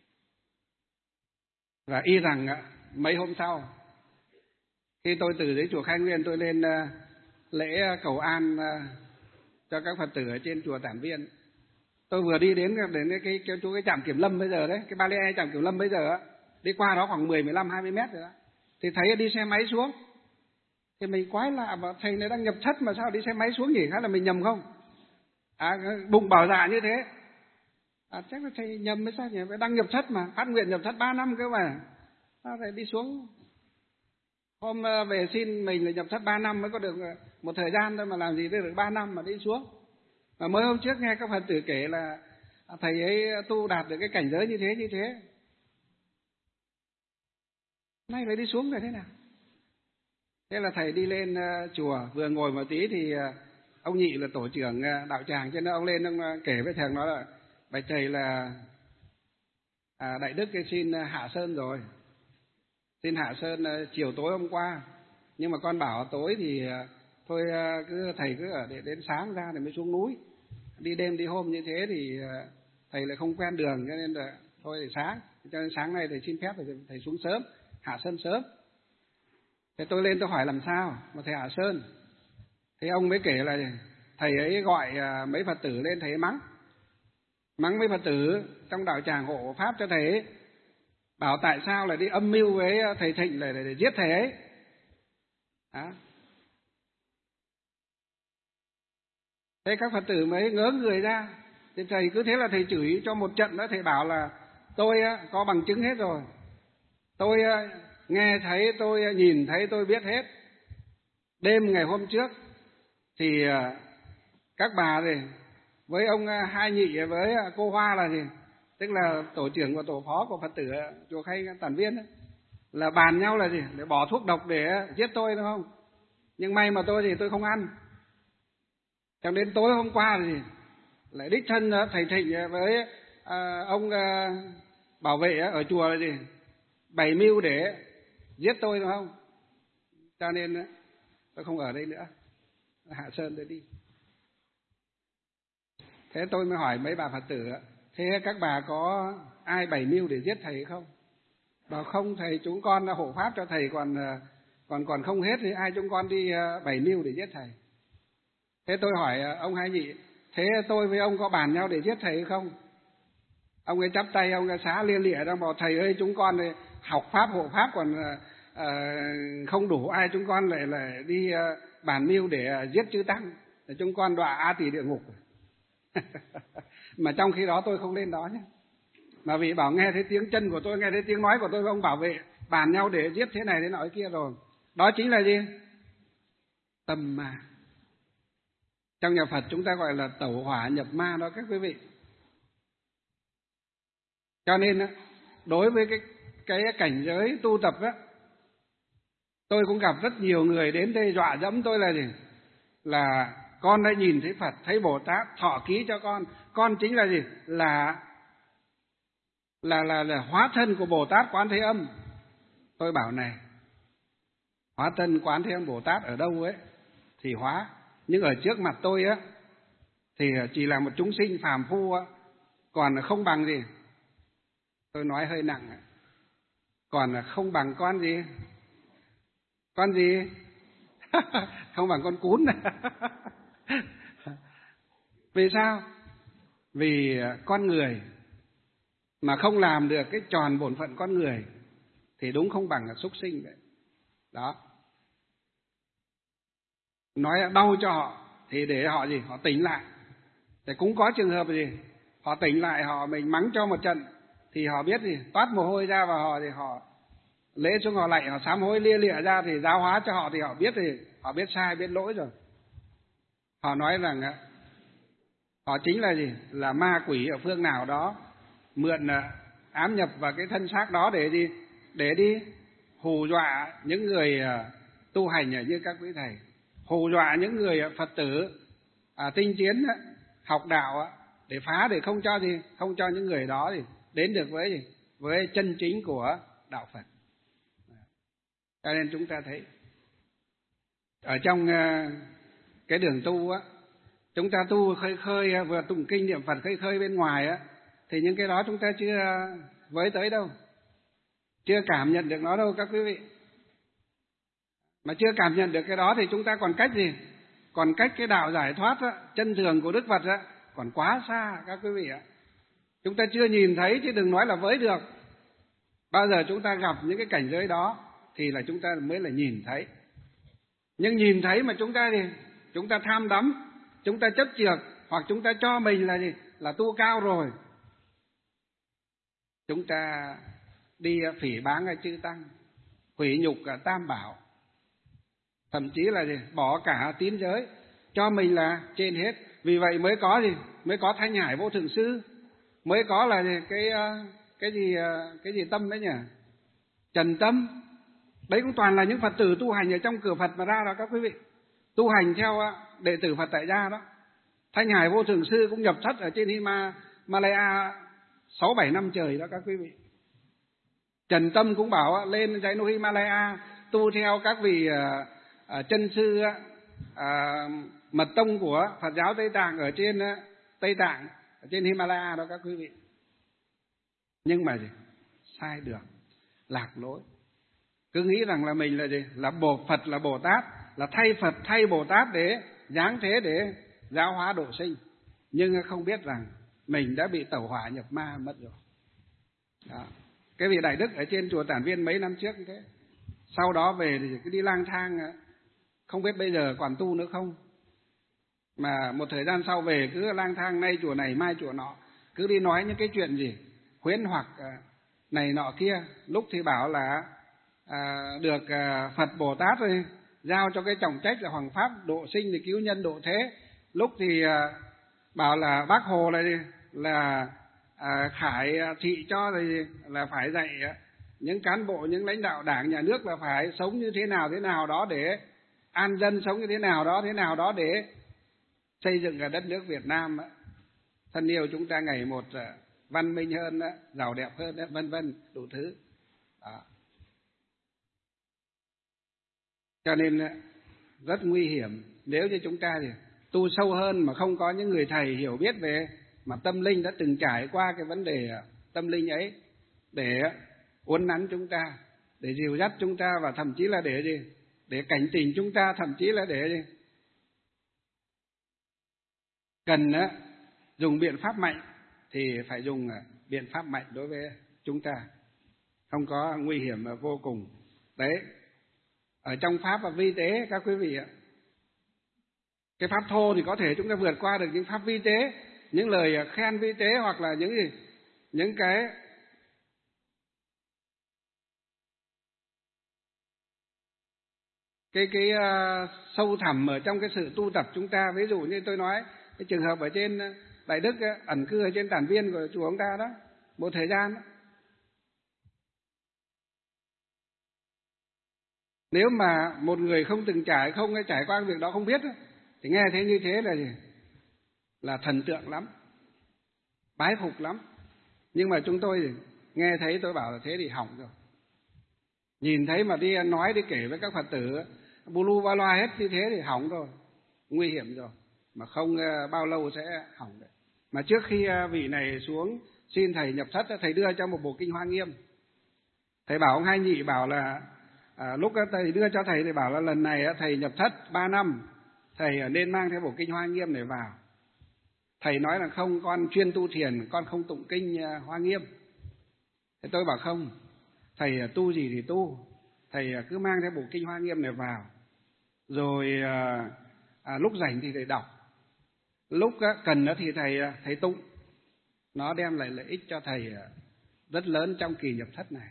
Và y rằng mấy hôm sau, khi tôi từ dưới chùa Khai Nguyên tôi lên lễ cầu an cho các Phật tử ở trên chùa Tản Viên, tôi vừa đi đến đến cái cái cái, cái trạm kiểm lâm bây giờ đấy, cái ba lê trạm kiểm lâm bây giờ á, đi qua đó khoảng mười, mười lăm, hai mươi mét rồi đó, thì thấy đi xe máy xuống. Thì mình quái lạ, bảo thầy này đang nhập thất mà sao đi xe máy xuống nhỉ, hay là mình nhầm không? À, bụng bảo dạ như thế. À, chắc là thầy nhầm mới sao nhỉ, đang nhập thất mà, phát nguyện nhập thất ba năm cơ mà, sao thầy đi xuống? Hôm về xin mình là nhập thất ba năm mới có được một thời gian thôi, mà làm gì được ba năm mà đi xuống. Và mới hôm trước nghe các Phật tử kể là thầy ấy tu đạt được cái cảnh giới như thế như thế, nay lại đi xuống rồi thế nào? Thế là thầy đi lên chùa, vừa ngồi một tí thì ông Nhị là tổ trưởng đạo tràng, cho nên ông lên ông kể với thằng nó là bạch thầy là à, Đại Đức cái xin hạ sơn rồi, xin hạ sơn chiều tối hôm qua, nhưng mà con bảo tối thì thôi cứ thầy cứ ở để đến sáng ra thì mới xuống núi, đi đêm đi hôm như thế thì thầy lại không quen đường, cho nên là thôi thì sáng, cho nên sáng nay thầy xin phép thầy, thầy xuống sớm, hạ sơn sớm. Thế tôi lên tôi hỏi làm sao mà thầy hạ sơn. Thế ông mới kể là thầy ấy gọi mấy Phật tử lên, thầy ấy mắng mắng mấy Phật tử trong đạo tràng hộ pháp cho thầy ấy, bảo tại sao lại đi âm mưu với thầy Thịnh để, để, để giết thầy ấy. Đó. Thế các Phật tử mới ngớ người ra. Thì thầy cứ thế là thầy chửi cho một trận đó, thầy bảo là tôi có bằng chứng hết rồi, tôi nghe thấy, tôi nhìn thấy, tôi biết hết. Đêm ngày hôm trước thì các bà thì với ông Hai Nhị với cô Hoa là gì, tức là tổ trưởng và tổ phó của Phật tử chùa Khai Tản Viên ấy, là bàn nhau là gì, để bỏ thuốc độc để giết tôi, đúng không? Nhưng may mà tôi thì tôi không ăn. Cho đến tối hôm qua thì lại đích thân thầy Thịnh với à, ông à, bảo vệ ở chùa là gì, bày mưu để giết tôi, đúng không? Cho nên tôi không ở đây nữa, hạ sơn tôi đi. Thế tôi mới hỏi mấy bà Phật tử, thế các bà có ai bày mưu để giết thầy không? Bảo không, thầy chúng con hộ pháp cho thầy còn còn còn không hết thì ai chúng con đi bày mưu để giết thầy. Thế tôi hỏi ông Hai Nhị, thế tôi với ông có bàn nhau để giết thầy không? Ông ấy chắp tay, ông ấy xá lia lịa đang bảo thầy ơi, chúng con học pháp hộ pháp còn uh, không đủ, ai chúng con lại lại đi uh, bàn mưu để uh, giết chư tăng, để chúng con đọa A Tỳ địa ngục. Mà trong khi đó tôi không lên đó nhé, mà vì bảo nghe thấy tiếng chân của tôi, nghe thấy tiếng nói của tôi với ông bảo vệ bàn nhau để giết thế này thế nọ kia rồi, Đó chính là gì? Tâm ma. Trong nhà Phật chúng ta gọi là tẩu hỏa nhập ma đó các quý vị. Cho nên đối với cái cái cảnh giới tu tập á, tôi cũng gặp rất nhiều người đến đây dọa dẫm tôi là gì? Là con đã nhìn thấy Phật, thấy Bồ Tát, thọ ký cho con. Con chính là gì? Là là là, là hóa thân của Bồ Tát Quán Thế Âm. Tôi bảo này, hóa thân Quán Thế Âm Bồ Tát ở đâu ấy thì hóa, nhưng ở trước mặt tôi á thì chỉ là một chúng sinh phàm phu á, còn không bằng gì. Tôi nói hơi nặng, còn không bằng con gì? Con gì? Không bằng con cún. Vì sao? Vì con người mà không làm được cái tròn bổn phận con người thì đúng không bằng là súc sinh vậy. Đó. Nói đau cho họ thì để họ gì? Họ tỉnh lại. Thì cũng có trường hợp gì? Họ tỉnh lại, họ mình mắng cho một trận thì họ biết gì? Toát mồ hôi ra và họ thì họ lễ xuống họ lạy, họ sám hối lia lịa ra thì giáo hóa cho họ thì họ biết thì họ biết sai, biết lỗi rồi. Họ nói rằng họ chính là gì? Là ma quỷ ở phương nào đó mượn ám nhập vào cái thân xác đó để đi để đi hù dọa những người tu hành như các quý thầy, hù dọa những người Phật tử à, tinh tiến học đạo để phá, để không cho gì, không cho những người đó thì đến được với gì? Với chân chính của đạo Phật. Cho nên chúng ta thấy ở trong cái đường tu á, chúng ta tu khơi khơi vừa tụng kinh niệm Phật khơi khơi bên ngoài á, thì những cái đó chúng ta chưa với tới đâu, chưa cảm nhận được nó đâu các quý vị. Mà chưa cảm nhận được cái đó thì chúng ta còn cách gì? Còn cách cái đạo giải thoát á, chân thường của Đức Phật á, còn quá xa các quý vị ạ. Chúng ta chưa nhìn thấy chứ đừng nói là với được. Bao giờ chúng ta gặp những cái cảnh giới đó thì là chúng ta mới là nhìn thấy. Nhưng nhìn thấy mà chúng ta thì chúng ta tham đắm, chúng ta chấp chược, hoặc chúng ta cho mình là gì? Là tu cao rồi. Chúng ta đi phỉ báng chư tăng, hủy nhục cả tam bảo, thậm chí là gì? Bỏ cả tín giới, cho mình là trên hết. Vì vậy mới có gì? Mới có Thanh Hải Vô Thượng Sư, mới có là gì? cái cái gì cái gì tâm đấy nhỉ? Trần Tâm. Đấy cũng toàn là những Phật tử tu hành ở trong cửa Phật mà ra đó các quý vị. Tu hành theo đệ tử Phật tại gia đó. Thanh Hải Vô Thượng Sư cũng nhập thất ở trên Himalaya sáu bảy năm trời đó các quý vị. Trần Tâm cũng bảo lên dãy núi Himalaya tu theo các vị uh, chân sư uh, mật tông của Phật giáo Tây Tạng ở trên uh, Tây Tạng, ở trên Himalaya đó các quý vị. Nhưng mà gì? Sai đường, lạc lối. Cứ nghĩ rằng là mình là gì? Là Bồ Phật, là Bồ Tát, là thay Phật, thay Bồ Tát để giáng thế, để giáo hóa độ sinh. Nhưng không biết rằng mình đã bị tẩu hỏa nhập ma mất rồi. Đó. Cái vị Đại Đức ở trên chùa Tản Viên mấy năm trước như thế, sau đó về thì cứ đi lang thang, không biết bây giờ còn tu nữa không. Mà một thời gian sau về cứ lang thang, nay chùa này mai chùa nọ, cứ đi nói những cái chuyện gì huyễn hoặc này nọ kia. Lúc thì bảo là à, được à, Phật Bồ Tát rồi giao cho cái trọng trách là Hoàng Pháp độ sinh thì cứu nhân độ thế. Lúc thì à, bảo là Bác Hồ là là à, khải thị cho thì là phải dạy những cán bộ, những lãnh đạo đảng nhà nước là phải sống như thế nào thế nào đó để an dân, sống như thế nào đó thế nào đó để xây dựng ở đất nước Việt Nam thân yêu chúng ta ngày một văn minh hơn, giàu đẹp hơn, vân vân đủ thứ. Đó. Cho nên rất nguy hiểm nếu như chúng ta thì tu sâu hơn mà không có những người thầy hiểu biết về mà tâm linh, đã từng trải qua cái vấn đề tâm linh ấy để uốn nắn chúng ta, để dìu dắt chúng ta, và thậm chí là để gì? Để cảnh tỉnh chúng ta, thậm chí là để gì? Cần dùng biện pháp mạnh thì phải dùng biện pháp mạnh đối với chúng ta, không có nguy hiểm vô cùng. Đấy, ở trong pháp và vi tế các quý vị ạ, cái pháp thô thì có thể chúng ta vượt qua được những pháp vi tế, những lời khen vi tế, hoặc là những gì, những cái cái cái uh, sâu thẳm ở trong cái sự tu tập chúng ta. Ví dụ như tôi nói cái trường hợp ở trên Đại Đức ấy, ẩn cư ở trên Tản Viên của chùa ông ta đó một thời gian đó. Nếu mà một người không từng trải, không trải qua việc đó, không biết đó, thì nghe thấy như thế là gì? Là thần tượng lắm, bái phục lắm. Nhưng mà chúng tôi thì nghe thấy tôi bảo là thế thì hỏng rồi. Nhìn thấy mà đi nói đi kể với các Phật tử bu lu ba loa hết như thế thì hỏng rồi, nguy hiểm rồi, mà không bao lâu sẽ hỏng đấy. Mà trước khi vị này xuống xin thầy nhập thất, thầy đưa cho một bộ kinh Hoa Nghiêm. Thầy bảo ông Hai Nhị bảo là à, lúc thầy đưa cho thầy thì bảo là lần này thầy nhập thất ba năm, thầy nên mang theo bộ kinh Hoa Nghiêm để vào. Thầy nói là không, con chuyên tu thiền, con không tụng kinh Hoa Nghiêm. Thế tôi bảo không, thầy tu gì thì tu, thầy cứ mang theo bộ kinh Hoa Nghiêm này vào. Rồi à, à, lúc rảnh thì thầy đọc, lúc cần thì thầy thầy tụng. Nó đem lại lợi ích cho thầy rất lớn trong kỳ nhập thất này.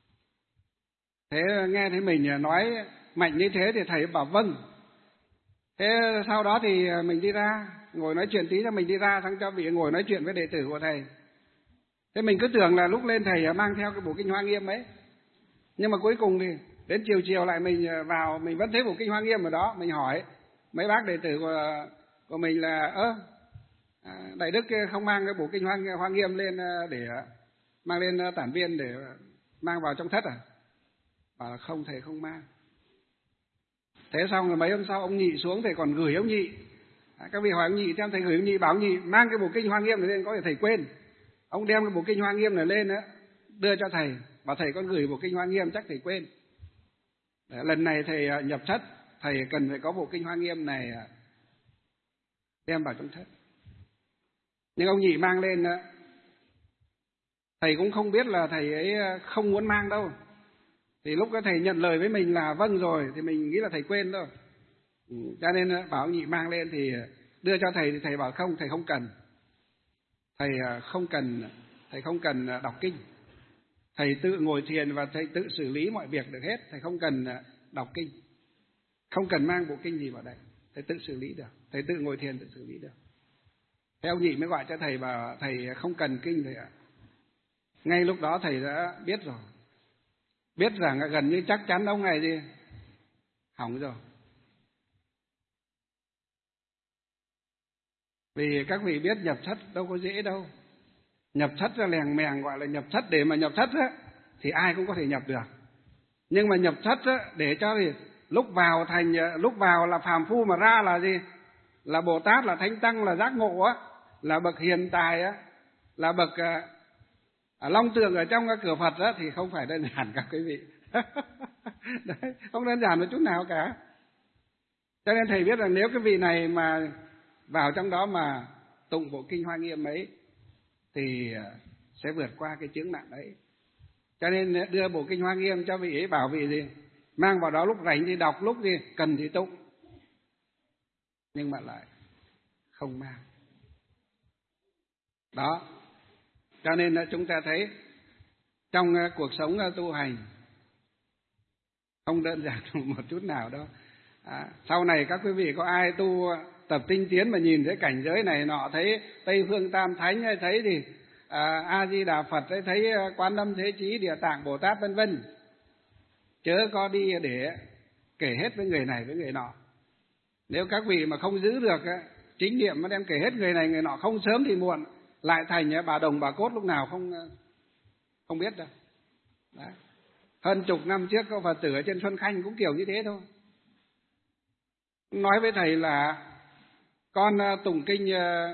Thế nghe thấy mình nói mạnh như thế thì thầy bảo vâng. Thế sau đó thì mình đi ra, ngồi nói chuyện tí, cho mình đi ra sang cho vị ngồi nói chuyện với đệ tử của thầy. Thế mình cứ tưởng là lúc lên thầy mang theo cái bộ kinh Hoa Nghiêm ấy. Nhưng mà cuối cùng thì đến chiều chiều lại mình vào, mình vẫn thấy bộ kinh Hoa Nghiêm ở đó. Mình hỏi mấy bác đệ tử của, của mình là ơ Đại Đức không mang cái bộ kinh Hoa, Hoa Nghiêm lên để mang lên Tản Viên để mang vào trong thất à? Bảo là không, thầy không mang. Thế xong rồi mấy hôm sau ông Nhị xuống, thầy còn gửi ông Nhị. À, các vị hỏi ông Nhị, theo thầy gửi ông Nhị, bảo ông Nhị mang cái bộ kinh Hoa Nghiêm này lên, có thể thầy quên. Ông đem cái bộ kinh Hoa Nghiêm này lên đó, đưa cho thầy, bảo thầy con gửi bộ kinh Hoa Nghiêm, chắc thầy quên. Đấy, lần này thầy nhập thất, thầy cần phải có bộ kinh Hoa Nghiêm này đem vào trong thất. Nhưng ông Nhị mang lên đó, thầy cũng không biết là thầy ấy không muốn mang đâu. Thì lúc đó thầy nhận lời với mình là vâng rồi, thì mình nghĩ là thầy quên thôi. Ừ, cho nên bảo ông Nhị mang lên thì đưa cho thầy, thì thầy bảo không, thầy không cần. Thầy không cần, thầy không cần đọc kinh. Thầy tự ngồi thiền và thầy tự xử lý mọi việc được hết, thầy không cần đọc kinh. Không cần mang bộ kinh gì vào đây, thầy tự xử lý được, thầy tự ngồi thiền tự xử lý được. Thế ông Nhị mới gọi cho thầy và thầy không cần kinh thầy ạ. Ngay lúc đó thầy đã biết rồi. Biết rằng gần như chắc chắn ông này gì hỏng rồi. Vì các vị biết nhập thất đâu có dễ đâu. Nhập thất ra lèng mèng, gọi là nhập thất. Để mà nhập thất á, thì ai cũng có thể nhập được. Nhưng mà nhập thất á, để cho thì lúc vào thành, lúc vào là phàm phu mà ra là gì? Là Bồ Tát, là Thánh Tăng, là giác ngộ á, là bậc hiền tài á, là bậc à, long tượng ở trong cái cửa Phật á, thì không phải đơn giản các quý vị. Đấy, không đơn giản một chút nào cả. Cho nên thầy biết rằng nếu cái vị này mà vào trong đó mà tụng bộ kinh Hoa Nghiêm ấy thì sẽ vượt qua cái chướng nạn đấy. Cho nên đưa bộ kinh Hoa Nghiêm cho vị ấy, bảo vị gì mang vào đó lúc rảnh thì đọc, lúc gì cần thì tụng. Nhưng mà lại không mang. Đó. Cho nên chúng ta thấy trong cuộc sống tu hành không đơn giản một chút nào đâu. À, sau này các quý vị có ai tu tập tinh tiến mà nhìn thấy cảnh giới này nọ, thấy Tây Phương Tam Thánh hay thấy thì à, A Di Đà Phật hay thấy Quan Âm Thế Chí, Địa Tạng Bồ Tát vân vân, chớ có đi để kể hết với người này với người nọ. Nếu các vị mà không giữ được chính niệm mà đem kể hết người này người nọ, không sớm thì muộn lại thành bà đồng bà cốt lúc nào không không biết đâu. Đấy. Hơn chục năm trước có Phật tử ở trên Xuân Khanh cũng kiểu như thế thôi. Nói với thầy là con tụng kinh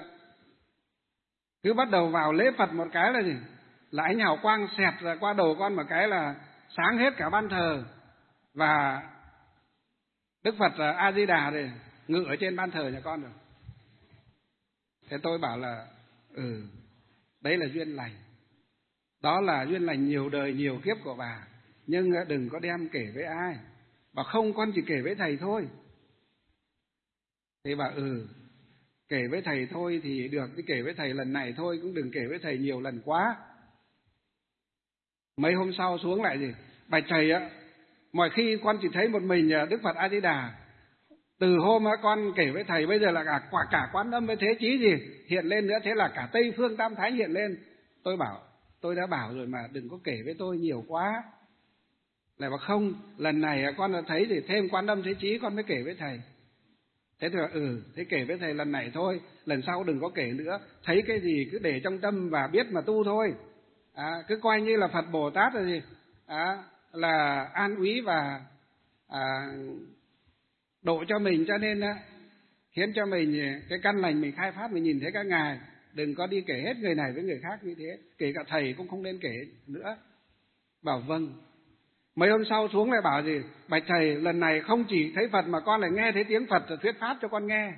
cứ bắt đầu vào lễ Phật một cái là gì? Là ánh hào quang xẹt ra qua đầu con một cái là sáng hết cả ban thờ. Và Đức Phật A Di Đà thì ngự ở trên ban thờ nhà con rồi. Thế tôi bảo là ừ, đấy là duyên lành. Đó là duyên lành nhiều đời nhiều kiếp của bà. Nhưng đừng có đem kể với ai. Bà không, con chỉ kể với thầy thôi. Thế bà ừ, kể với thầy thôi thì được, cứ kể với thầy lần này thôi, cũng đừng kể với thầy nhiều lần quá. Mấy hôm sau xuống lại gì? Bạch thầy á, Mọi khi con chỉ thấy một mình Đức Phật A Di Đà. Từ hôm con kể với thầy bây giờ là cả quả cả Quán Âm với Thế Chí gì hiện lên nữa, thế là cả Tây Phương Tam Thánh hiện lên. Tôi bảo, tôi đã bảo rồi mà đừng có kể với tôi nhiều quá. Lại bảo không, lần này con thấy thì thêm Quán Âm Thế Chí con mới kể với thầy. Thế thì ừ, thế kể với thầy lần này thôi, lần sau đừng có kể nữa. Thấy cái gì cứ để trong tâm và biết mà tu thôi. À, cứ coi như là Phật Bồ Tát là gì, à, là an úy và à, độ cho mình, cho nên khiến cho mình cái căn lành mình khai phát, mình nhìn thấy các ngài. Đừng có đi kể hết người này với người khác như thế, kể cả thầy cũng không nên kể nữa. Bảo vâng. Mấy hôm sau xuống lại bảo gì, bạch thầy, lần này không chỉ thấy Phật mà con lại nghe thấy tiếng Phật rồi thuyết pháp cho con nghe.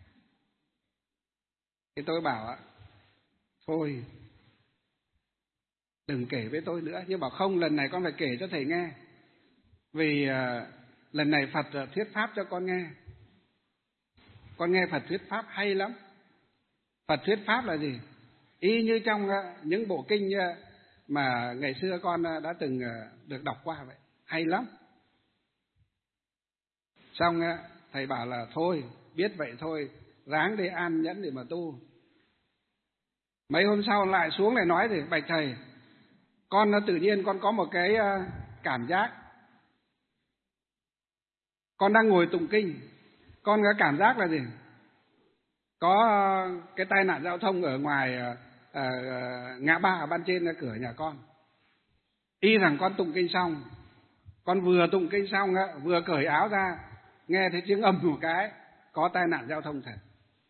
Thì tôi bảo ạ, thôi đừng kể với tôi nữa. Nhưng bảo không, lần này con phải kể cho thầy nghe, vì uh, lần này Phật thuyết pháp cho con nghe. Con nghe Phật thuyết pháp hay lắm. Phật thuyết pháp là gì? Y như trong uh, những bộ kinh uh, mà ngày xưa con uh, đã từng uh, được đọc qua vậy. Hay lắm. Xong uh, thầy bảo là thôi, biết vậy thôi, ráng để an nhẫn để mà tu. Mấy hôm sau lại xuống lại nói thì bạch thầy, con uh, tự nhiên con có một cái uh, cảm giác. Con đang ngồi tụng kinh, con có cảm giác là gì? Có cái tai nạn giao thông ở ngoài uh, uh, ngã ba ở ban trên cửa nhà con. Y rằng con tụng kinh xong, con vừa tụng kinh xong uh, vừa cởi áo ra, nghe thấy tiếng ầm một cái, có tai nạn giao thông thật.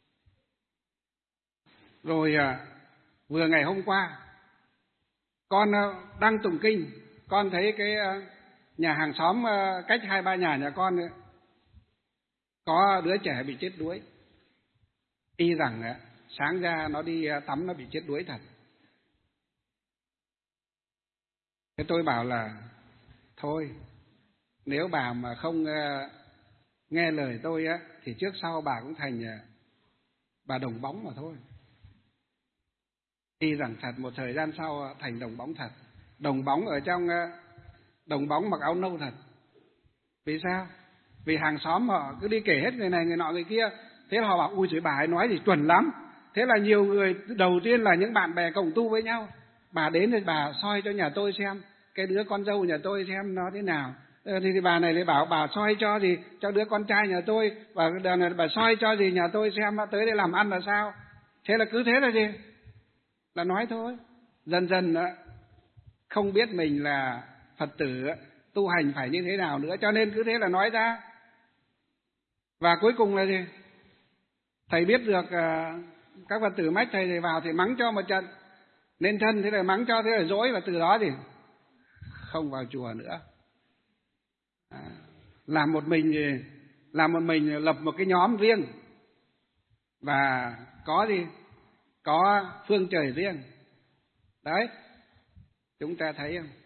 Rồi uh, vừa ngày hôm qua, con uh, đang tụng kinh, con thấy cái uh, nhà hàng xóm uh, cách hai ba nhà nhà con uh, có đứa trẻ bị chết đuối. Y rằng uh, sáng ra nó đi uh, tắm nó bị chết đuối thật. Thế tôi bảo là thôi, nếu bà mà không uh, nghe lời tôi á, thì trước sau bà cũng thành uh, bà đồng bóng mà thôi. Y rằng thật, một thời gian sau uh, thành đồng bóng thật. Đồng bóng ở trong uh, đồng bóng mặc áo nâu thật. Vì sao? Vì hàng xóm họ cứ đi kể hết người này người nọ người kia. Thế là họ bảo ui trời, bà ấy nói thì chuẩn lắm. Thế là nhiều người, đầu tiên là những bạn bè cộng tu với nhau, bà đến thì bà soi cho nhà tôi xem, cái đứa con dâu nhà tôi xem nó thế nào. Thì, thì bà này lại bảo bà soi cho gì cho đứa con trai nhà tôi, và bà soi cho gì nhà tôi xem tới đây làm ăn là sao. Thế là cứ thế là gì, là nói thôi. Dần dần không biết mình là Phật tử tu hành phải như thế nào nữa, cho nên cứ thế là nói ra. Và cuối cùng là gì, thầy biết được các Phật tử mách thầy thì vào thì mắng cho một trận nên thân, thế là mắng cho, thế là dỗi, và từ đó thì không vào chùa nữa. À, làm một mình thì làm một mình lập một cái nhóm riêng, và có gì có phương trời riêng. Đấy, chúng ta thấy không?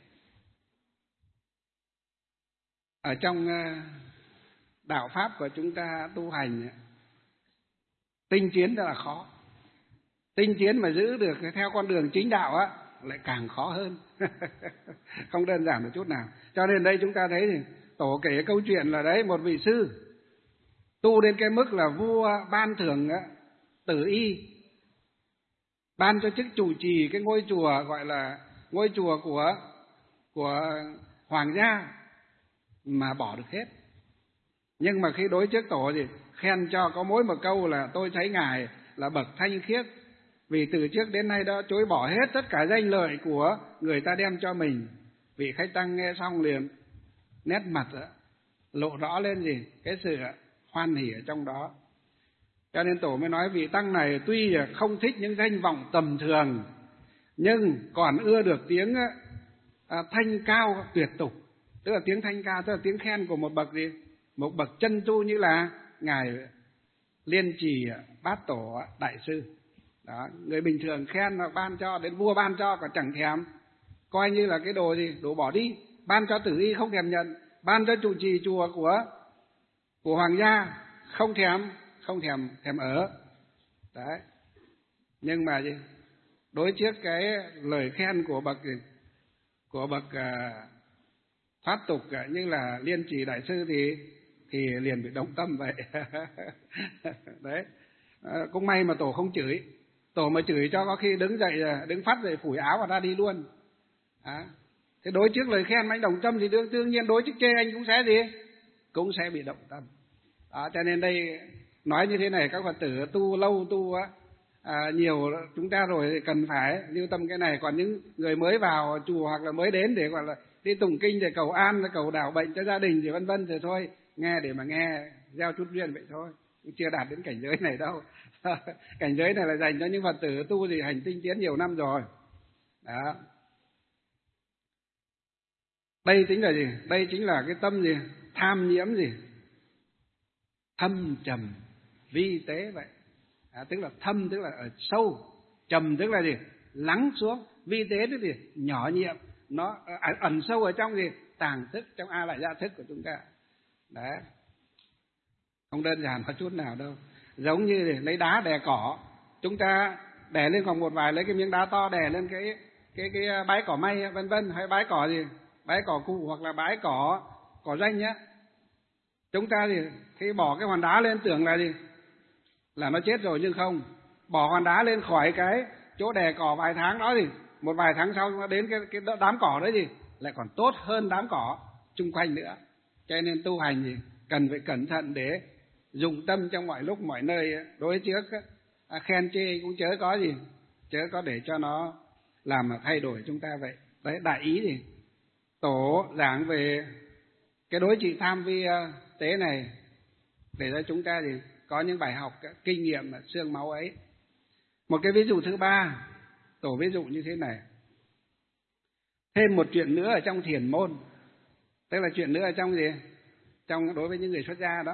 Ở trong đạo pháp của chúng ta tu hành, tinh tiến rất là khó. Tinh tiến mà giữ được theo con đường chính đạo á lại càng khó hơn. Không đơn giản một chút nào. Cho nên đây chúng ta thấy thì tổ kể câu chuyện là đấy, một vị sư tu đến cái mức là vua ban thưởng tử y, ban cho chức chủ trì cái ngôi chùa gọi là ngôi chùa của của hoàng gia, mà bỏ được hết. Nhưng mà khi đối trước tổ thì khen cho có mỗi một câu là tôi thấy ngài là bậc thanh khiết, vì từ trước đến nay đã chối bỏ hết tất cả danh lợi của người ta đem cho mình. Vị khách tăng nghe xong liền nét mặt lộ rõ lên gì cái sự hoan hỉ ở trong đó. Cho nên tổ mới nói vị tăng này tuy không thích những danh vọng tầm thường, nhưng còn ưa được tiếng thanh cao tuyệt tục. Tức là tiếng thanh cao, tức là tiếng khen của một bậc gì, một bậc chân tu như là ngài Liên Trì Bát Tổ đại sư. Đó, người bình thường khen hoặc ban cho, đến vua ban cho còn chẳng thèm, coi như là cái đồ gì, đồ bỏ đi. Ban cho tử y không thèm nhận, ban cho trụ trì chùa của của hoàng gia không thèm, không thèm thèm ở. Đấy. Nhưng mà gì? Đối trước cái lời khen của bậc của bậc uh, phát tục như là Liên Trì Đại Sư thì thì liền bị động tâm vậy. Đấy, à, cũng may mà tổ không chửi. Tổ mà chửi cho có khi đứng dậy, đứng phát dậy phủi áo và ra đi luôn. À, thế đối trước lời khen anh động tâm thì đương, đương nhiên đối trước chê anh cũng sẽ gì? Cũng sẽ bị động tâm. Đó, cho nên đây nói như thế này, các Phật tử tu lâu tu á, à, nhiều chúng ta rồi thì cần phải lưu tâm cái này. Còn những người mới vào chùa hoặc là mới đến để gọi là đi tụng kinh để cầu an, cầu đảo bệnh cho gia đình thì vân vân thì thôi, nghe để mà nghe, gieo chút duyên vậy thôi, chưa đạt đến cảnh giới này đâu. Cảnh giới này là dành cho những Phật tử tu gì hành tinh tiến nhiều năm rồi. Đó. Đây chính là gì? Đây chính là cái tâm gì? Tham nhiễm gì? Thâm trầm vi tế vậy. À, tức là thâm tức là ở sâu, trầm tức là gì? Lắng xuống, vi tế tức là gì? Nhỏ nhiệm, nó ẩn sâu ở trong gì? Tàng thức, trong a lại gia thức của chúng ta. Đấy, không đơn giản có chút nào đâu. Giống như lấy đá đè cỏ, chúng ta đè lên khoảng một vài, lấy cái miếng đá to đè lên cái cái cái bãi cỏ may vân vân, hay bãi cỏ gì, bãi cỏ cụ hoặc là bãi cỏ cỏ danh nhá. Chúng ta thì khi bỏ cái hòn đá lên tưởng là gì? Là nó chết rồi, nhưng không. Bỏ hòn đá lên khỏi cái chỗ đè cỏ vài tháng đó gì, một vài tháng sau nó đến cái cái đám cỏ đấy gì, lại còn tốt hơn đám cỏ chung quanh nữa. Cho nên tu hành gì cần phải cẩn thận để dùng tâm trong mọi lúc mọi nơi. Đối trước à, khen chê cũng chớ có gì, chớ có để cho nó làm mà thay đổi chúng ta vậy. Đấy, đại ý thì tổ giảng về cái đối trị tham vi tế này để cho chúng ta thì có những bài học kinh nghiệm xương máu ấy. Một cái ví dụ thứ ba, tổ ví dụ như thế này. Thêm một chuyện nữa ở trong thiền môn, tức là chuyện nữa ở trong gì? Trong đối với những người xuất gia đó.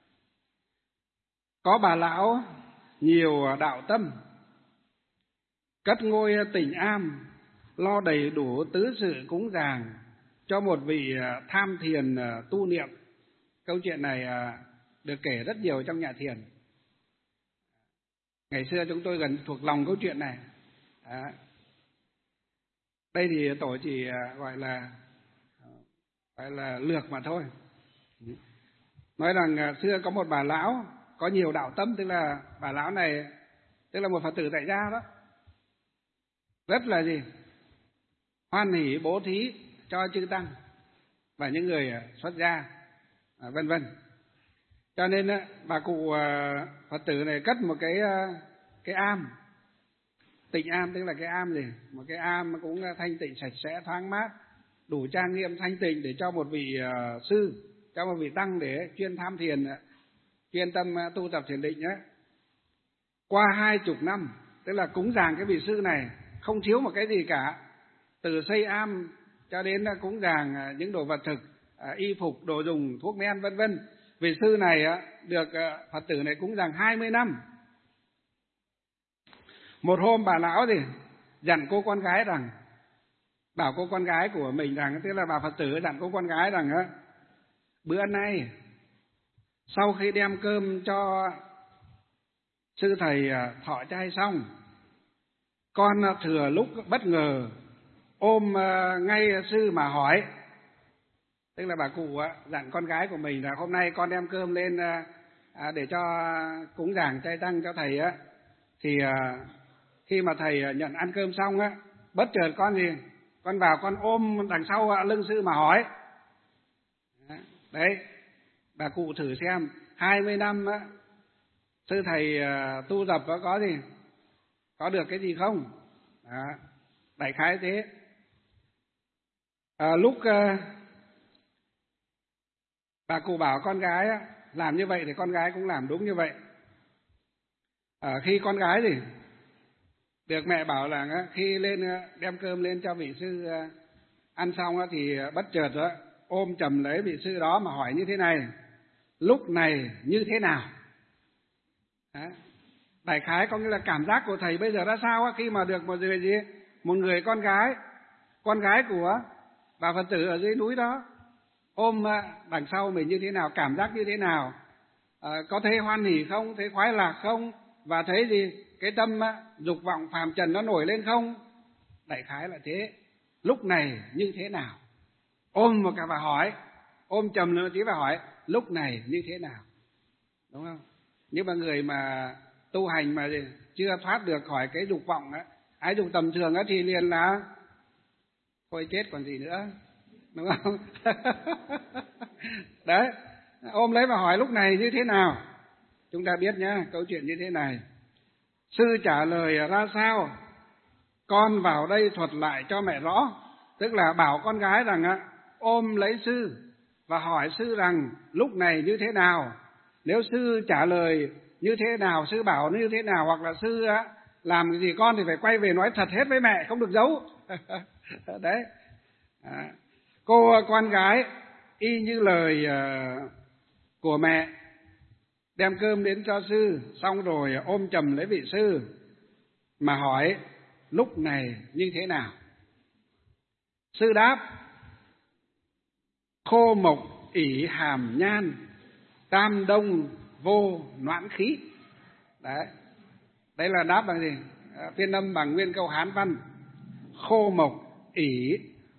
Có bà lão nhiều đạo tâm, cất ngôi tịnh am, lo đầy đủ tứ sự cúng dường cho một vị tham thiền tu niệm. Câu chuyện này được kể rất nhiều trong nhà thiền. Ngày xưa chúng tôi gần thuộc lòng câu chuyện này. Đó. Đây thì tổ chỉ gọi là gọi là lược mà thôi. Nói rằng xưa có một bà lão có nhiều đạo tâm, tức là bà lão này tức là một Phật tử tại gia đó, rất là gì? Hoan hỷ bố thí cho chư tăng và những người xuất gia vân vân. Cho nên bà cụ Phật tử này cất một cái cái am, tịnh am tức là cái am gì? Một cái am cũng thanh tịnh sạch sẽ thoáng mát, đủ trang nghiêm thanh tịnh để cho một vị sư, cho một vị tăng để chuyên tham thiền, chuyên tâm tu tập thiền định nhé. Qua hai chục năm, tức là cúng dường cái vị sư này không thiếu một cái gì cả, từ xây am cho đến cúng dường những đồ vật thực, y phục, đồ dùng, thuốc men vân vân. Vị sư này được Phật tử này cúng dường hai mươi năm. Một hôm bà lão thì dặn cô con gái rằng, bảo cô con gái của mình rằng, tức là bà Phật tử dặn cô con gái rằng bữa nay sau khi đem cơm cho sư thầy thọ trai xong, con thừa lúc bất ngờ ôm ngay sư mà hỏi. Tức là bà cụ dặn con gái của mình là hôm nay con đem cơm lên để cho cúng dường trai tăng cho thầy á, thì khi mà thầy nhận ăn cơm xong á, bất chợt con gì, con vào con ôm đằng sau lưng sư mà hỏi. Đấy, bà cụ thử xem hai mươi năm á, sư thầy tu tập có gì, có được cái gì không? Đó, đại khái thế. À, lúc uh, bà cụ bảo con gái á, làm như vậy thì con gái cũng làm đúng như vậy. À, khi con gái thì được mẹ bảo là uh, khi lên uh, đem cơm lên cho vị sư uh, ăn xong uh, thì uh, bất chợt uh, ôm chầm lấy vị sư đó mà hỏi như thế này: lúc này như thế nào? Đó. Đại khái có nghĩa là cảm giác của thầy bây giờ ra sao á, khi mà được một người gì, một người con gái, con gái của bà Phật tử ở dưới núi đó ôm đằng sau mình như thế nào, cảm giác như thế nào, à, có thấy hoan hỉ không, thấy khoái lạc không, và thấy gì cái tâm dục vọng phàm trần nó nổi lên không? Đại khái là thế. Lúc này như thế nào? ôm một cả và hỏi, ôm chầm nữa tí và hỏi lúc này như thế nào, đúng không? Nhưng mà người mà tu hành mà chưa thoát được khỏi cái dục vọng á, ái dục tầm thường á, thì liền là thôi chết còn gì nữa, đúng không? Đấy, ôm lấy và hỏi lúc này như thế nào. Chúng ta biết nhá, câu chuyện như thế này. Sư trả lời ra sao? Con vào đây thuật lại cho mẹ rõ. Tức là bảo con gái rằng á, ôm lấy sư và hỏi sư rằng lúc này như thế nào. Nếu sư trả lời như thế nào, sư bảo như thế nào, hoặc là sư á, làm cái gì con thì phải quay về nói thật hết với mẹ, không được giấu. Đấy. À, cô con gái y như lời uh, của mẹ, đem cơm đến cho sư, xong rồi ôm chầm lấy vị sư mà hỏi lúc này như thế nào. Sư đáp: khô mộc ỷ hàm nhan, tam đông vô noãn khí. Đấy, đây là đáp bằng gì? À, phiên âm bằng nguyên câu Hán văn. Khô mộc ỷ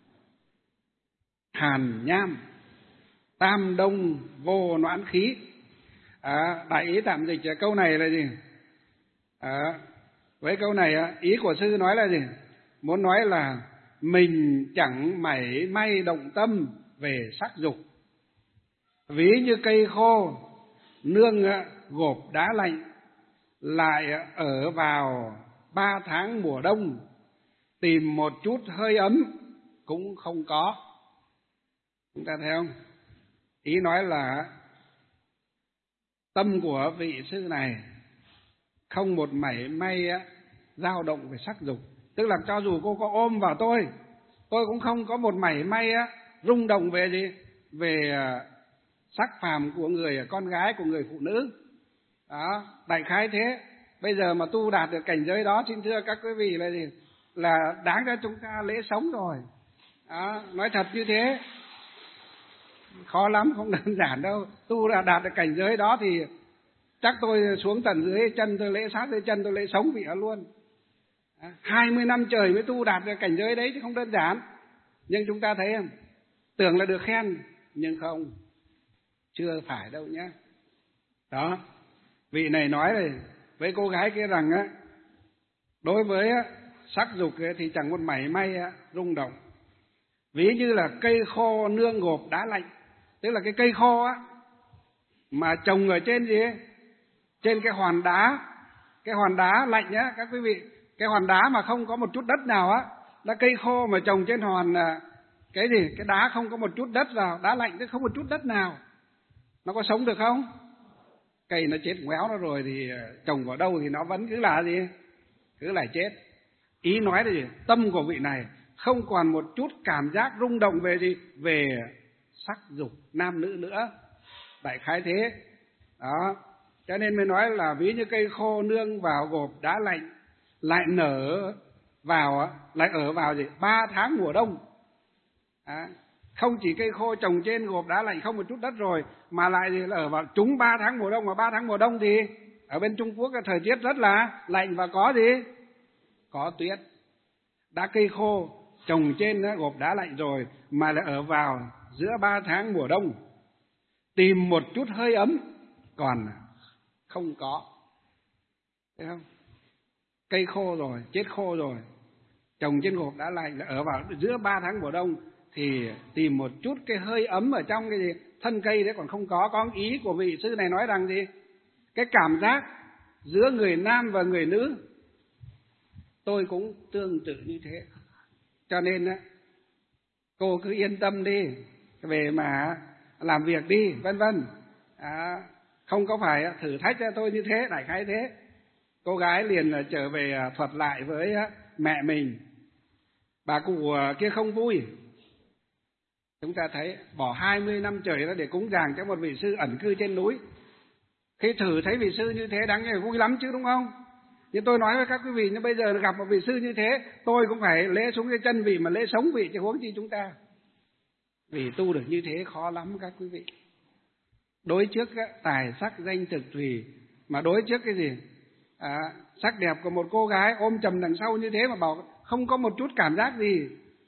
hàn nham, tam đông vô noãn khí. À, đại ý tạm dịch câu này là gì? À, với câu này ý của sư nói là gì? Muốn nói là mình chẳng mảy may động tâm về sắc dục, ví như cây khô nương gộp đá lạnh, lại ở vào ba tháng mùa đông, tìm một chút hơi ấm cũng không có. Chúng ta thấy không? Ý nói là tâm của vị sư này không một mảy may dao động về sắc dục. Tức là cho dù cô có ôm vào tôi, tôi cũng không có một mảy may rung động về gì? Về sắc phàm của người con gái, của người phụ nữ. Đó, đại khái thế. Bây giờ mà tu đạt được cảnh giới đó, xin thưa các quý vị là gì? Là đáng cho chúng ta lễ sống rồi. Đó, nói thật như thế. Khó lắm, không đơn giản đâu. Tu là đạt được cảnh giới đó thì chắc tôi xuống tận dưới chân tôi lễ sát dưới chân tôi lễ sống vị đó luôn. Hai mươi năm trời mới tu đạt được cảnh giới đấy chứ không đơn giản. Nhưng chúng ta thấy không? Tưởng là được khen, nhưng không, chưa phải đâu nhé. Đó, vị này nói này với cô gái kia rằng á, đối với á, sắc dục thì chẳng một mảy may á, rung động. Ví như là cây khô nương gộp đá lạnh. Tức là cái cây khô á, mà trồng ở trên gì ấy? Trên cái hòn đá, cái hòn đá lạnh á các quý vị, cái hòn đá mà không có một chút đất nào á, là cây khô mà trồng trên hòn cái gì, cái đá không có một chút đất vào, đá lạnh tức không một chút đất nào, nó có sống được không? Cây nó chết ngoéo nó rồi thì trồng vào đâu thì nó vẫn cứ là gì, cứ là chết. Ý nói là gì? Tâm của vị này không còn một chút cảm giác rung động về gì, về sắc dục nam nữ nữa, đại khái thế. Đó, cho nên mới nói là ví như cây khô nương vào gộp đá lạnh, lại nở vào, lại ở vào gì, ba tháng mùa đông. À, không chỉ cây khô trồng trên gộp đá lạnh không một chút đất rồi, mà lại gì là ở vào trúng ba tháng mùa đông. Mà ba tháng mùa đông thì ở bên Trung Quốc thời tiết rất là lạnh và có gì, có tuyết. Đã cây khô trồng trên gộp đá lạnh rồi mà lại ở vào giữa ba tháng mùa đông, tìm một chút hơi ấm còn không có. Thấy không? Cây khô rồi, chết khô rồi, trồng trên gộp đá lạnh, là ở vào giữa ba tháng mùa đông thì tìm một chút cái hơi ấm ở trong cái gì thân cây đấy còn không có. Có ý của vị sư này nói rằng gì? Cái cảm giác giữa người nam và người nữ tôi cũng tương tự như thế. Cho nên á, cô cứ yên tâm đi, về mà làm việc đi, vân vân. À, không có phải thử thách cho tôi như thế, đại khái thế. Cô gái liền trở về thuật lại với mẹ mình. Bà cụ kia không vui. Chúng ta thấy bỏ hai mươi năm trời ra để cúng dường cho một vị sư ẩn cư trên núi. Khi thử thấy vị sư như thế đáng nghe vui lắm chứ, đúng không? Nhưng tôi nói với các quý vị, nhưng bây giờ gặp một vị sư như thế, tôi cũng phải lễ xuống cái chân vị mà lễ sống vị, chứ huống chi chúng ta. Vì tu được như thế khó lắm các quý vị. Đối trước tài sắc danh thực thùy, mà đối trước cái gì? À, sắc đẹp của một cô gái ôm chầm đằng sau như thế mà bảo không có một chút cảm giác gì,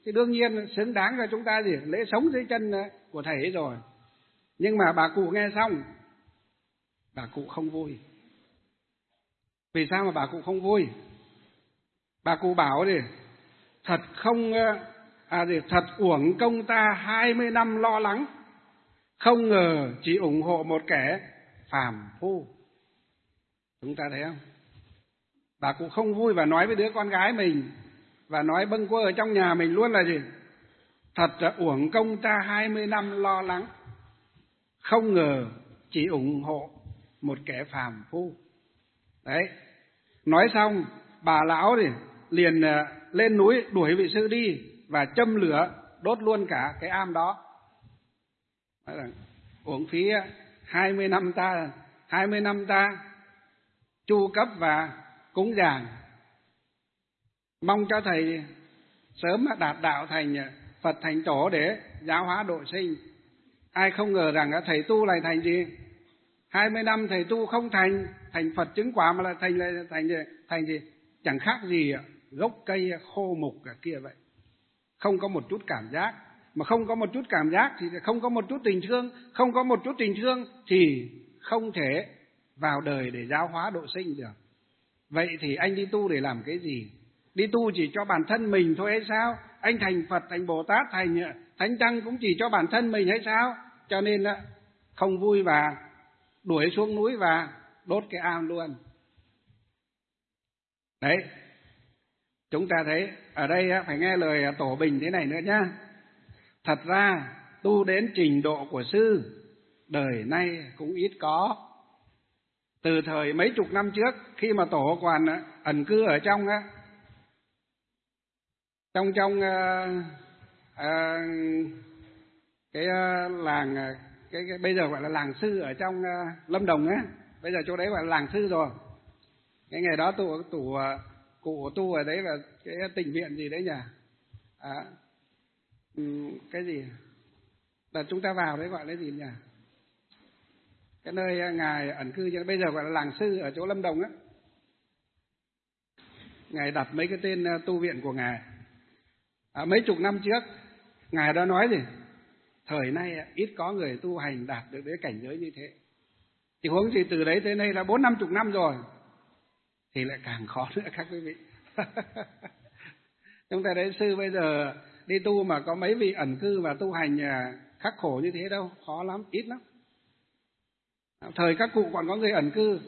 thì đương nhiên xứng đáng cho chúng ta gì lễ sống dưới chân của thầy ấy rồi. Nhưng mà bà cụ nghe xong, bà cụ không vui. Vì sao mà bà cụ không vui? Bà cụ bảo gì? Thật không à gì thật uổng công ta hai mươi năm lo lắng, không ngờ chỉ ủng hộ một kẻ phàm phu. Chúng ta thấy không? Bà cụ không vui và nói với đứa con gái mình, và nói bâng quơ ở trong nhà mình luôn là gì? Thật là uổng công ta hai mươi năm lo lắng, không ngờ chỉ ủng hộ một kẻ phàm phu. Đấy. Nói xong, bà lão thì liền lên núi đuổi vị sư đi và châm lửa đốt luôn cả cái am đó. Nói là uổng phí hai mươi năm ta, hai mươi năm ta chu cấp và cúng dường, mong cho thầy sớm đạt đạo thành Phật thành tổ để giáo hóa độ sinh. Ai không ngờ rằng thầy tu lại thành gì? hai mươi năm thầy tu không thành thành Phật chứng quả, mà là thành là thành thành gì? Chẳng khác gì gốc cây khô mục cả kia vậy. Không có một chút cảm giác, mà không có một chút cảm giác thì không có một chút tình thương, không có một chút tình thương thì không thể vào đời để giáo hóa độ sinh được. Vậy thì anh đi tu để làm cái gì? Đi tu chỉ cho bản thân mình thôi hay sao? Anh thành Phật, thành Bồ Tát, thành Thánh Tăng cũng chỉ cho bản thân mình hay sao? Cho nên không vui và đuổi xuống núi và đốt cái am luôn. Đấy, chúng ta thấy ở đây phải nghe lời Tổ Bình thế này nữa nhá. Thật ra tu đến trình độ của sư đời nay cũng ít có. Từ thời mấy chục năm trước, khi mà Tổ còn ẩn cư ở trong trong trong uh, uh, cái uh, làng cái, cái bây giờ gọi là làng Sư ở trong uh, Lâm Đồng á, bây giờ chỗ đấy gọi là làng Sư rồi. Cái ngày đó tụ tụ cụ tu ở đấy là cái tịnh viện gì đấy nhỉ? À, cái gì? Là chúng ta vào đấy gọi là gì nhỉ? Cái nơi ngài ẩn cư bây giờ gọi là làng Sư ở chỗ Lâm Đồng á. Ngài đặt mấy cái tên tu viện của ngài. À, mấy chục năm trước ngài đã nói gì? Thời nay ít có người tu hành đạt được đến cảnh giới như thế. Thì huống gì từ đấy tới nay là bốn năm chục năm rồi, thì lại càng khó nữa các quý vị. Chúng ta thấy sư bây giờ đi tu mà có mấy vị ẩn cư và tu hành khắc khổ như thế đâu, khó lắm, ít lắm. Thời các cụ còn có người ẩn cư.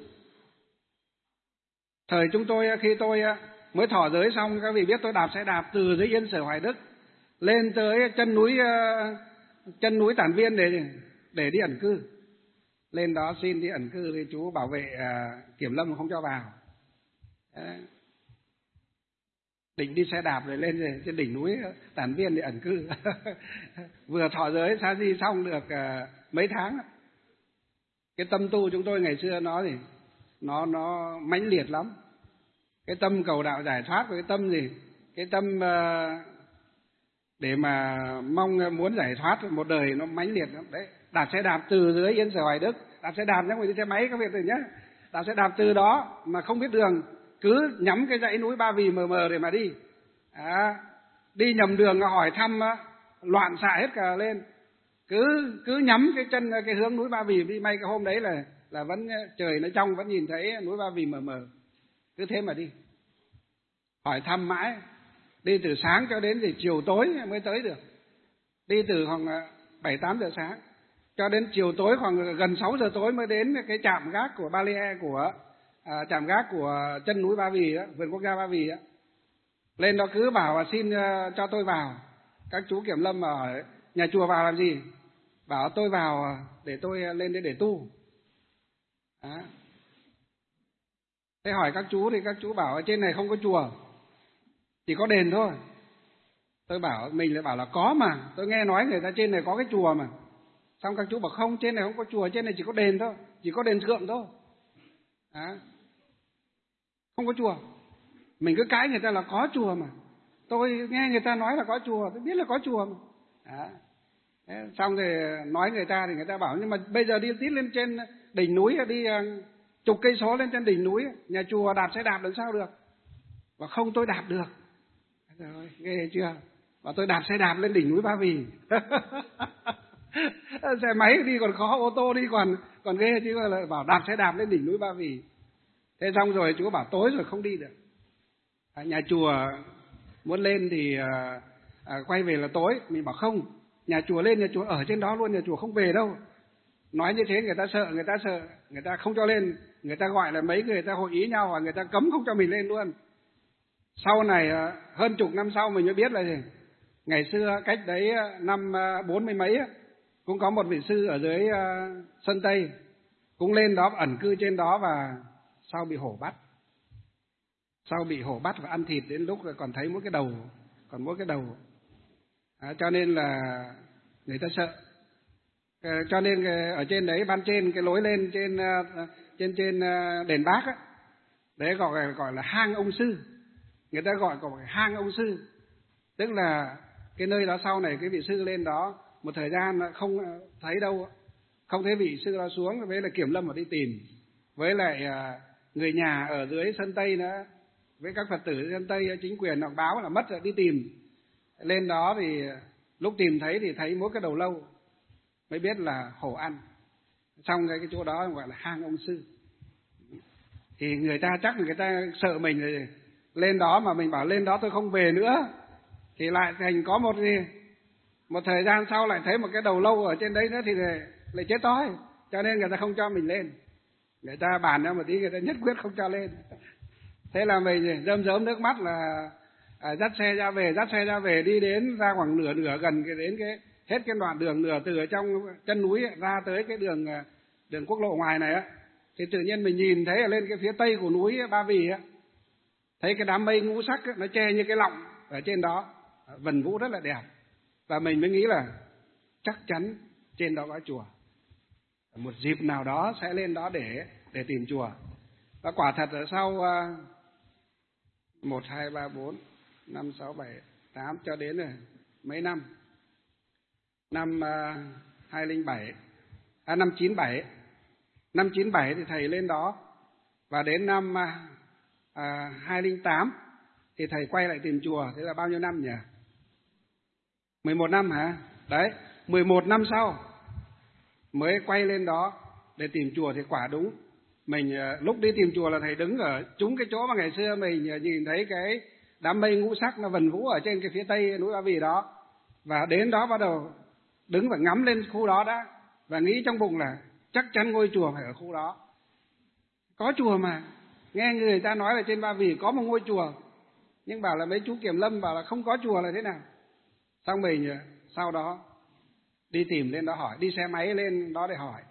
Thời chúng tôi khi tôi mới thọ giới xong, các vị biết tôi đạp xe đạp từ dưới Yên Sở Hoài Đức lên tới chân núi chân núi Tản Viên để để đi ẩn cư. Lên đó xin đi ẩn cư thì chú bảo vệ kiểm lâm không cho vào. Đấy. Định đi xe đạp rồi lên trên đỉnh núi Tản Viên để ẩn cư. Vừa thọ giới sa di xong được mấy tháng. Cái tâm tu chúng tôi ngày xưa nó thì nó nó mãnh liệt lắm. Cái tâm cầu đạo giải thoát với cái tâm gì? Cái tâm uh, để mà mong muốn giải thoát một đời nó mãnh liệt lắm. Đấy, đạp xe đạp từ dưới Yên Sở Hoài Đức, đạp xe đạp nhé, người đi xe máy các vị rồi nhé. Đạp xe đạp từ đó mà không biết đường, cứ nhắm cái dãy núi Ba Vì mờ mờ để mà đi. À, đi nhầm đường hỏi thăm loạn xạ hết cả lên. Cứ cứ nhắm cái chân cái hướng núi Ba Vì đi, may cái hôm đấy là là vẫn trời nó trong, vẫn nhìn thấy núi Ba Vì mờ mờ. Cứ thế mà đi. Hỏi thăm mãi, đi từ sáng cho đến thì chiều tối mới tới được. Đi từ khoảng bảy tám giờ sáng cho đến chiều tối khoảng gần sáu giờ tối mới đến cái trạm gác của Ba Lê của à, trạm gác của chân núi Ba Vì đó, vườn quốc gia Ba Vì đó. Lên đó cứ bảo là xin uh, cho tôi vào. Các chú kiểm lâm mà hỏi nhà chùa vào làm gì? Bảo tôi vào để tôi lên đây để tu. Đó. Thế hỏi các chú thì các chú bảo ở trên này không có chùa, chỉ có đền thôi. Tôi bảo mình lại bảo là có mà, tôi nghe nói người ta trên này có cái chùa mà. Xong các chú bảo không, trên này không có chùa, trên này chỉ có đền thôi, chỉ có đền thượng thôi. Đó. Không có chùa. Mình cứ cãi người ta là có chùa mà. Tôi nghe người ta nói là có chùa, tôi biết là có chùa mà. Đó. Thế, xong rồi nói người ta thì người ta bảo nhưng mà bây giờ đi tít lên trên đỉnh núi, đi chục cây số lên trên đỉnh núi, nhà chùa đạp xe đạp làm sao được? Và không, tôi đạp được. Rồi, ghê chưa? Và tôi đạp xe đạp lên đỉnh núi Ba Vì. Xe máy đi còn khó, ô tô đi còn còn ghê, chứ là bảo đạp xe đạp lên đỉnh núi Ba Vì. Thế xong rồi Chúa bảo tối rồi không đi được. À, nhà chùa muốn lên thì à, à, quay về là tối. Mình bảo không, nhà chùa lên, nhà chùa ở trên đó luôn, nhà chùa không về đâu. Nói như thế người ta sợ, người ta sợ, người ta không cho lên. Người ta gọi là mấy người ta hội ý nhau và người ta cấm không cho mình lên luôn. Sau này hơn chục năm sau mình mới biết là gì. Ngày xưa cách đấy năm bốn mươi mấy cũng có một vị sư ở dưới Sơn Tây, cũng lên đó ẩn cư trên đó và sau bị hổ bắt. Sau bị hổ bắt và ăn thịt đến lúc còn thấy mỗi cái đầu, còn mỗi cái đầu. À, cho nên là người ta sợ. À, cho nên ở trên đấy ban trên cái lối lên trên trên trên đền Bác á, đấy gọi gọi là hang ông sư. Người ta gọi gọi là hang ông sư, tức là cái nơi đó sau này cái vị sư lên đó một thời gian không thấy đâu, không thấy vị sư đó xuống, với là kiểm lâm mà đi tìm, với lại người nhà ở dưới Sơn Tây nữa, với các Phật tử Sơn Tây chính quyền họ báo là mất rồi đi tìm. Lên đó thì lúc tìm thấy thì thấy mỗi cái đầu lâu, mới biết là hổ ăn. Xong cái, cái chỗ đó gọi là hang ông sư. Thì người ta chắc người ta sợ mình rồi, lên đó mà mình bảo lên đó tôi không về nữa thì lại thành có một gì một thời gian sau lại thấy một cái đầu lâu ở trên đấy nữa thì lại, lại chết tối. Cho nên người ta không cho mình lên, người ta bàn ra một tí, người ta nhất quyết không cho lên. Thế là mình rơm rớm nước mắt là à, dắt xe ra về, dắt xe ra về đi đến ra khoảng nửa nửa gần cái đến cái hết cái đoạn đường nửa từ ở trong chân núi ấy, ra tới cái đường đường quốc lộ ngoài này á, thì tự nhiên mình nhìn thấy ở lên cái phía tây của núi Ba Vì á, thấy cái đám mây ngũ sắc ấy, nó che như cái lọng ở trên đó, vần vũ rất là đẹp. Và mình mới nghĩ là chắc chắn trên đó có chùa, một dịp nào đó sẽ lên đó để để tìm chùa. Và quả thật ở sau uh, một, hai, ba, bốn, năm, sáu, bảy, tám cho đến rồi mấy năm, năm uh, hai không bảy, à, năm chín bảy, năm chín bảy thì thầy lên đó, và đến năm uh, uh, hai không tám thì thầy quay lại tìm chùa. Thế là bao nhiêu năm nhỉ? mười một năm hả? Đấy, mười một năm sau mới quay lên đó để tìm chùa. Thì quả đúng, mình lúc đi tìm chùa là thầy đứng ở trúng cái chỗ mà ngày xưa mình nhìn thấy cái đám mây ngũ sắc nó vần vũ ở trên cái phía tây núi Ba Vì đó. Và đến đó bắt đầu đứng và ngắm lên khu đó đã, và nghĩ trong bụng là chắc chắn ngôi chùa phải ở khu đó. Có chùa mà, nghe người ta nói là trên Ba Vì có một ngôi chùa, nhưng bảo là mấy chú kiểm lâm bảo là không có chùa là thế nào. Xong mình sau đó đi tìm lên đó hỏi, đi xe máy lên đó để hỏi.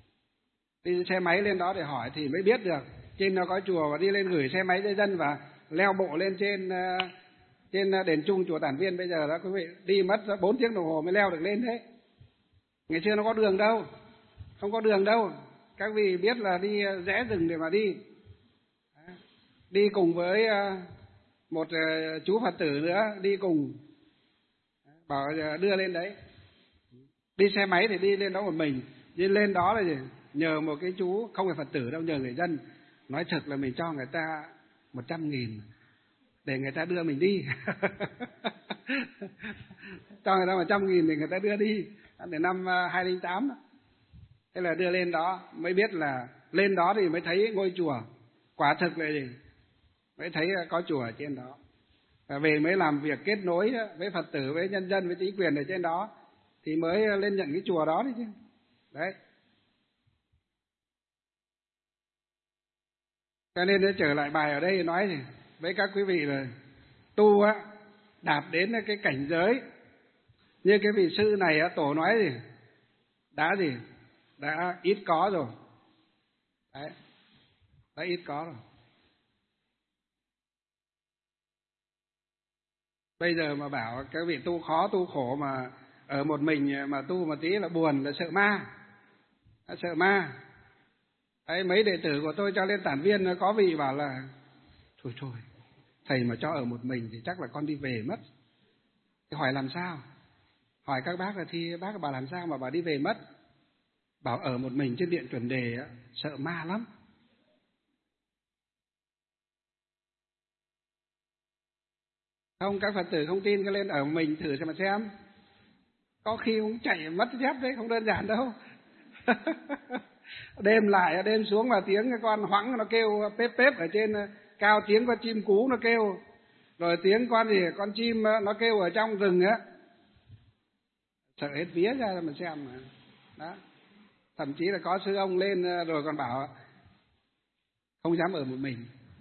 Đi xe máy lên đó để hỏi thì mới biết được trên đó có chùa, và đi lên gửi xe máy cho dân và leo bộ lên trên trên đền Trung chùa Tản Viên. Bây giờ đó quý vị đi mất bốn tiếng đồng hồ mới leo được lên thế. Ngày xưa nó có đường đâu, không có đường đâu. Các vị biết là đi rẽ rừng để mà đi. Đi cùng với một chú Phật tử nữa đi cùng, bảo đưa lên đấy. Đi xe máy thì đi lên đó một mình, đi lên đó là gì? Nhờ một cái chú, không phải Phật tử đâu, nhờ người dân. Nói thật là mình cho người ta một trăm nghìn để người ta đưa mình đi. Cho người ta một trăm nghìn để người ta đưa đi. Để năm hai không tám đó. Thế là đưa lên đó mới biết là lên đó thì mới thấy ngôi chùa. Quả thực là gì? Mới thấy có chùa ở trên đó. Và về mới làm việc kết nối với Phật tử, với nhân dân, với chính quyền ở trên đó, thì mới lên nhận cái chùa đó đấy chứ. Đấy. Cho nên trở lại bài ở đây nói thì với các quý vị là tu á, đạt đến cái cảnh giới như cái vị sư này á, tổ nói gì đã gì đã ít có rồi. Đấy, đã ít có rồi. Bây giờ mà bảo các vị tu khó tu khổ mà ở một mình mà tu một tí là buồn, là sợ ma, là sợ ma. Đấy, mấy đệ tử của tôi cho lên Tản Viên có vị bảo là thôi thôi, thầy mà cho ở một mình thì chắc là con đi về mất. Thì hỏi làm sao? Hỏi các bác là thì bác bảo làm sao mà bà đi về mất? Bảo ở một mình trên điện Chuẩn Đề á, sợ ma lắm. Không, các Phật tử không tin cứ lên ở mình thử xem mà xem. Có khi cũng chạy mất dép đấy, không đơn giản đâu. Đêm lại, đêm xuống mà tiếng con hoẵng nó kêu pép pép ở trên cao, tiếng con chim cú nó kêu. Rồi tiếng con gì, con chim nó kêu ở trong rừng á. Sợ hết vía ra mà xem mà. Đó. Thậm chí là có sư ông lên rồi còn bảo không dám ở một mình.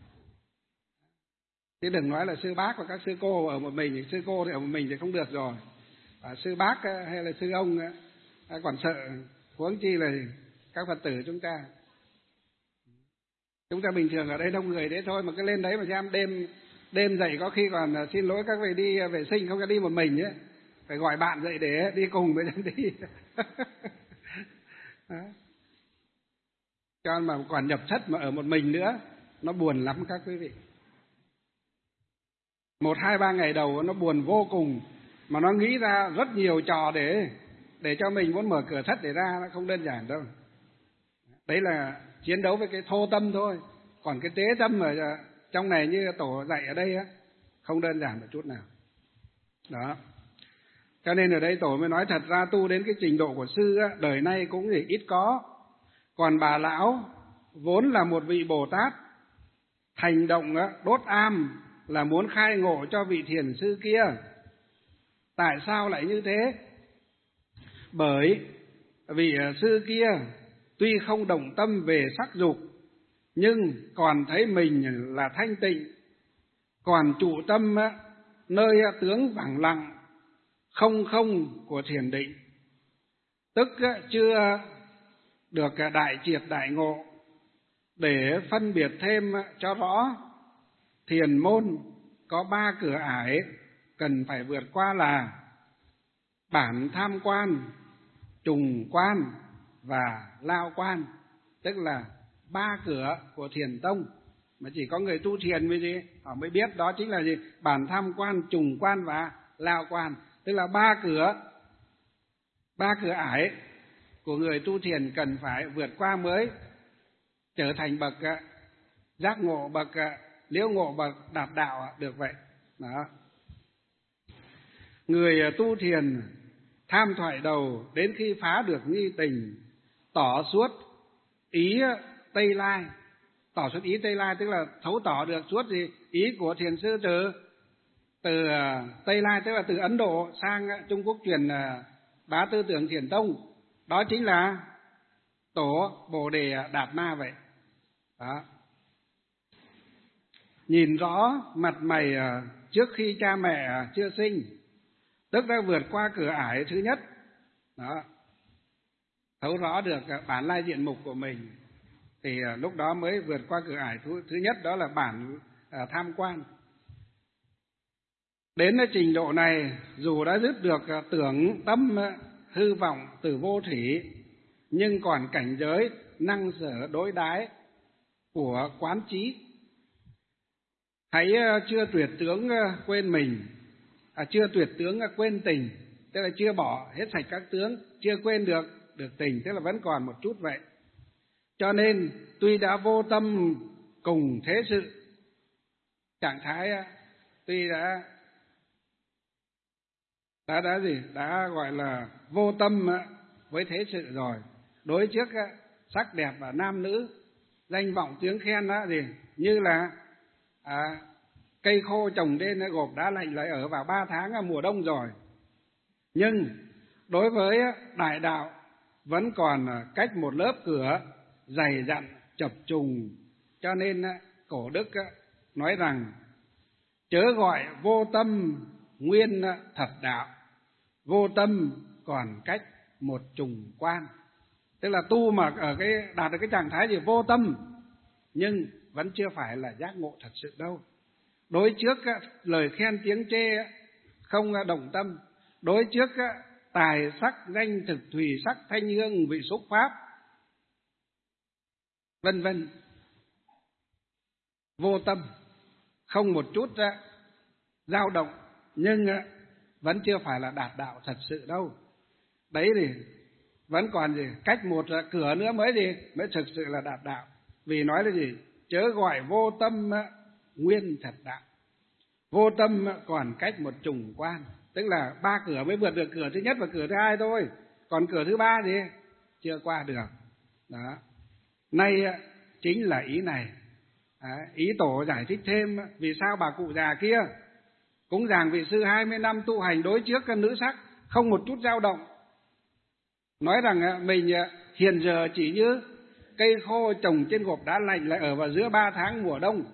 Chứ đừng nói là sư bác và các sư cô ở một mình, sư cô thì ở một mình thì không được rồi. Và sư bác hay là sư ông còn sợ, huống chi là các Phật tử chúng ta. Chúng ta bình thường ở đây đông người đấy thôi, mà cứ lên đấy mà xem đêm đêm dậy có khi còn xin lỗi các vị đi vệ sinh không có đi một mình ấy, phải gọi bạn dậy để đi cùng với dân đi. Cho mà còn nhập thất mà ở một mình nữa, nó buồn lắm các quý vị. Một hai ba ngày đầu nó buồn vô cùng, mà nó nghĩ ra rất nhiều trò để để cho mình muốn mở cửa thất để ra, nó không đơn giản đâu. Đấy là chiến đấu với cái thô tâm thôi, còn cái tế tâm ở trong này như tổ dạy ở đây á, không đơn giản một chút nào. Đó. Cho nên ở đây tổ mới nói thật ra tu đến cái trình độ của sư á, đời nay cũng thì ít có. Còn bà lão vốn là một vị Bồ Tát, hành động á, đốt am là muốn khai ngộ cho vị thiền sư kia. Tại sao lại như thế? Bởi vị sư kia tuy không động tâm về sắc dục, nhưng còn thấy mình là thanh tịnh, còn trụ tâm á, nơi tướng vắng lặng, không không của thiền định. Tức á, chưa được đại triệt đại ngộ. Để phân biệt thêm cho rõ, thiền môn có ba cửa ải cần phải vượt qua là bản tham quan, trùng quan và lao quan. Tức là ba cửa của thiền tông, mà chỉ có người tu thiền mới gì họ mới biết đó chính là gì? Bản tham quan, trùng quan và lao quan. Tức là ba cửa, ba cửa ải của người tu thiền cần phải vượt qua mới trở thành bậc giác ngộ, bậc liễu ngộ, bậc đạt đạo được vậy. Đó. Người tu thiền tham thoại đầu đến khi phá được nghi tình, tỏ suốt ý Tây Lai. Tỏ suốt ý Tây Lai tức là thấu tỏ được suốt gì ý của thiền sư từ từ Tây Lai, tức là từ Ấn Độ sang Trung Quốc truyền bá tư tưởng thiền tông. Đó chính là tổ Bồ Đề Đạt Ma vậy. Đó. Nhìn rõ mặt mày trước khi cha mẹ chưa sinh, tức đã vượt qua cửa ải thứ nhất. Đó. Thấu rõ được bản lai diện mục của mình, thì lúc đó mới vượt qua cửa ải thứ nhất, đó là bản tham quan. Đến trình độ này, dù đã dứt được tưởng tâm hư vọng từ vô thủy, nhưng còn cảnh giới năng sở đối đãi của quán trí. Hãy chưa tuyệt tướng quên mình, à, chưa tuyệt tướng quên tình, tức là chưa bỏ hết sạch các tướng, chưa quên được được tình, tức là vẫn còn một chút vậy. Cho nên tuy đã vô tâm cùng thế sự, trạng thái tuy đã đã đã gì đã gọi là vô tâm với thế sự rồi, đối trước sắc đẹp và nam nữ, danh vọng tiếng khen đó gì như là à, cây khô trồng lên gộp đá lạnh lại ở vào ba tháng mùa đông rồi. Nhưng đối với đại đạo vẫn còn cách một lớp cửa dày dặn chập trùng. Cho nên cổ đức nói rằng chớ gọi vô tâm nguyên thật đạo, vô tâm còn cách một trùng quan. Tức là tu mà ở cái đạt được cái trạng thái gì vô tâm, nhưng vẫn chưa phải là giác ngộ thật sự đâu. Đối trước lời khen tiếng chê không động tâm, đối trước tài sắc danh thực thùy sắc thanh hương vị xúc pháp vân vân, vô tâm, không một chút dao động, nhưng vẫn chưa phải là đạt đạo thật sự đâu. Đấy thì vẫn còn gì cách một cửa nữa mới gì mới thực sự là đạt đạo. Vì nói là gì chớ gọi vô tâm nguyên thật đạo. Vô tâm còn cách một trùng quan, tức là ba cửa mới vượt được cửa thứ nhất và cửa thứ hai thôi, còn cửa thứ ba thì chưa qua được. Đó. Nay chính là ý này. Đấy, ý tổ giải thích thêm vì sao bà cụ già kia cũng giảng vị sư hai mươi năm tu hành đối trước con nữ sắc không một chút dao động, nói rằng mình hiện giờ chỉ như cây khô trồng trên gộp đá lạnh lại ở vào giữa ba tháng mùa đông.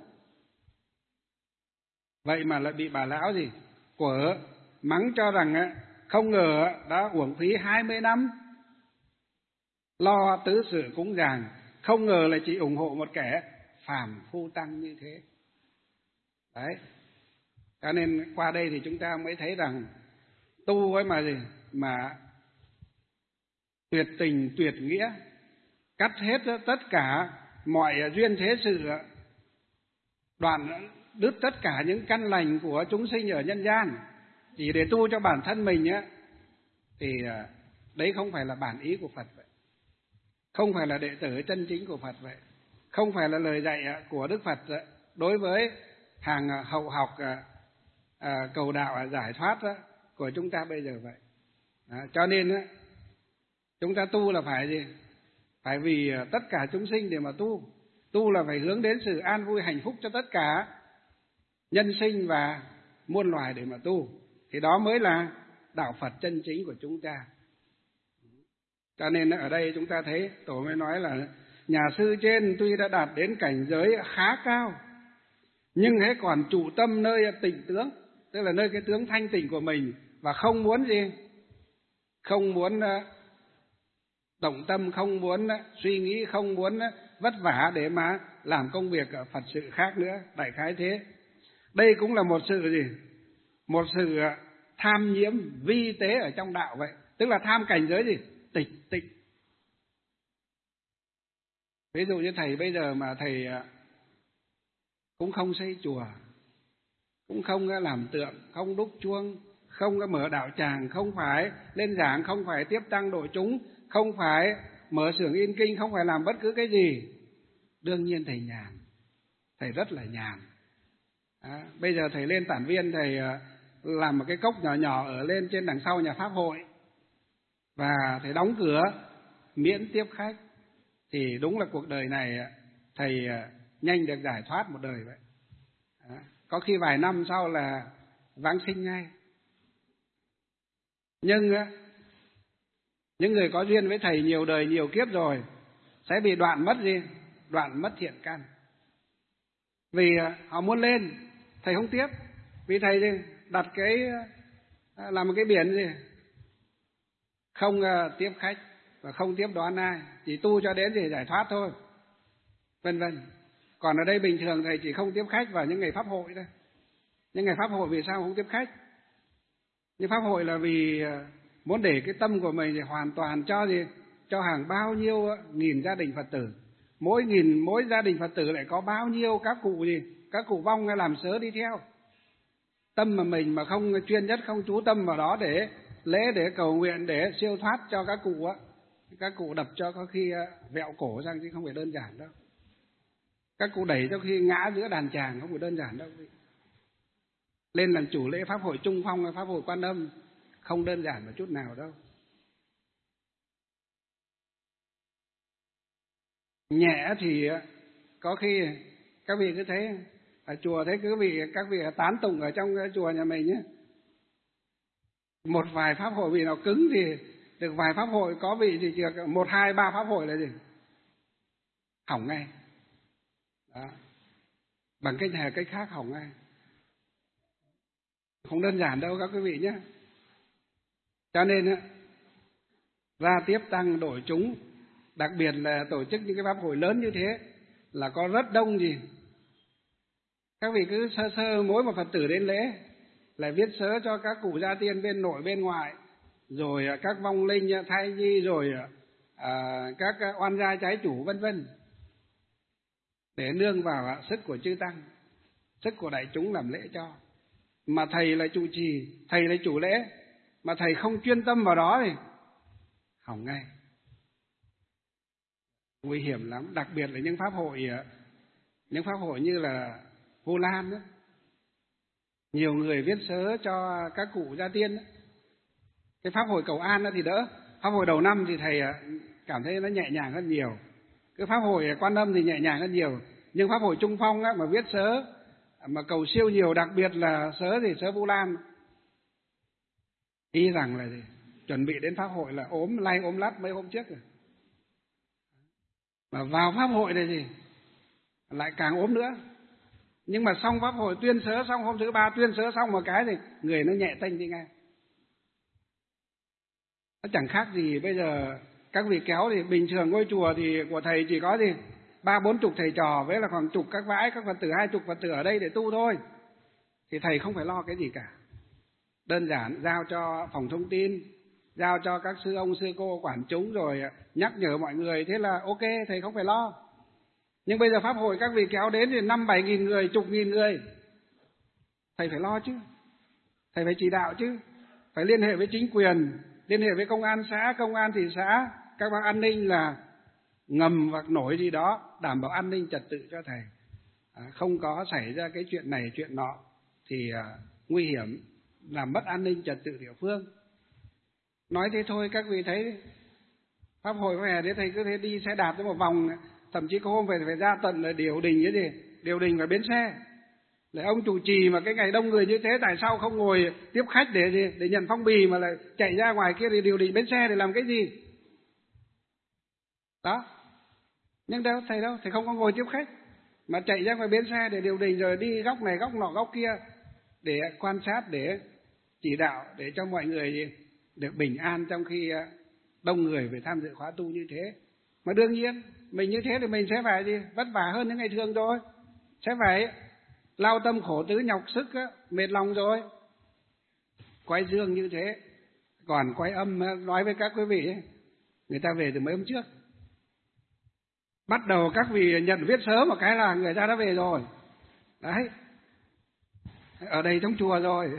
Vậy mà lại bị bà lão gì của mắng cho rằng không ngờ đã uổng phí hai mươi năm lo tứ sự cúng dường, không ngờ là chỉ ủng hộ một kẻ phàm phu tăng như thế. Đấy. Cho nên qua đây thì chúng ta mới thấy rằng tu ấy mà gì mà tuyệt tình tuyệt nghĩa, cắt hết tất cả mọi duyên thế sự, đoạn đứt tất cả những căn lành của chúng sinh ở nhân gian chỉ để tu cho bản thân mình á, thì đấy không phải là bản ý của Phật vậy, không phải là đệ tử chân chính của Phật vậy, không phải là lời dạy của Đức Phật đối với hàng hậu học cầu đạo giải thoát của chúng ta bây giờ vậy. Đó, cho nên chúng ta tu là phải gì? Phải vì tất cả chúng sinh để mà tu. Tu là phải hướng đến sự an vui hạnh phúc cho tất cả nhân sinh và muôn loài để mà tu. Thì đó mới là đạo Phật chân chính của chúng ta. Cho nên ở đây chúng ta thấy Tổ mới nói là nhà sư trên tuy đã đạt đến cảnh giới khá cao, nhưng hễ còn trụ tâm nơi tịnh tướng, tức là nơi cái tướng thanh tịnh của mình, và không muốn gì? Không muốn động tâm, không muốn suy nghĩ, không muốn vất vả để mà làm công việc Phật sự khác nữa, đại khái thế. Đây cũng là một sự gì? Một sự tham nhiễm vi tế ở trong đạo vậy, tức là tham cảnh giới gì? Tịch tịnh. Ví dụ như thầy bây giờ mà thầy cũng không xây chùa, cũng không làm tượng, không đúc chuông, không có mở đạo tràng, không phải lên giảng, không phải tiếp tăng độ chúng, không phải mở xưởng in kinh, không phải làm bất cứ cái gì, đương nhiên thầy nhàn, thầy rất là nhàn. À, bây giờ thầy lên Tản Viên, thầy làm một cái cốc nhỏ nhỏ ở lên trên đằng sau nhà Pháp hội, và thầy đóng cửa miễn tiếp khách, thì đúng là cuộc đời này thầy nhanh được giải thoát một đời vậy. À, có khi vài năm sau là vãng sinh ngay. Nhưng những người có duyên với thầy nhiều đời nhiều kiếp rồi sẽ bị đoạn mất gì? Đoạn mất thiện căn. Vì họ muốn lên, thầy không tiếp. Vì thầy đặt cái, làm một cái biển gì? Không tiếp khách và không tiếp đón ai, chỉ tu cho đến gì giải thoát thôi, vân vân. Còn ở đây bình thường thầy chỉ không tiếp khách vào những ngày pháp hội thôi. Những ngày pháp hội vì sao không tiếp khách? Nhưng pháp hội là vì muốn để cái tâm của mình thì hoàn toàn cho gì? Cho hàng bao nhiêu nghìn gia đình Phật tử. Mỗi nghìn, mỗi gia đình Phật tử lại có bao nhiêu các cụ gì? Các cụ vong làm sớ đi theo. Tâm mà mình mà không chuyên nhất, không chú tâm vào đó để lễ, để cầu nguyện, để siêu thoát cho các cụ á, các cụ đập cho có khi vẹo cổ sang, chứ không phải đơn giản đâu. Các cụ đẩy cho khi ngã giữa đàn tràng, không phải đơn giản đâu. Lên làm chủ lễ pháp hội Trung Phong hay pháp hội Quan Âm không đơn giản một chút nào đâu. Nhẹ thì có khi các vị cứ thấy ở chùa, thấy cứ vị các vị tán tụng ở trong chùa nhà mình nhé, một vài pháp hội vị nào cứng thì được vài pháp hội, có vị thì chỉ một hai ba pháp hội là gì hỏng ngay. Đó. Bằng cách này cách khác hỏng ngay, không đơn giản đâu các quý vị nhé. Cho nên ra tiếp tăng đội chúng, đặc biệt là tổ chức những cái pháp hội lớn như thế là có rất đông gì. Các vị cứ sơ sơ mỗi một Phật tử đến lễ lại viết sớ cho các cụ gia tiên bên nội bên ngoại, rồi các vong linh thai nhi, rồi à, các oan gia trái chủ vân vân, để nương vào sức của chư tăng, sức của đại chúng làm lễ cho. Mà thầy là trụ trì, thầy là chủ lễ, mà thầy không chuyên tâm vào đó thì hỏng ngay, nguy hiểm lắm. Đặc biệt là những pháp hội, những pháp hội như là Vu Lan đó, Nhiều người viết sớ cho các cụ gia tiên. Cái pháp hội cầu an thì đỡ. Pháp hội đầu năm thì thầy cảm thấy nó nhẹ nhàng hơn nhiều. Cái pháp hội Quan Âm thì nhẹ nhàng hơn nhiều. Nhưng pháp hội Trung Phong á, mà viết sớ mà cầu siêu nhiều, đặc biệt là sớ thì sớ Vu Lan, y rằng là gì? Chuẩn bị đến pháp hội là ốm lay ốm lắt mấy hôm trước rồi. Mà vào pháp hội này gì lại càng ốm nữa. Nhưng mà xong pháp hội tuyên sớ xong, hôm thứ ba tuyên sớ xong một cái thì người nó nhẹ tênh đi ngay. Nó chẳng khác gì bây giờ các vị kéo thì bình thường ngôi chùa thì của thầy chỉ có gì ba bốn chục thầy trò với là khoảng chục các vãi các Phật tử, hai chục Phật tử ở đây để tu thôi. Thì thầy không phải lo cái gì cả. Đơn giản giao cho phòng thông tin, giao cho các sư ông sư cô quản chúng rồi nhắc nhở mọi người, thế là ok, thầy không phải lo. Nhưng bây giờ pháp hội các vị kéo đến thì năm bảy nghìn người, chục nghìn người, thầy phải lo chứ, thầy phải chỉ đạo chứ, phải liên hệ với chính quyền, liên hệ với công an xã, công an thị xã, các bác an ninh là ngầm hoặc nổi gì đó đảm bảo an ninh trật tự cho thầy, à, không có xảy ra cái chuyện này chuyện nọ thì à, nguy hiểm, làm mất an ninh trật tự địa phương. Nói thế thôi, các vị thấy pháp hội về đấy thầy cứ thế đi xe đạp tới một vòng, thậm chí có hôm phải phải ra tận là Điều Đình cái gì, Điều Đình và bến xe. Lại ông chủ trì mà cái ngày đông người như thế tại sao không ngồi tiếp khách để gì, để nhận phong bì mà lại chạy ra ngoài kia thì Điều Đình bến xe để làm cái gì? Đó. Nhưng đâu, thầy đâu, thầy không có ngồi tiếp khách mà chạy ra ngoài bến xe để Điều Đình rồi đi góc này góc nọ góc kia để quan sát, để chỉ đạo, để cho mọi người được bình an trong khi đông người về tham dự khóa tu như thế. Mà đương nhiên mình như thế thì mình sẽ phải gì vất vả hơn những ngày thường rồi, sẽ phải lao tâm khổ tứ, nhọc sức á, mệt lòng rồi. Quay dương như thế, còn quay âm nói với các quý vị ấy, người ta về từ mấy hôm trước. Bắt đầu các vị nhận viết sớm một cái là người ta đã về rồi. Đấy, ở đây trong chùa rồi.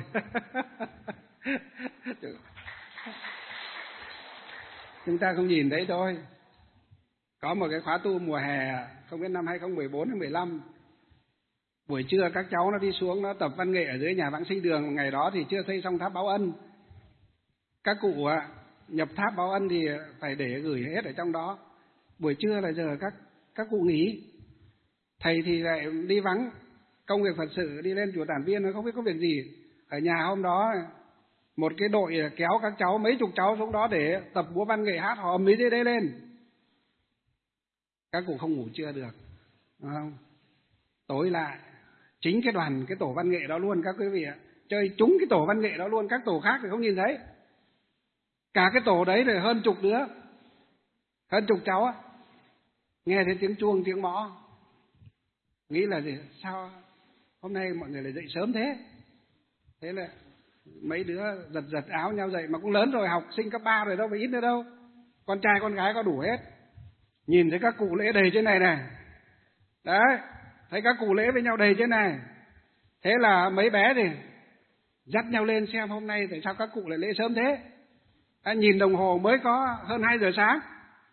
Chúng ta không nhìn thấy thôi. Có một cái khóa tu mùa hè, không biết năm hai không một bốn hay mười lăm, buổi trưa các cháu nó đi xuống nó tập văn nghệ ở dưới nhà Vãng Sinh Đường. Ngày đó thì chưa xây xong tháp báo ân. Các cụ ạ, nhập tháp báo ân thì phải để gửi hết ở trong đó. Buổi trưa là giờ các các cụ nghỉ. Thầy thì lại đi vắng công việc Phật sự, đi lên chùa Tản Viên, nó không biết có việc gì. Ở nhà hôm đó một cái đội kéo các cháu, mấy chục cháu xuống đó để tập múa văn nghệ hát hò ầm ĩ dưới đấy lên. Các cụ không ngủ trưa được, đúng không? Tối lại chính cái đoàn cái tổ văn nghệ đó luôn các quý vị ạ, chơi trúng cái tổ văn nghệ đó luôn, các tổ khác thì không nhìn thấy. Cả cái tổ đấy thì hơn chục đứa, hơn chục cháu á, nghe thấy tiếng chuông tiếng mõ, nghĩ là gì, sao hôm nay mọi người lại dậy sớm thế. Thế là mấy đứa giật giật áo nhau dậy, mà cũng lớn rồi, học sinh cấp ba rồi đâu, phải ít nữa đâu, con trai con gái có đủ hết. Nhìn thấy các cụ lễ đầy trên này này, đấy, thấy các cụ lễ với nhau đầy trên này. Thế là mấy bé thì dắt nhau lên xem hôm nay tại sao các cụ lại lễ sớm thế. À, nhìn đồng hồ mới có hơn hai giờ sáng.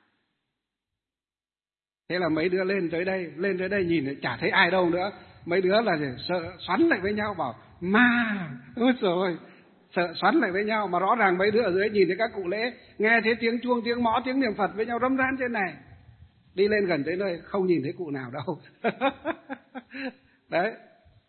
Thế là mấy đứa lên tới đây, lên tới đây nhìn chả thấy ai đâu nữa. Mấy đứa là sợ xoắn lại với nhau bảo ma, ôi rồi, sợ xoắn lại với nhau. Mà rõ ràng mấy đứa ở dưới nhìn thấy các cụ lễ, nghe thấy tiếng chuông, tiếng mõ, tiếng niệm Phật với nhau râm ran trên này. Đi lên gần tới nơi không nhìn thấy cụ nào đâu. Đấy.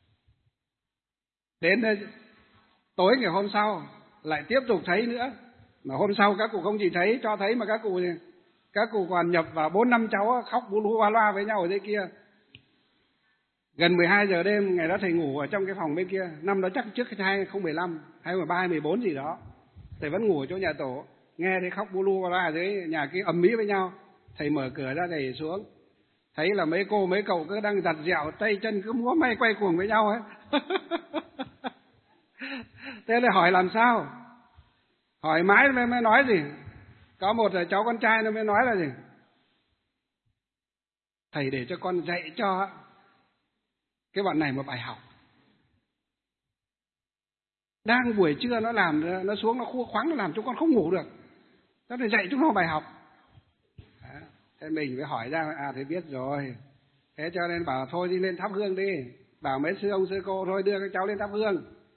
Đến tối ngày hôm sau lại tiếp tục thấy nữa. Mà hôm sau các cụ không chỉ thấy, cho thấy mà các cụ các cụ còn nhập vào bốn năm cháu khóc bú lú hoa loa với nhau ở dưới kia. Gần mười hai giờ đêm, ngày đó thầy ngủ ở trong cái phòng bên kia. Năm đó chắc trước hai không một lăm, hai không một ba, hai không một bốn gì đó. Thầy vẫn ngủ ở chỗ nhà tổ, nghe thấy khóc bú lú hoa loa ở dưới nhà kia ầm ĩ với nhau. Thầy mở cửa ra thầy xuống, thấy là mấy cô mấy cậu cứ đang giặt dẹo, tay chân cứ múa may quay cuồng với nhau ấy. Thế là hỏi làm sao, hỏi mãi mới mới nói gì. Có một cháu con trai nó mới nói là gì, thầy để cho con dạy cho cái bọn này một bài học. Đang buổi trưa nó làm, nó xuống nó khua khoắng, nó làm chúng con không ngủ được, nó phải dạy chúng nó một bài học. Đó. Thế mình mới hỏi ra, à thầy biết rồi. Thế cho nên bảo thôi đi lên thắp hương đi, bảo mấy sư ông sư cô thôi đưa các cháu lên thắp hương.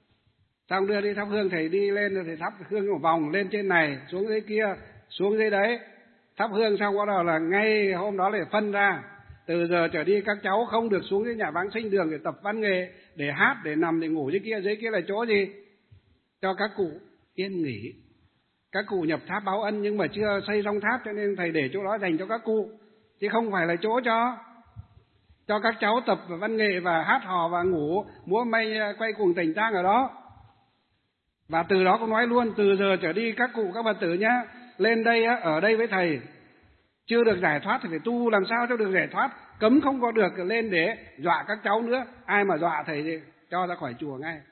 Xong đưa đi thắp hương, thầy đi lên rồi thầy thắp hương một vòng lên trên này, xuống dưới kia, xuống dưới đấy. Thắp hương xong bắt đầu là ngay hôm đó là phân ra. Từ giờ trở đi các cháu không được xuống cái nhà vãng sinh đường để tập văn nghệ, để hát, để nằm, để ngủ dưới kia. Dưới kia là chỗ gì? Cho các cụ yên nghỉ. Các cụ nhập tháp báo ân nhưng mà chưa xây xong tháp, cho nên thầy để chỗ đó dành cho các cụ, chứ không phải là chỗ cho cho các cháu tập văn nghệ và hát hò và ngủ múa may quay cuồng tình tang ở đó. Và từ đó cũng nói luôn, từ giờ trở đi các cụ các Phật tử nhá, lên đây ở đây với thầy chưa được giải thoát thì phải tu làm sao cho được giải thoát, cấm không có được lên để dọa các cháu nữa. Ai mà dọa thầy thì cho ra khỏi chùa ngay,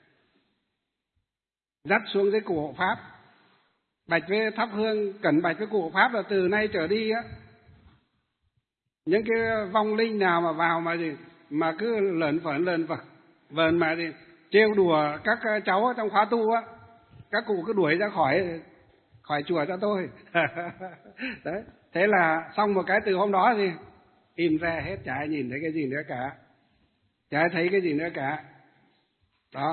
dắt xuống dưới cụ hộ pháp, bạch với thắp hương cẩn bạch với cụ hộ pháp là từ nay trở đi á, những cái vong linh nào mà vào mà gì mà cứ lởn phởn lởn phởn vờn mà gì trêu đùa các cháu trong khóa tu á, các cụ cứ đuổi ra khỏi khỏi chùa cho tôi. Đấy, thế là xong một cái, từ hôm đó thì im ra hết, chả ai nhìn thấy cái gì nữa cả, chả ai thấy cái gì nữa cả. Đó,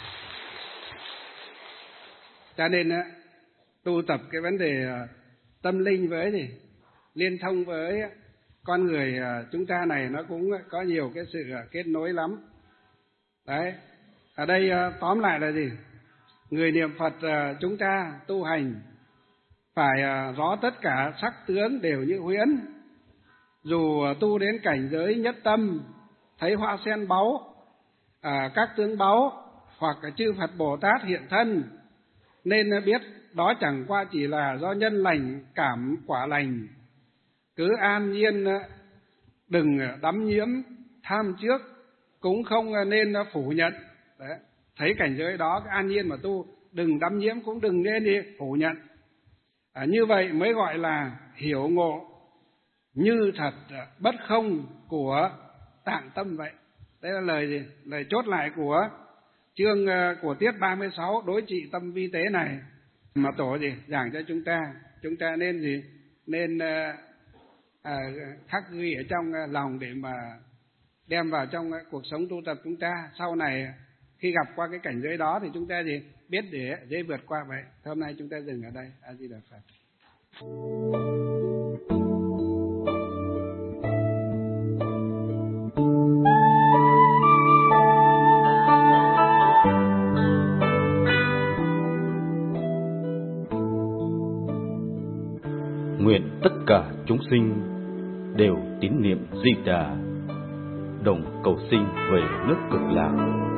cho nên á, tu tập cái vấn đề tâm linh với gì liên thông với con người chúng ta này nó cũng có nhiều cái sự kết nối lắm. Đấy, ở đây tóm lại là gì? Người niệm Phật chúng ta tu hành phải rõ tất cả sắc tướng đều như huyễn. Dù tu đến cảnh giới nhất tâm, thấy hoa sen báu, à, các tướng báu hoặc chư Phật Bồ Tát hiện thân, nên biết đó chẳng qua chỉ là do nhân lành cảm quả lành. Cứ an nhiên đừng đắm nhiễm tham trước, cũng không nên phủ nhận. Đấy, thấy cảnh giới đó an nhiên mà tu, đừng đắm nhiễm cũng đừng nên đi phủ nhận. À, như vậy mới gọi là hiểu ngộ như thật bất không của tạng tâm vậy. Đấy là lời gì? Lời chốt lại của chương của tiết ba mươi sáu đối trị tâm vi tế này mà tổ gì giảng cho chúng ta. Chúng ta nên gì? Nên à, à, khắc ghi ở trong lòng để mà đem vào trong cuộc sống tu tập chúng ta. Sau này khi gặp qua cái cảnh giới đó thì chúng ta gì biết để dễ vượt qua vậy. Hôm nay chúng ta dừng ở đây. A Di Đà Phật. Nguyện tất cả chúng sinh đều tín niệm Di Đà, đồng cầu sinh về nước Cực Lạc.